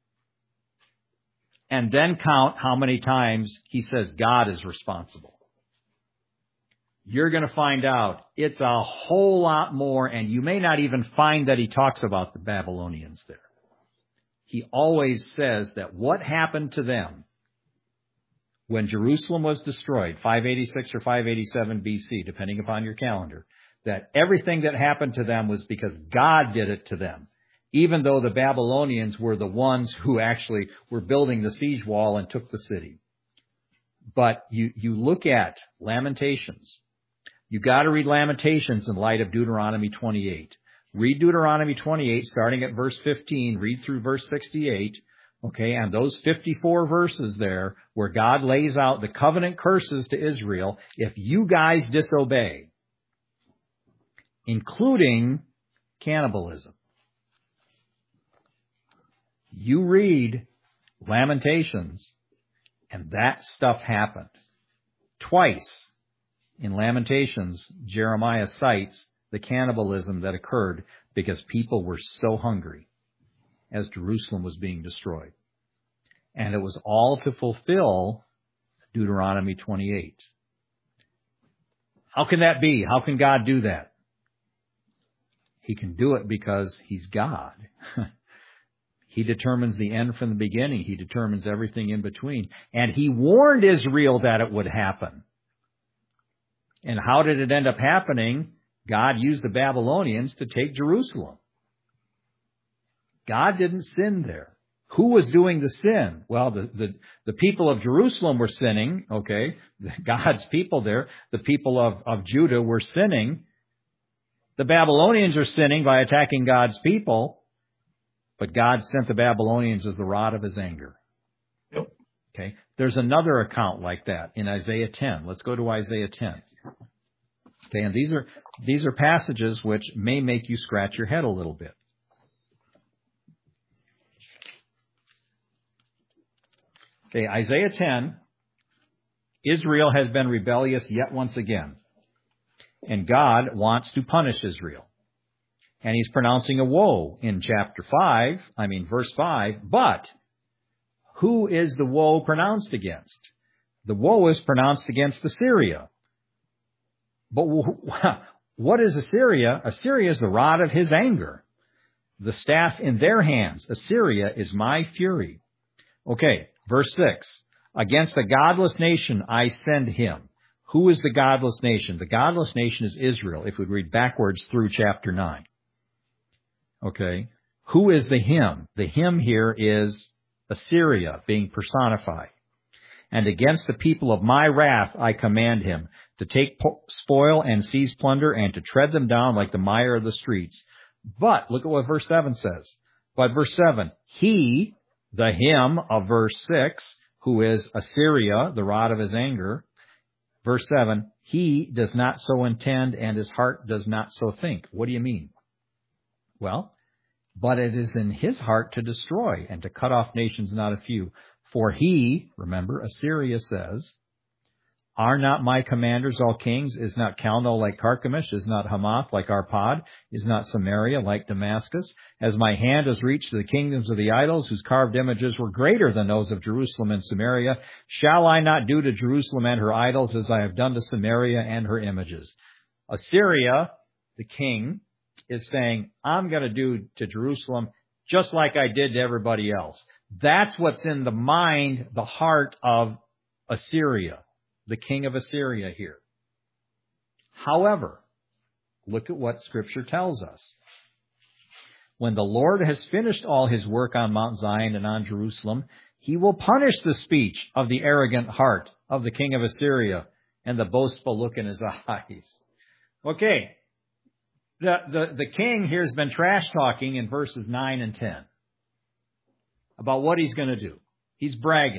Speaker 1: And then count how many times he says God is responsible. You're going to find out it's a whole lot more, and you may not even find that he talks about the Babylonians there. He always says that what happened to them when Jerusalem was destroyed, five eighty-six or five eighty-seven B C, depending upon your calendar, that everything that happened to them was because God did it to them, even though the Babylonians were the ones who actually were building the siege wall and took the city. But you, you look at Lamentations. You got to read Lamentations in light of Deuteronomy twenty-eight. Read Deuteronomy twenty-eight, starting at verse fifteen, read through verse sixty-eight, okay, and those fifty-four verses there where God lays out the covenant curses to Israel if you guys disobey, including cannibalism. You read Lamentations, and that stuff happened. Twice in Lamentations, Jeremiah cites the cannibalism that occurred because people were so hungry as Jerusalem was being destroyed. And it was all to fulfill Deuteronomy twenty-eight. How can that be? How can God do that? He can do it because He's God. He determines the end from the beginning. He determines everything in between. And He warned Israel that it would happen. And how did it end up happening? God used the Babylonians to take Jerusalem. God didn't sin there. Who was doing the sin? Well, the, the, the people of Jerusalem were sinning, okay? God's people there. The people of, of Judah were sinning. The Babylonians are sinning by attacking God's people. But God sent the Babylonians as the rod of his anger.
Speaker 13: Yep.
Speaker 1: Okay. There's another account like that in Isaiah ten. Let's go to Isaiah ten. Okay, and these are these are passages which may make you scratch your head a little bit. Okay, Isaiah ten. Israel has been rebellious yet once again. And God wants to punish Israel. And he's pronouncing a woe in chapter five, I mean verse five, but who is the woe pronounced against? The woe is pronounced against Assyria. But what is Assyria? Assyria is the rod of his anger, the staff in their hands. Assyria is my fury. Okay, verse six. Against the godless nation I send him. Who is the godless nation? The godless nation is Israel, if we read backwards through chapter nine. Okay. Who is the him? The him here is Assyria being personified. And against the people of my wrath I command him to take spoil and seize plunder and to tread them down like the mire of the streets. But look at what verse seven says. But verse seven, he, the him of verse six, who is Assyria, the rod of his anger. Verse seven, he does not so intend and his heart does not so think. What do you mean? Well, but it is in his heart to destroy and to cut off nations, not a few. For he, remember, Assyria says, are not my commanders all kings? Is not Calno like Carchemish? Is not Hamath like Arpad? Is not Samaria like Damascus? As my hand has reached to the kingdoms of the idols, whose carved images were greater than those of Jerusalem and Samaria, shall I not do to Jerusalem and her idols as I have done to Samaria and her images? Assyria, the king, is saying, I'm going to do to Jerusalem just like I did to everybody else. That's what's in the mind, the heart of Assyria, the king of Assyria here. However, look at what Scripture tells us. When the Lord has finished all his work on Mount Zion and on Jerusalem, he will punish the speech of the arrogant heart of the king of Assyria and the boastful look in his eyes. Okay. The, the, the king here has been trash talking in verses nine and ten about what he's going to do. He's bragging.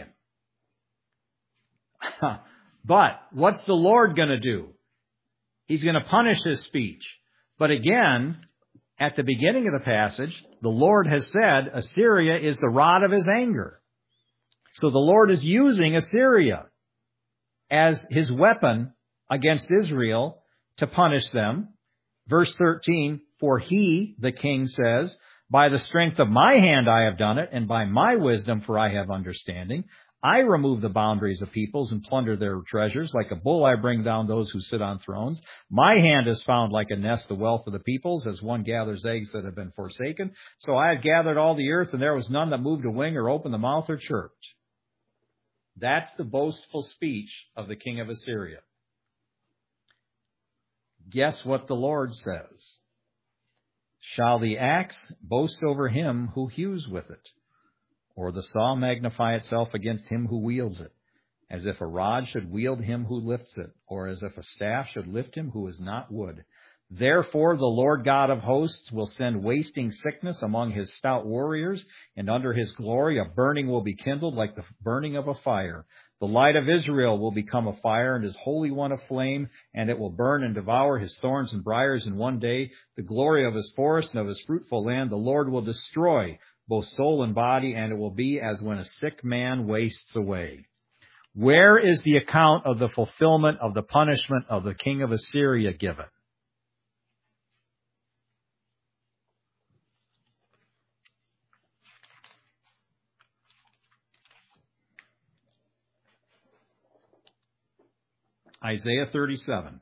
Speaker 1: But what's the Lord going to do? He's going to punish his speech. But again, at the beginning of the passage, the Lord has said Assyria is the rod of his anger. So the Lord is using Assyria as his weapon against Israel to punish them. Verse thirteen, for he, the king, says, by the strength of my hand I have done it, and by my wisdom, for I have understanding. I remove the boundaries of peoples and plunder their treasures. Like a bull I bring down those who sit on thrones. My hand has found like a nest the wealth of the peoples, as one gathers eggs that have been forsaken. So I have gathered all the earth, and there was none that moved a wing or opened the mouth or chirped. That's the boastful speech of the king of Assyria. Guess what the Lord says? Shall the axe boast over him who hews with it? Or the saw magnify itself against him who wields it? As if a rod should wield him who lifts it, or as if a staff should lift him who is not wood. Therefore the Lord God of hosts will send wasting sickness among his stout warriors, and under his glory a burning will be kindled like the burning of a fire. The light of Israel will become a fire, and his Holy One a flame, and it will burn and devour his thorns and briars in one day. The glory of his forest and of his fruitful land the Lord will destroy, both soul and body, and it will be as when a sick man wastes away. Where is the account of the fulfillment of the punishment of the king of Assyria given? Isaiah thirty-seven.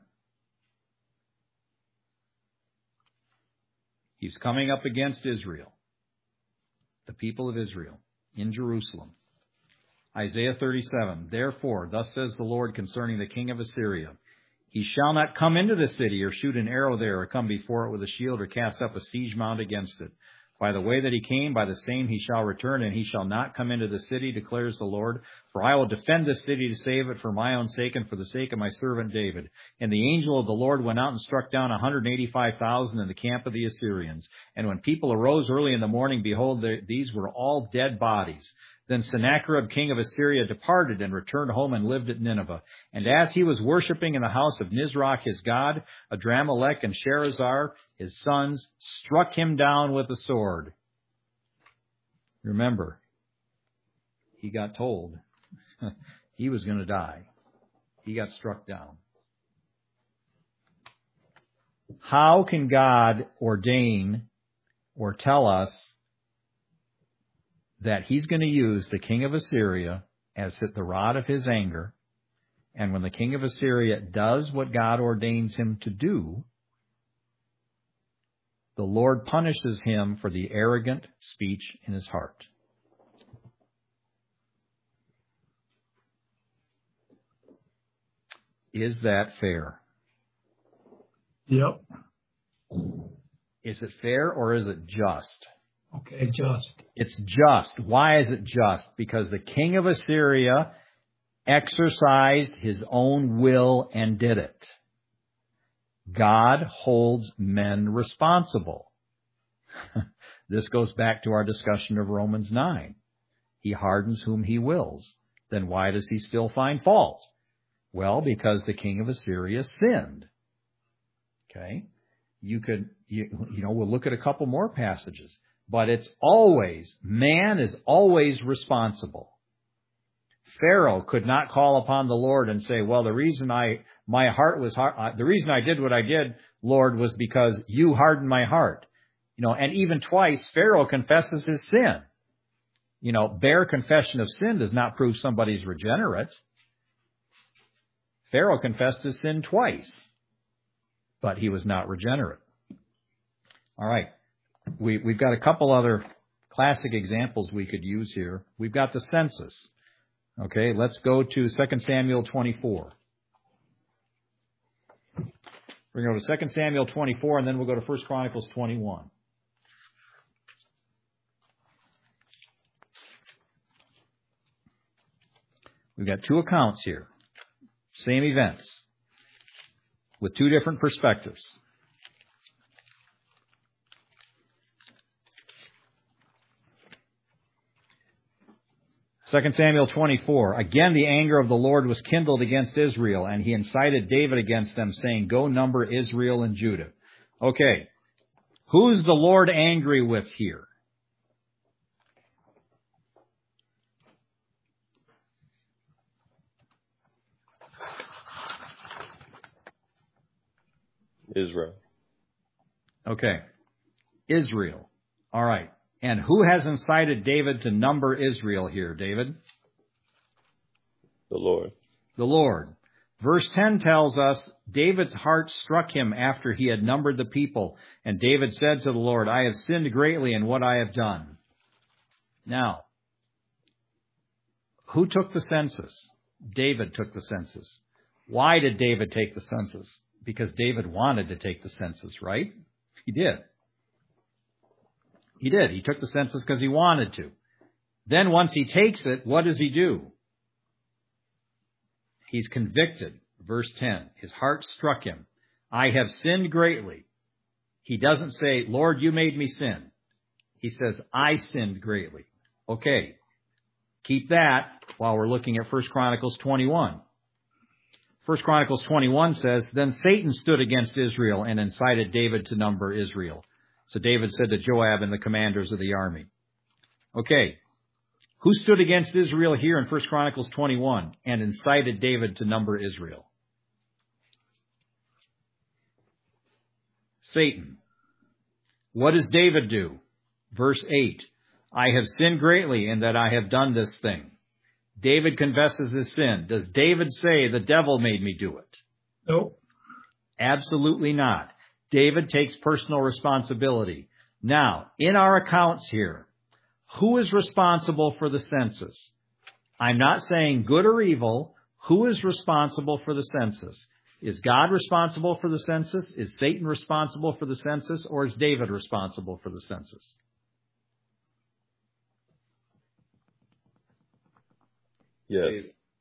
Speaker 1: He's coming up against Israel, the people of Israel, in Jerusalem. Isaiah thirty-seven. Therefore, thus says the Lord concerning the king of Assyria, he shall not come into the city or shoot an arrow there or come before it with a shield or cast up a siege mound against it. By the way that he came, by the same he shall return, and he shall not come into the city, declares the Lord. For I will defend this city to save it for my own sake and for the sake of my servant David. And the angel of the Lord went out and struck down one hundred eighty-five thousand in the camp of the Assyrians. And when people arose early in the morning, behold, these were all dead bodies. Then Sennacherib, king of Assyria, departed and returned home and lived at Nineveh. And as he was worshipping in the house of Nisroch his god, Adramelech and Sherazar, his sons, struck him down with a sword. Remember, he got told he was going to die. He got struck down. How can God ordain or tell us that he's going to use the king of Assyria as the rod of his anger, and when the king of Assyria does what God ordains him to do, the Lord punishes him for the arrogant speech in his heart? Is that fair?
Speaker 4: Yep.
Speaker 1: Is it fair or is it just?
Speaker 4: Okay, just.
Speaker 1: It's just. Why is it just? Because the king of Assyria exercised his own will and did it. God holds men responsible. This goes back to our discussion of Romans nine. He hardens whom he wills. Then why does he still find fault? Well, because the king of Assyria sinned. Okay? You could, you, you know, we'll look at a couple more passages. But it's always, man is always responsible. Pharaoh could not call upon the Lord and say, well, the reason I, my heart was hard, the reason I did what I did, Lord, was because you hardened my heart. You know, and even twice, Pharaoh confesses his sin. You know, bare confession of sin does not prove somebody's regenerate. Pharaoh confessed his sin twice, but he was not regenerate. All right. We, we've got a couple other classic examples we could use here. We've got the census. Okay, let's go to Second Samuel twenty-four. We're going to go to Second Samuel twenty-four, and then we'll go to First Chronicles twenty-one. We've got two accounts here. Same events, with two different perspectives. Second Samuel twenty-four. Again, the anger of the Lord was kindled against Israel, and he incited David against them, saying, go number Israel and Judah. Okay. Who's the Lord angry with here?
Speaker 2: Israel.
Speaker 1: Okay. Israel. All right. And who has incited David to number Israel here, David?
Speaker 2: The Lord.
Speaker 1: The Lord. Verse ten tells us, David's heart struck him after he had numbered the people. And David said to the Lord, I have sinned greatly in what I have done. Now, who took the census? David took the census. Why did David take the census? Because David wanted to take the census, right? He did. He did. He took the census because he wanted to. Then once he takes it, what does he do? He's convicted. Verse ten. His heart struck him. I have sinned greatly. He doesn't say, Lord, you made me sin. He says, I sinned greatly. Okay. Keep that while we're looking at First Chronicles twenty-one. First Chronicles twenty-one says, then Satan stood against Israel and incited David to number Israel. So David said to Joab and the commanders of the army. Okay. Who stood against Israel here in First Chronicles twenty-one and incited David to number Israel? Satan. What does David do? Verse eight. I have sinned greatly in that I have done this thing. David confesses his sin. Does David say the devil made me do it?
Speaker 4: Nope.
Speaker 1: Absolutely not. David takes personal responsibility. Now, in our accounts here, who is responsible for the census? I'm not saying good or evil. Who is responsible for the census? Is God responsible for the census? Is Satan responsible for the census? Or is David responsible for the census?
Speaker 2: Yes.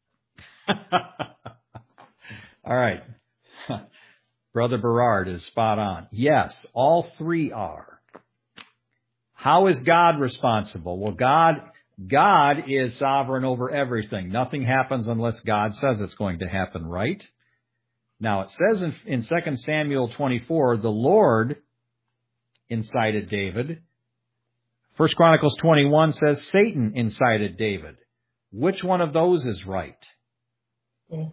Speaker 1: All right. Brother Berard is spot on. Yes, all three are. How is God responsible? Well, God, God is sovereign over everything. Nothing happens unless God says it's going to happen, right? Now, it says in, in Second Samuel twenty-four, the Lord incited David. First Chronicles twenty-one says Satan incited David. Which one of those is right?
Speaker 12: Yeah.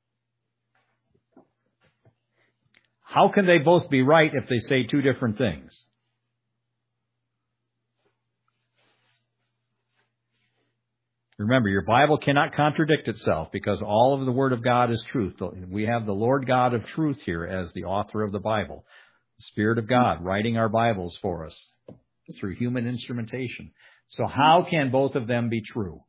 Speaker 1: How can they both be right if they say two different things? Remember, your Bible cannot contradict itself because all of the Word of God is truth. We have the Lord God of truth here as the author of the Bible. The Spirit of God writing our Bibles for us through human instrumentation. So how can both of them be true?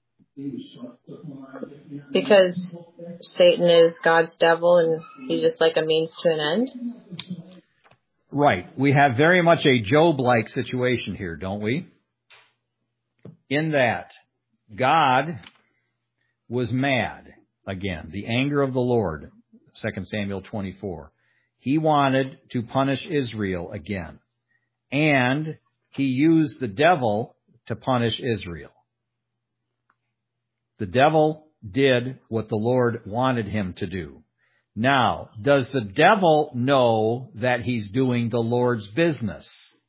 Speaker 12: Because Satan is God's devil and he's just like a means to an end?
Speaker 1: Right. We have very much a Job-like situation here, don't we? In that God was mad again. The anger of the Lord, Second Samuel twenty-four. He wanted to punish Israel again. And he used the devil to punish Israel. The devil did what the Lord wanted him to do. Now, does the devil know that he's doing the Lord's business?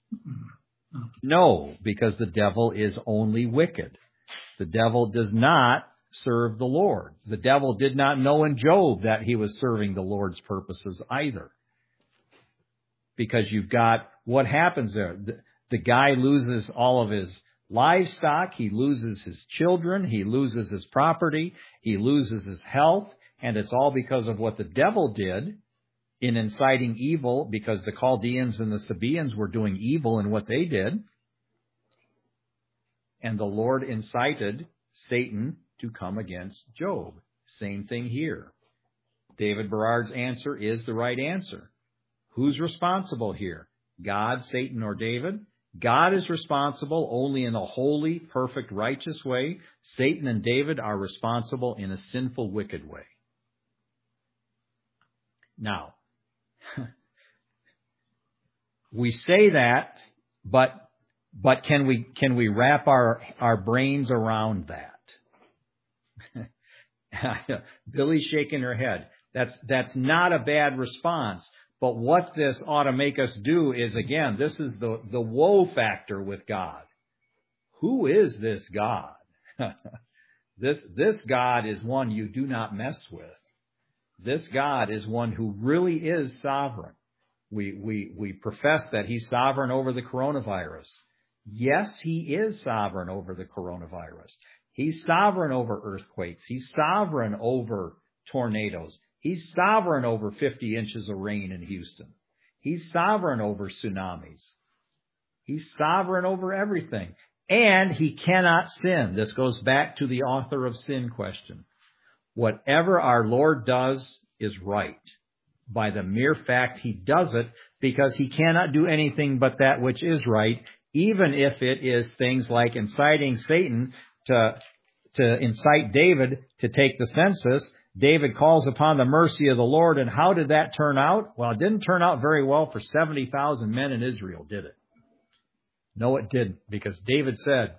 Speaker 1: No, because the devil is only wicked. The devil does not serve the Lord. The devil did not know in Job that he was serving the Lord's purposes either. Because you've got, what happens there? The, the guy loses all of his livestock, he loses his children, he loses his property, he loses his health, and it's all because of what the devil did in inciting evil, because the Chaldeans and the Sabaeans were doing evil in what they did. And the Lord incited Satan to come against Job. Same thing here. David Berard's answer is the right answer. Who's responsible here? God, Satan, or David? God is responsible only in a holy, perfect, righteous way. Satan and David are responsible in a sinful, wicked way. Now, we say that, but but can we can we wrap our, our brains around that? Billy's shaking her head. That's that's not a bad response. But what this ought to make us do is, again, this is the, the woe factor with God. Who is this God? this, this God is one you do not mess with. This God is one who really is sovereign. We, we, we profess that he's sovereign over the coronavirus. Yes, he is sovereign over the coronavirus. He's sovereign over earthquakes. He's sovereign over tornadoes. He's sovereign over fifty inches of rain in Houston. He's sovereign over tsunamis. He's sovereign over everything. And he cannot sin. This goes back to the author of sin question. Whatever our Lord does is right by the mere fact he does it, because he cannot do anything but that which is right, even if it is things like inciting Satan to, to incite David to take the census. David calls upon the mercy of the Lord, and how did that turn out? Well, it didn't turn out very well for seventy thousand men in Israel, did it? No, it didn't, because David said,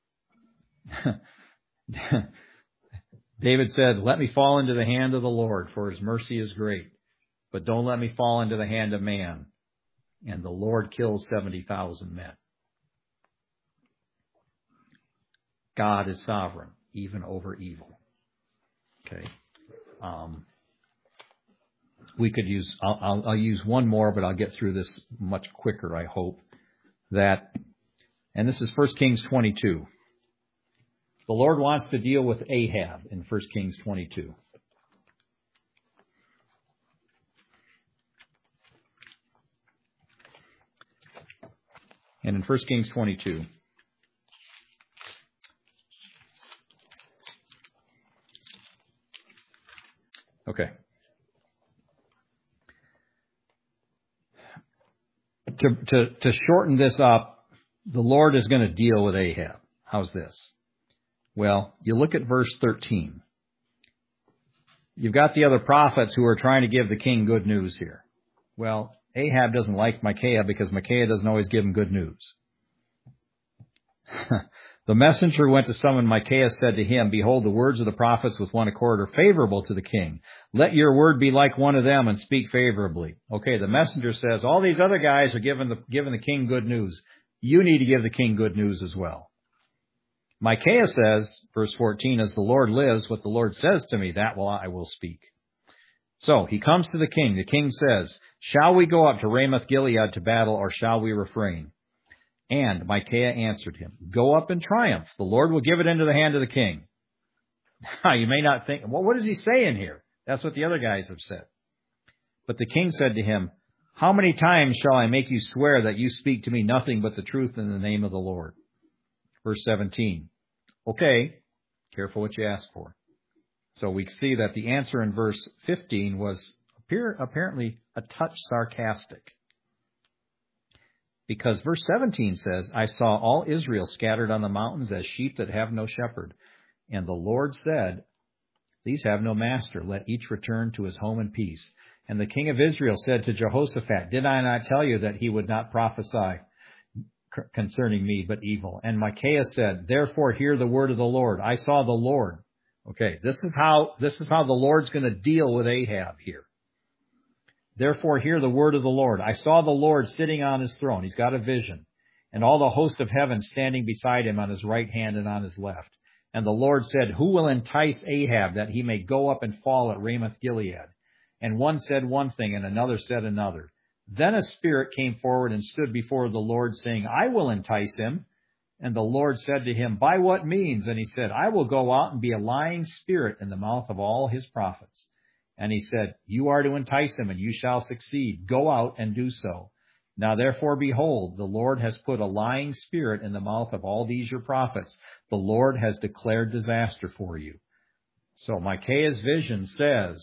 Speaker 1: David said, let me fall into the hand of the Lord, for his mercy is great, but don't let me fall into the hand of man. And the Lord kills seventy thousand men. God is sovereign, even over evil. Okay. Um, we could use, I'll, I'll, I'll use one more, but I'll get through this much quicker, I hope. That, and this is First Kings twenty-two. The Lord wants to deal with Ahab in First Kings twenty-two. And in First Kings twenty-two, okay. To, to, to shorten this up, the Lord is going to deal with Ahab. How's this? Well, you look at verse thirteen. You've got the other prophets who are trying to give the king good news here. Well, Ahab doesn't like Micaiah because Micaiah doesn't always give him good news. The messenger who went to summon Micaiah said to him, Behold, the words of the prophets with one accord are favorable to the king. Let your word be like one of them and speak favorably. Okay, the messenger says, all these other guys are giving the, giving the king good news. You need to give the king good news as well. Micaiah says, verse fourteen, As the Lord lives, what the Lord says to me, that will I will speak. So he comes to the king. The king says, Shall we go up to Ramoth-Gilead to battle, or shall we refrain? And Micaiah answered him, Go up in triumph. The Lord will give it into the hand of the king. Now, you may not think, well, what is he saying here? That's what the other guys have said. But the king said to him, How many times shall I make you swear that you speak to me nothing but the truth in the name of the Lord? Verse seventeen. Okay, careful what you ask for. So we see that the answer in verse fifteen was apparently a touch sarcastic. Because verse seventeen says, I saw all Israel scattered on the mountains as sheep that have no shepherd. And the Lord said, These have no master. Let each return to his home in peace. And the king of Israel said to Jehoshaphat, Did I not tell you that he would not prophesy concerning me, but evil? And Micaiah said, Therefore hear the word of the Lord. I saw the Lord. Okay, this is how, this is how the Lord's going to deal with Ahab here. Therefore hear the word of the Lord. I saw the Lord sitting on his throne. He's got a vision. And all the host of heaven standing beside him on his right hand and on his left. And the Lord said, Who will entice Ahab that he may go up and fall at Ramoth-Gilead? And one said one thing and another said another. Then a spirit came forward and stood before the Lord, saying, I will entice him. And the Lord said to him, By what means? And he said, I will go out and be a lying spirit in the mouth of all his prophets. And he said, You are to entice him, and you shall succeed. Go out and do so. Now therefore, behold, the Lord has put a lying spirit in the mouth of all these your prophets. The Lord has declared disaster for you. So Micaiah's vision says,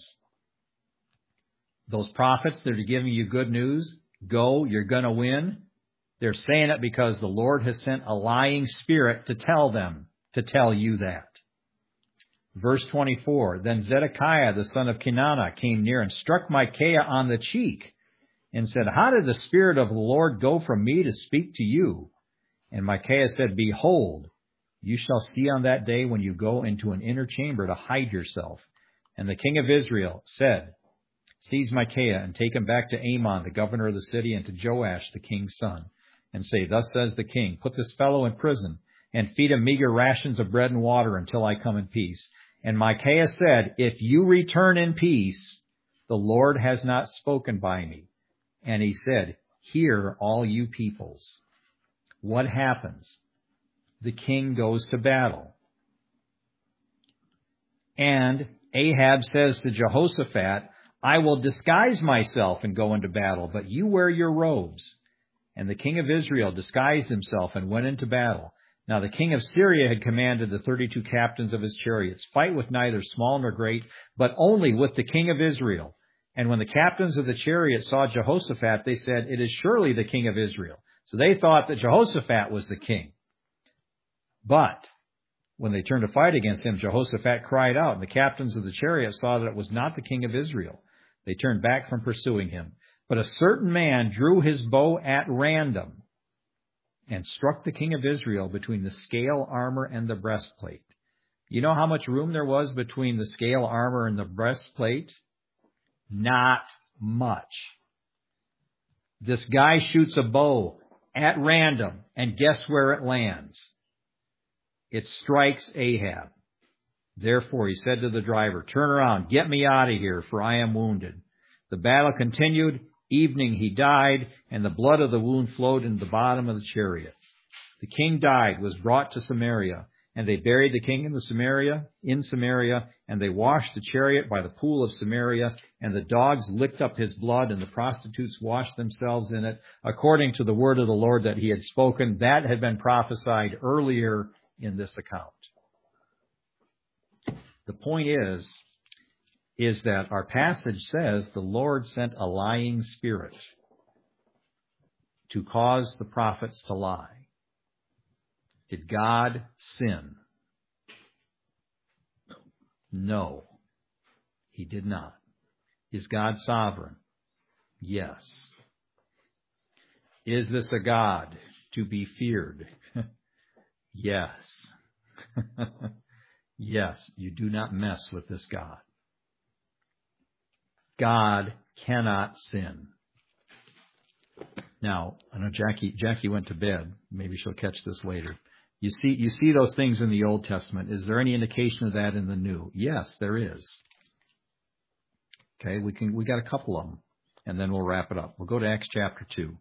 Speaker 1: those prophets that are giving you good news, go, you're going to win. They're saying it because the Lord has sent a lying spirit to tell them, to tell you that. Verse twenty-four, Then Zedekiah, the son of Kenana, came near and struck Micaiah on the cheek and said, How did the Spirit of the Lord go from me to speak to you? And Micaiah said, Behold, you shall see on that day when you go into an inner chamber to hide yourself. And the king of Israel said, Seize Micaiah and take him back to Amon, the governor of the city, and to Joash, the king's son, and say, Thus says the king, Put this fellow in prison and feed him meager rations of bread and water until I come in peace. And Micaiah said, If you return in peace, the Lord has not spoken by me. And he said, Hear, all you peoples. What happens? The king goes to battle. And Ahab says to Jehoshaphat, I will disguise myself and go into battle, but you wear your robes. And the king of Israel disguised himself and went into battle. Now the king of Syria had commanded the thirty-two captains of his chariots, Fight with neither small nor great, but only with the king of Israel. And when the captains of the chariots saw Jehoshaphat, they said, It is surely the king of Israel. So they thought that Jehoshaphat was the king. But when they turned to fight against him, Jehoshaphat cried out, and the captains of the chariots saw that it was not the king of Israel. They turned back from pursuing him. But a certain man drew his bow at random and struck the king of Israel between the scale armor and the breastplate. You know how much room there was between the scale armor and the breastplate? Not much. This guy shoots a bow at random, and guess where it lands? It strikes Ahab. Therefore he said to the driver, Turn around, get me out of here, for I am wounded. The battle continued. Evening he died, and the blood of the wound flowed into the bottom of the chariot. The king died, was brought to Samaria, and they buried the king in the Samaria, in Samaria, and they washed the chariot by the pool of Samaria, and the dogs licked up his blood, and the prostitutes washed themselves in it, according to the word of the Lord that he had spoken. That had been prophesied earlier in this account. The point is, is that our passage says the Lord sent a lying spirit to cause the prophets to lie. Did God sin? No, he did not. Is God sovereign? Yes. Is this a God to be feared? Yes. Yes, you do not mess with this God. God cannot sin. Now, I know Jackie, Jackie went to bed. Maybe she'll catch this later. You see, you see those things in the Old Testament. Is there any indication of that in the New? Yes, there is. Okay, we can, we got a couple of them, and then we'll wrap it up. We'll go to Acts chapter two.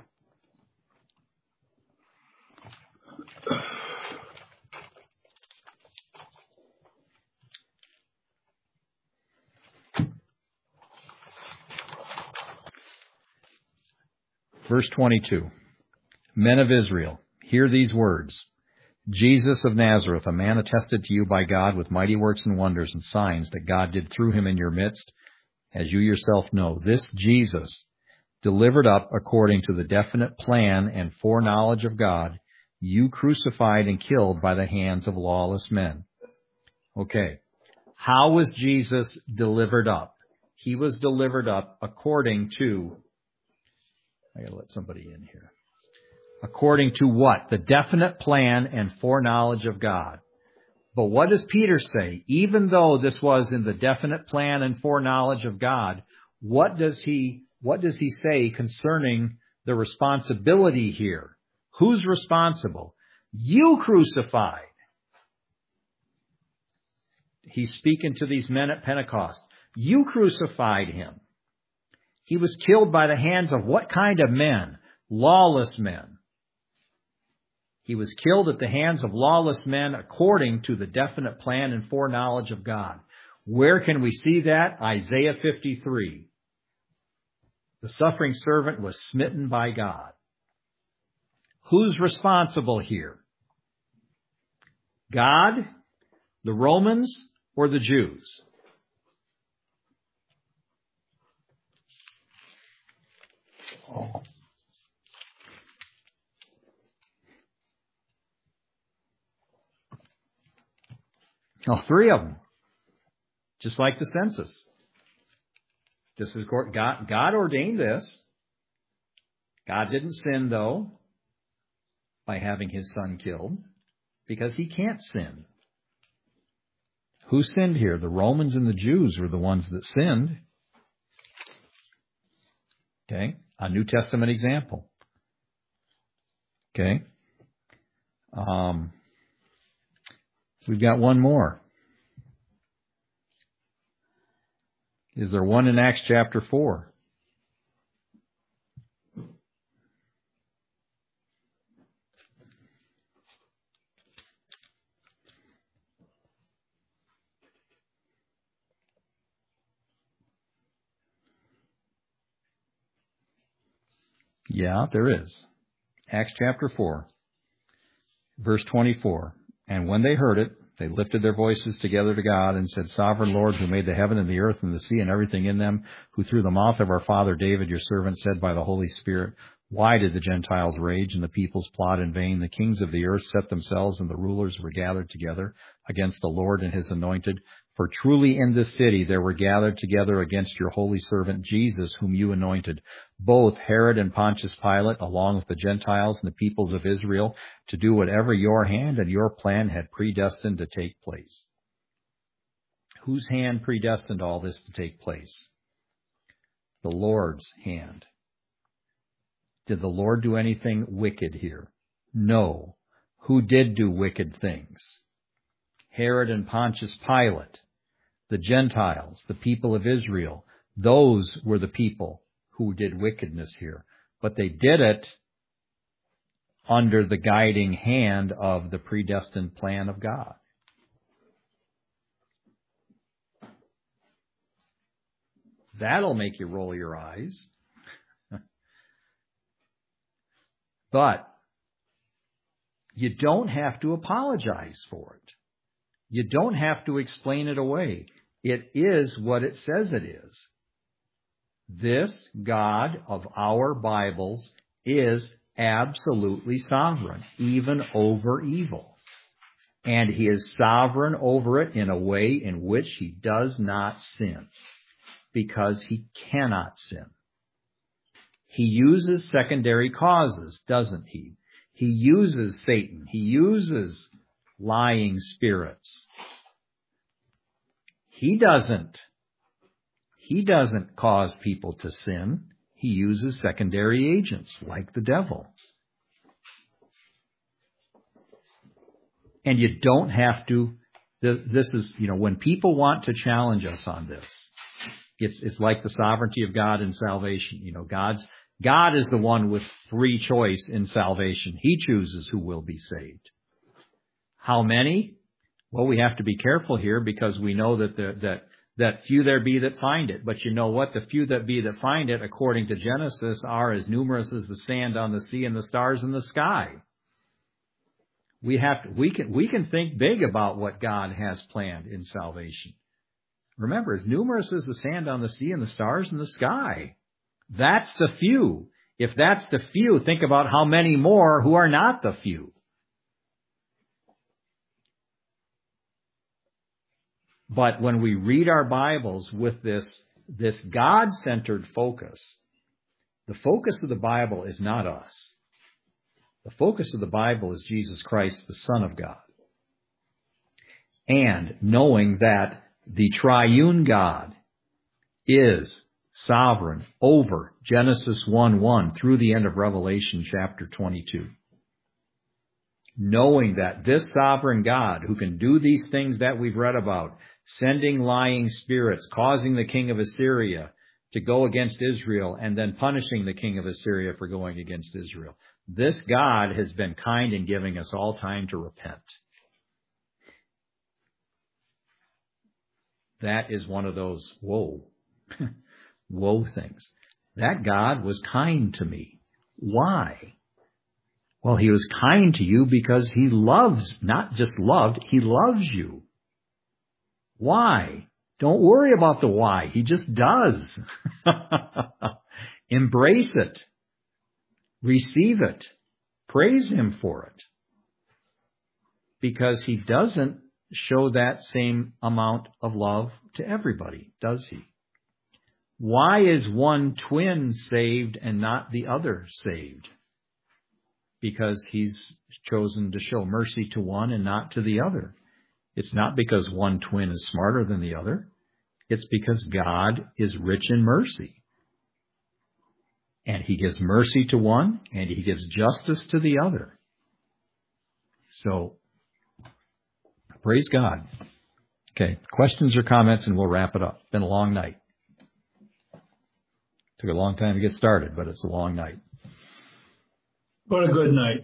Speaker 1: Verse twenty-two. Men of Israel, hear these words. Jesus of Nazareth, a man attested to you by God with mighty works and wonders and signs that God did through him in your midst, as you yourself know. This Jesus, delivered up according to the definite plan and foreknowledge of God, you crucified and killed by the hands of lawless men. Okay. How was Jesus delivered up? He was delivered up according to, I gotta let somebody in here. According to what? The definite plan and foreknowledge of God. But what does Peter say? Even though this was in the definite plan and foreknowledge of God, what does he, what does he say concerning the responsibility here? Who's responsible? You crucified. He's speaking to these men at Pentecost. You crucified him. He was killed by the hands of what kind of men? Lawless men. He was killed at the hands of lawless men according to the definite plan and foreknowledge of God. Where can we see that? Isaiah fifty-three. The suffering servant was smitten by God. Who's responsible here? God, the Romans, or the Jews? Oh. All three of them. Just like the census. This is God, God ordained this. God didn't sin, though, by having his son killed, because he can't sin. Who sinned here? The Romans and the Jews were the ones that sinned. Okay, a New Testament example. Okay. Um, we've got one more. Is there one in Acts chapter four? Yeah, there is. Acts chapter four, verse twenty-four. And when they heard it, they lifted their voices together to God and said, Sovereign Lord, who made the heaven and the earth and the sea and everything in them, who through the mouth of our father David, your servant, said by the Holy Spirit, why did the Gentiles rage and the peoples plot in vain? The kings of the earth set themselves and the rulers were gathered together against the Lord and his anointed. For truly in this city there were gathered together against your holy servant Jesus, whom you anointed, both Herod and Pontius Pilate, along with the Gentiles and the peoples of Israel, to do whatever your hand and your plan had predestined to take place. Whose hand predestined all this to take place? The Lord's hand. Did the Lord do anything wicked here? No. Who did do wicked things? Herod and Pontius Pilate, the Gentiles, the people of Israel. Those were the people who did wickedness here. But they did it under the guiding hand of the predestined plan of God. That'll make you roll your eyes. But you don't have to apologize for it. You don't have to explain it away. It is what it says it is. This God of our Bibles is absolutely sovereign, even over evil. And he is sovereign over it in a way in which he does not sin, because he cannot sin. He uses secondary causes, doesn't he? He uses Satan. He uses lying spirits. He doesn't. He doesn't cause people to sin. He uses secondary agents like the devil. And you don't have to, this is, you know, when people want to challenge us on this, it's, it's like the sovereignty of God in salvation. You know, God's, God is the one with free choice in salvation. He chooses who will be saved. How many? Well, we have to be careful here because we know that the, that, that few there be that find it. But you know what? The few that be that find it, according to Genesis, are as numerous as the sand on the sea and the stars in the sky. We have to, we can, we can think big about what God has planned in salvation. Remember, as numerous as the sand on the sea and the stars in the sky. That's the few. If that's the few, think about how many more who are not the few. But when we read our Bibles with this, this God-centered focus, the focus of the Bible is not us. The focus of the Bible is Jesus Christ, the Son of God. And knowing that the triune God is sovereign over Genesis one one through the end of Revelation chapter twenty-two. Knowing that this sovereign God who can do these things that we've read about, sending lying spirits, causing the king of Assyria to go against Israel, and then punishing the king of Assyria for going against Israel. This God has been kind in giving us all time to repent. That is one of those, whoa, whoa things. That God was kind to me. Why? Well, he was kind to you because he loves, not just loved, he loves you. Why? Don't worry about the why. He just does. Embrace it. Receive it. Praise him for it. Because he doesn't show that same amount of love to everybody, does he? Why is one twin saved and not the other saved? Because he's chosen to show mercy to one and not to the other. It's not because one twin is smarter than the other. It's because God is rich in mercy. And he gives mercy to one, and he gives justice to the other. So, praise God. Okay, questions or comments, and we'll wrap it up. It's been a long night. Took a long time to get started, but it's a long night.
Speaker 4: What a good night.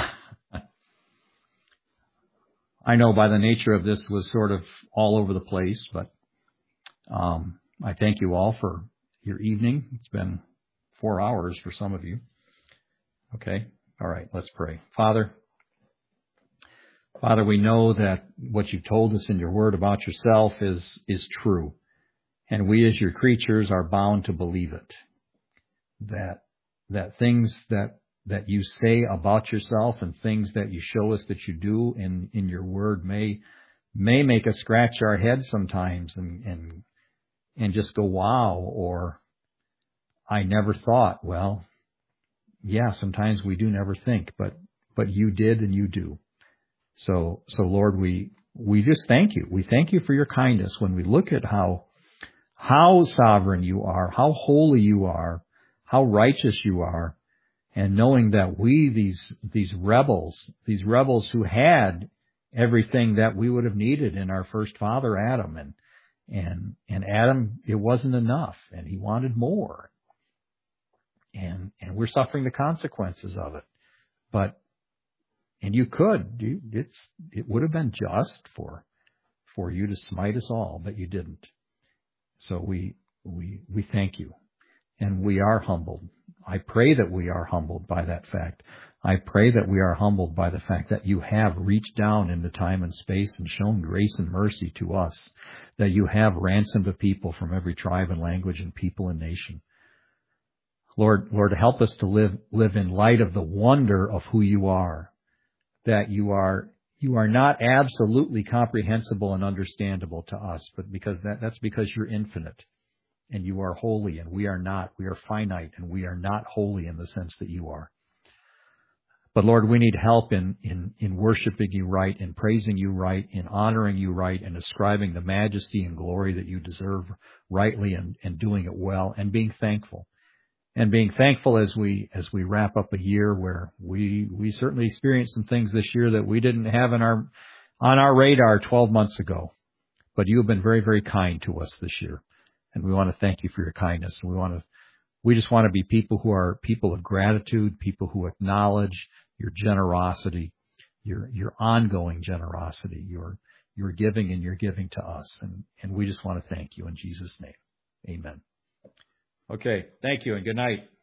Speaker 1: I know by the nature of this was sort of all over the place, but um, I thank you all for your evening. It's been four hours for some of you. Okay. All right. Let's pray. Father, Father, we know that what you've told us in your word about yourself is, is true. And we as your creatures are bound to believe it. That, that things that, that you say about yourself and things that you show us that you do in, in your word may, may make us scratch our heads sometimes and, and, and just go, wow, or I never thought. Well, yeah, sometimes we do never think, but, but you did and you do. So, so Lord, we, we just thank you. We thank you for your kindness when we look at how, how sovereign you are, how holy you are, how righteous you are, and knowing that we, these, these rebels, these rebels who had everything that we would have needed in our first father, Adam, and, and, and Adam, it wasn't enough, and he wanted more. And, and we're suffering the consequences of it. But, and you could, you, it's, it would have been just for, for you to smite us all, but you didn't. So we, we, we thank you. And we are humbled. I pray that we are humbled by that fact. I pray that we are humbled by the fact that you have reached down into time and space and shown grace and mercy to us, that you have ransomed a people from every tribe and language and people and nation. Lord, Lord, help us to live, live in light of the wonder of who you are, that you are, You are not absolutely comprehensible and understandable to us, but because that, that's because you're infinite and you are holy and we are not. We are finite and we are not holy in the sense that you are. But Lord, we need help in, in, in worshiping you right, in praising you right, in honoring you right, and ascribing the majesty and glory that you deserve rightly and, and doing it well and being thankful. And being thankful as we as we wrap up a year where we we certainly experienced some things this year that we didn't have in our on our radar twelve months ago. But you have been very, very kind to us this year. And we want to thank you for your kindness. And we want to we just want to be people who are people of gratitude, people who acknowledge your generosity, your your ongoing generosity, your your giving and your giving to us. And, and we just want to thank you in Jesus' name. Amen. Okay, thank you and good night.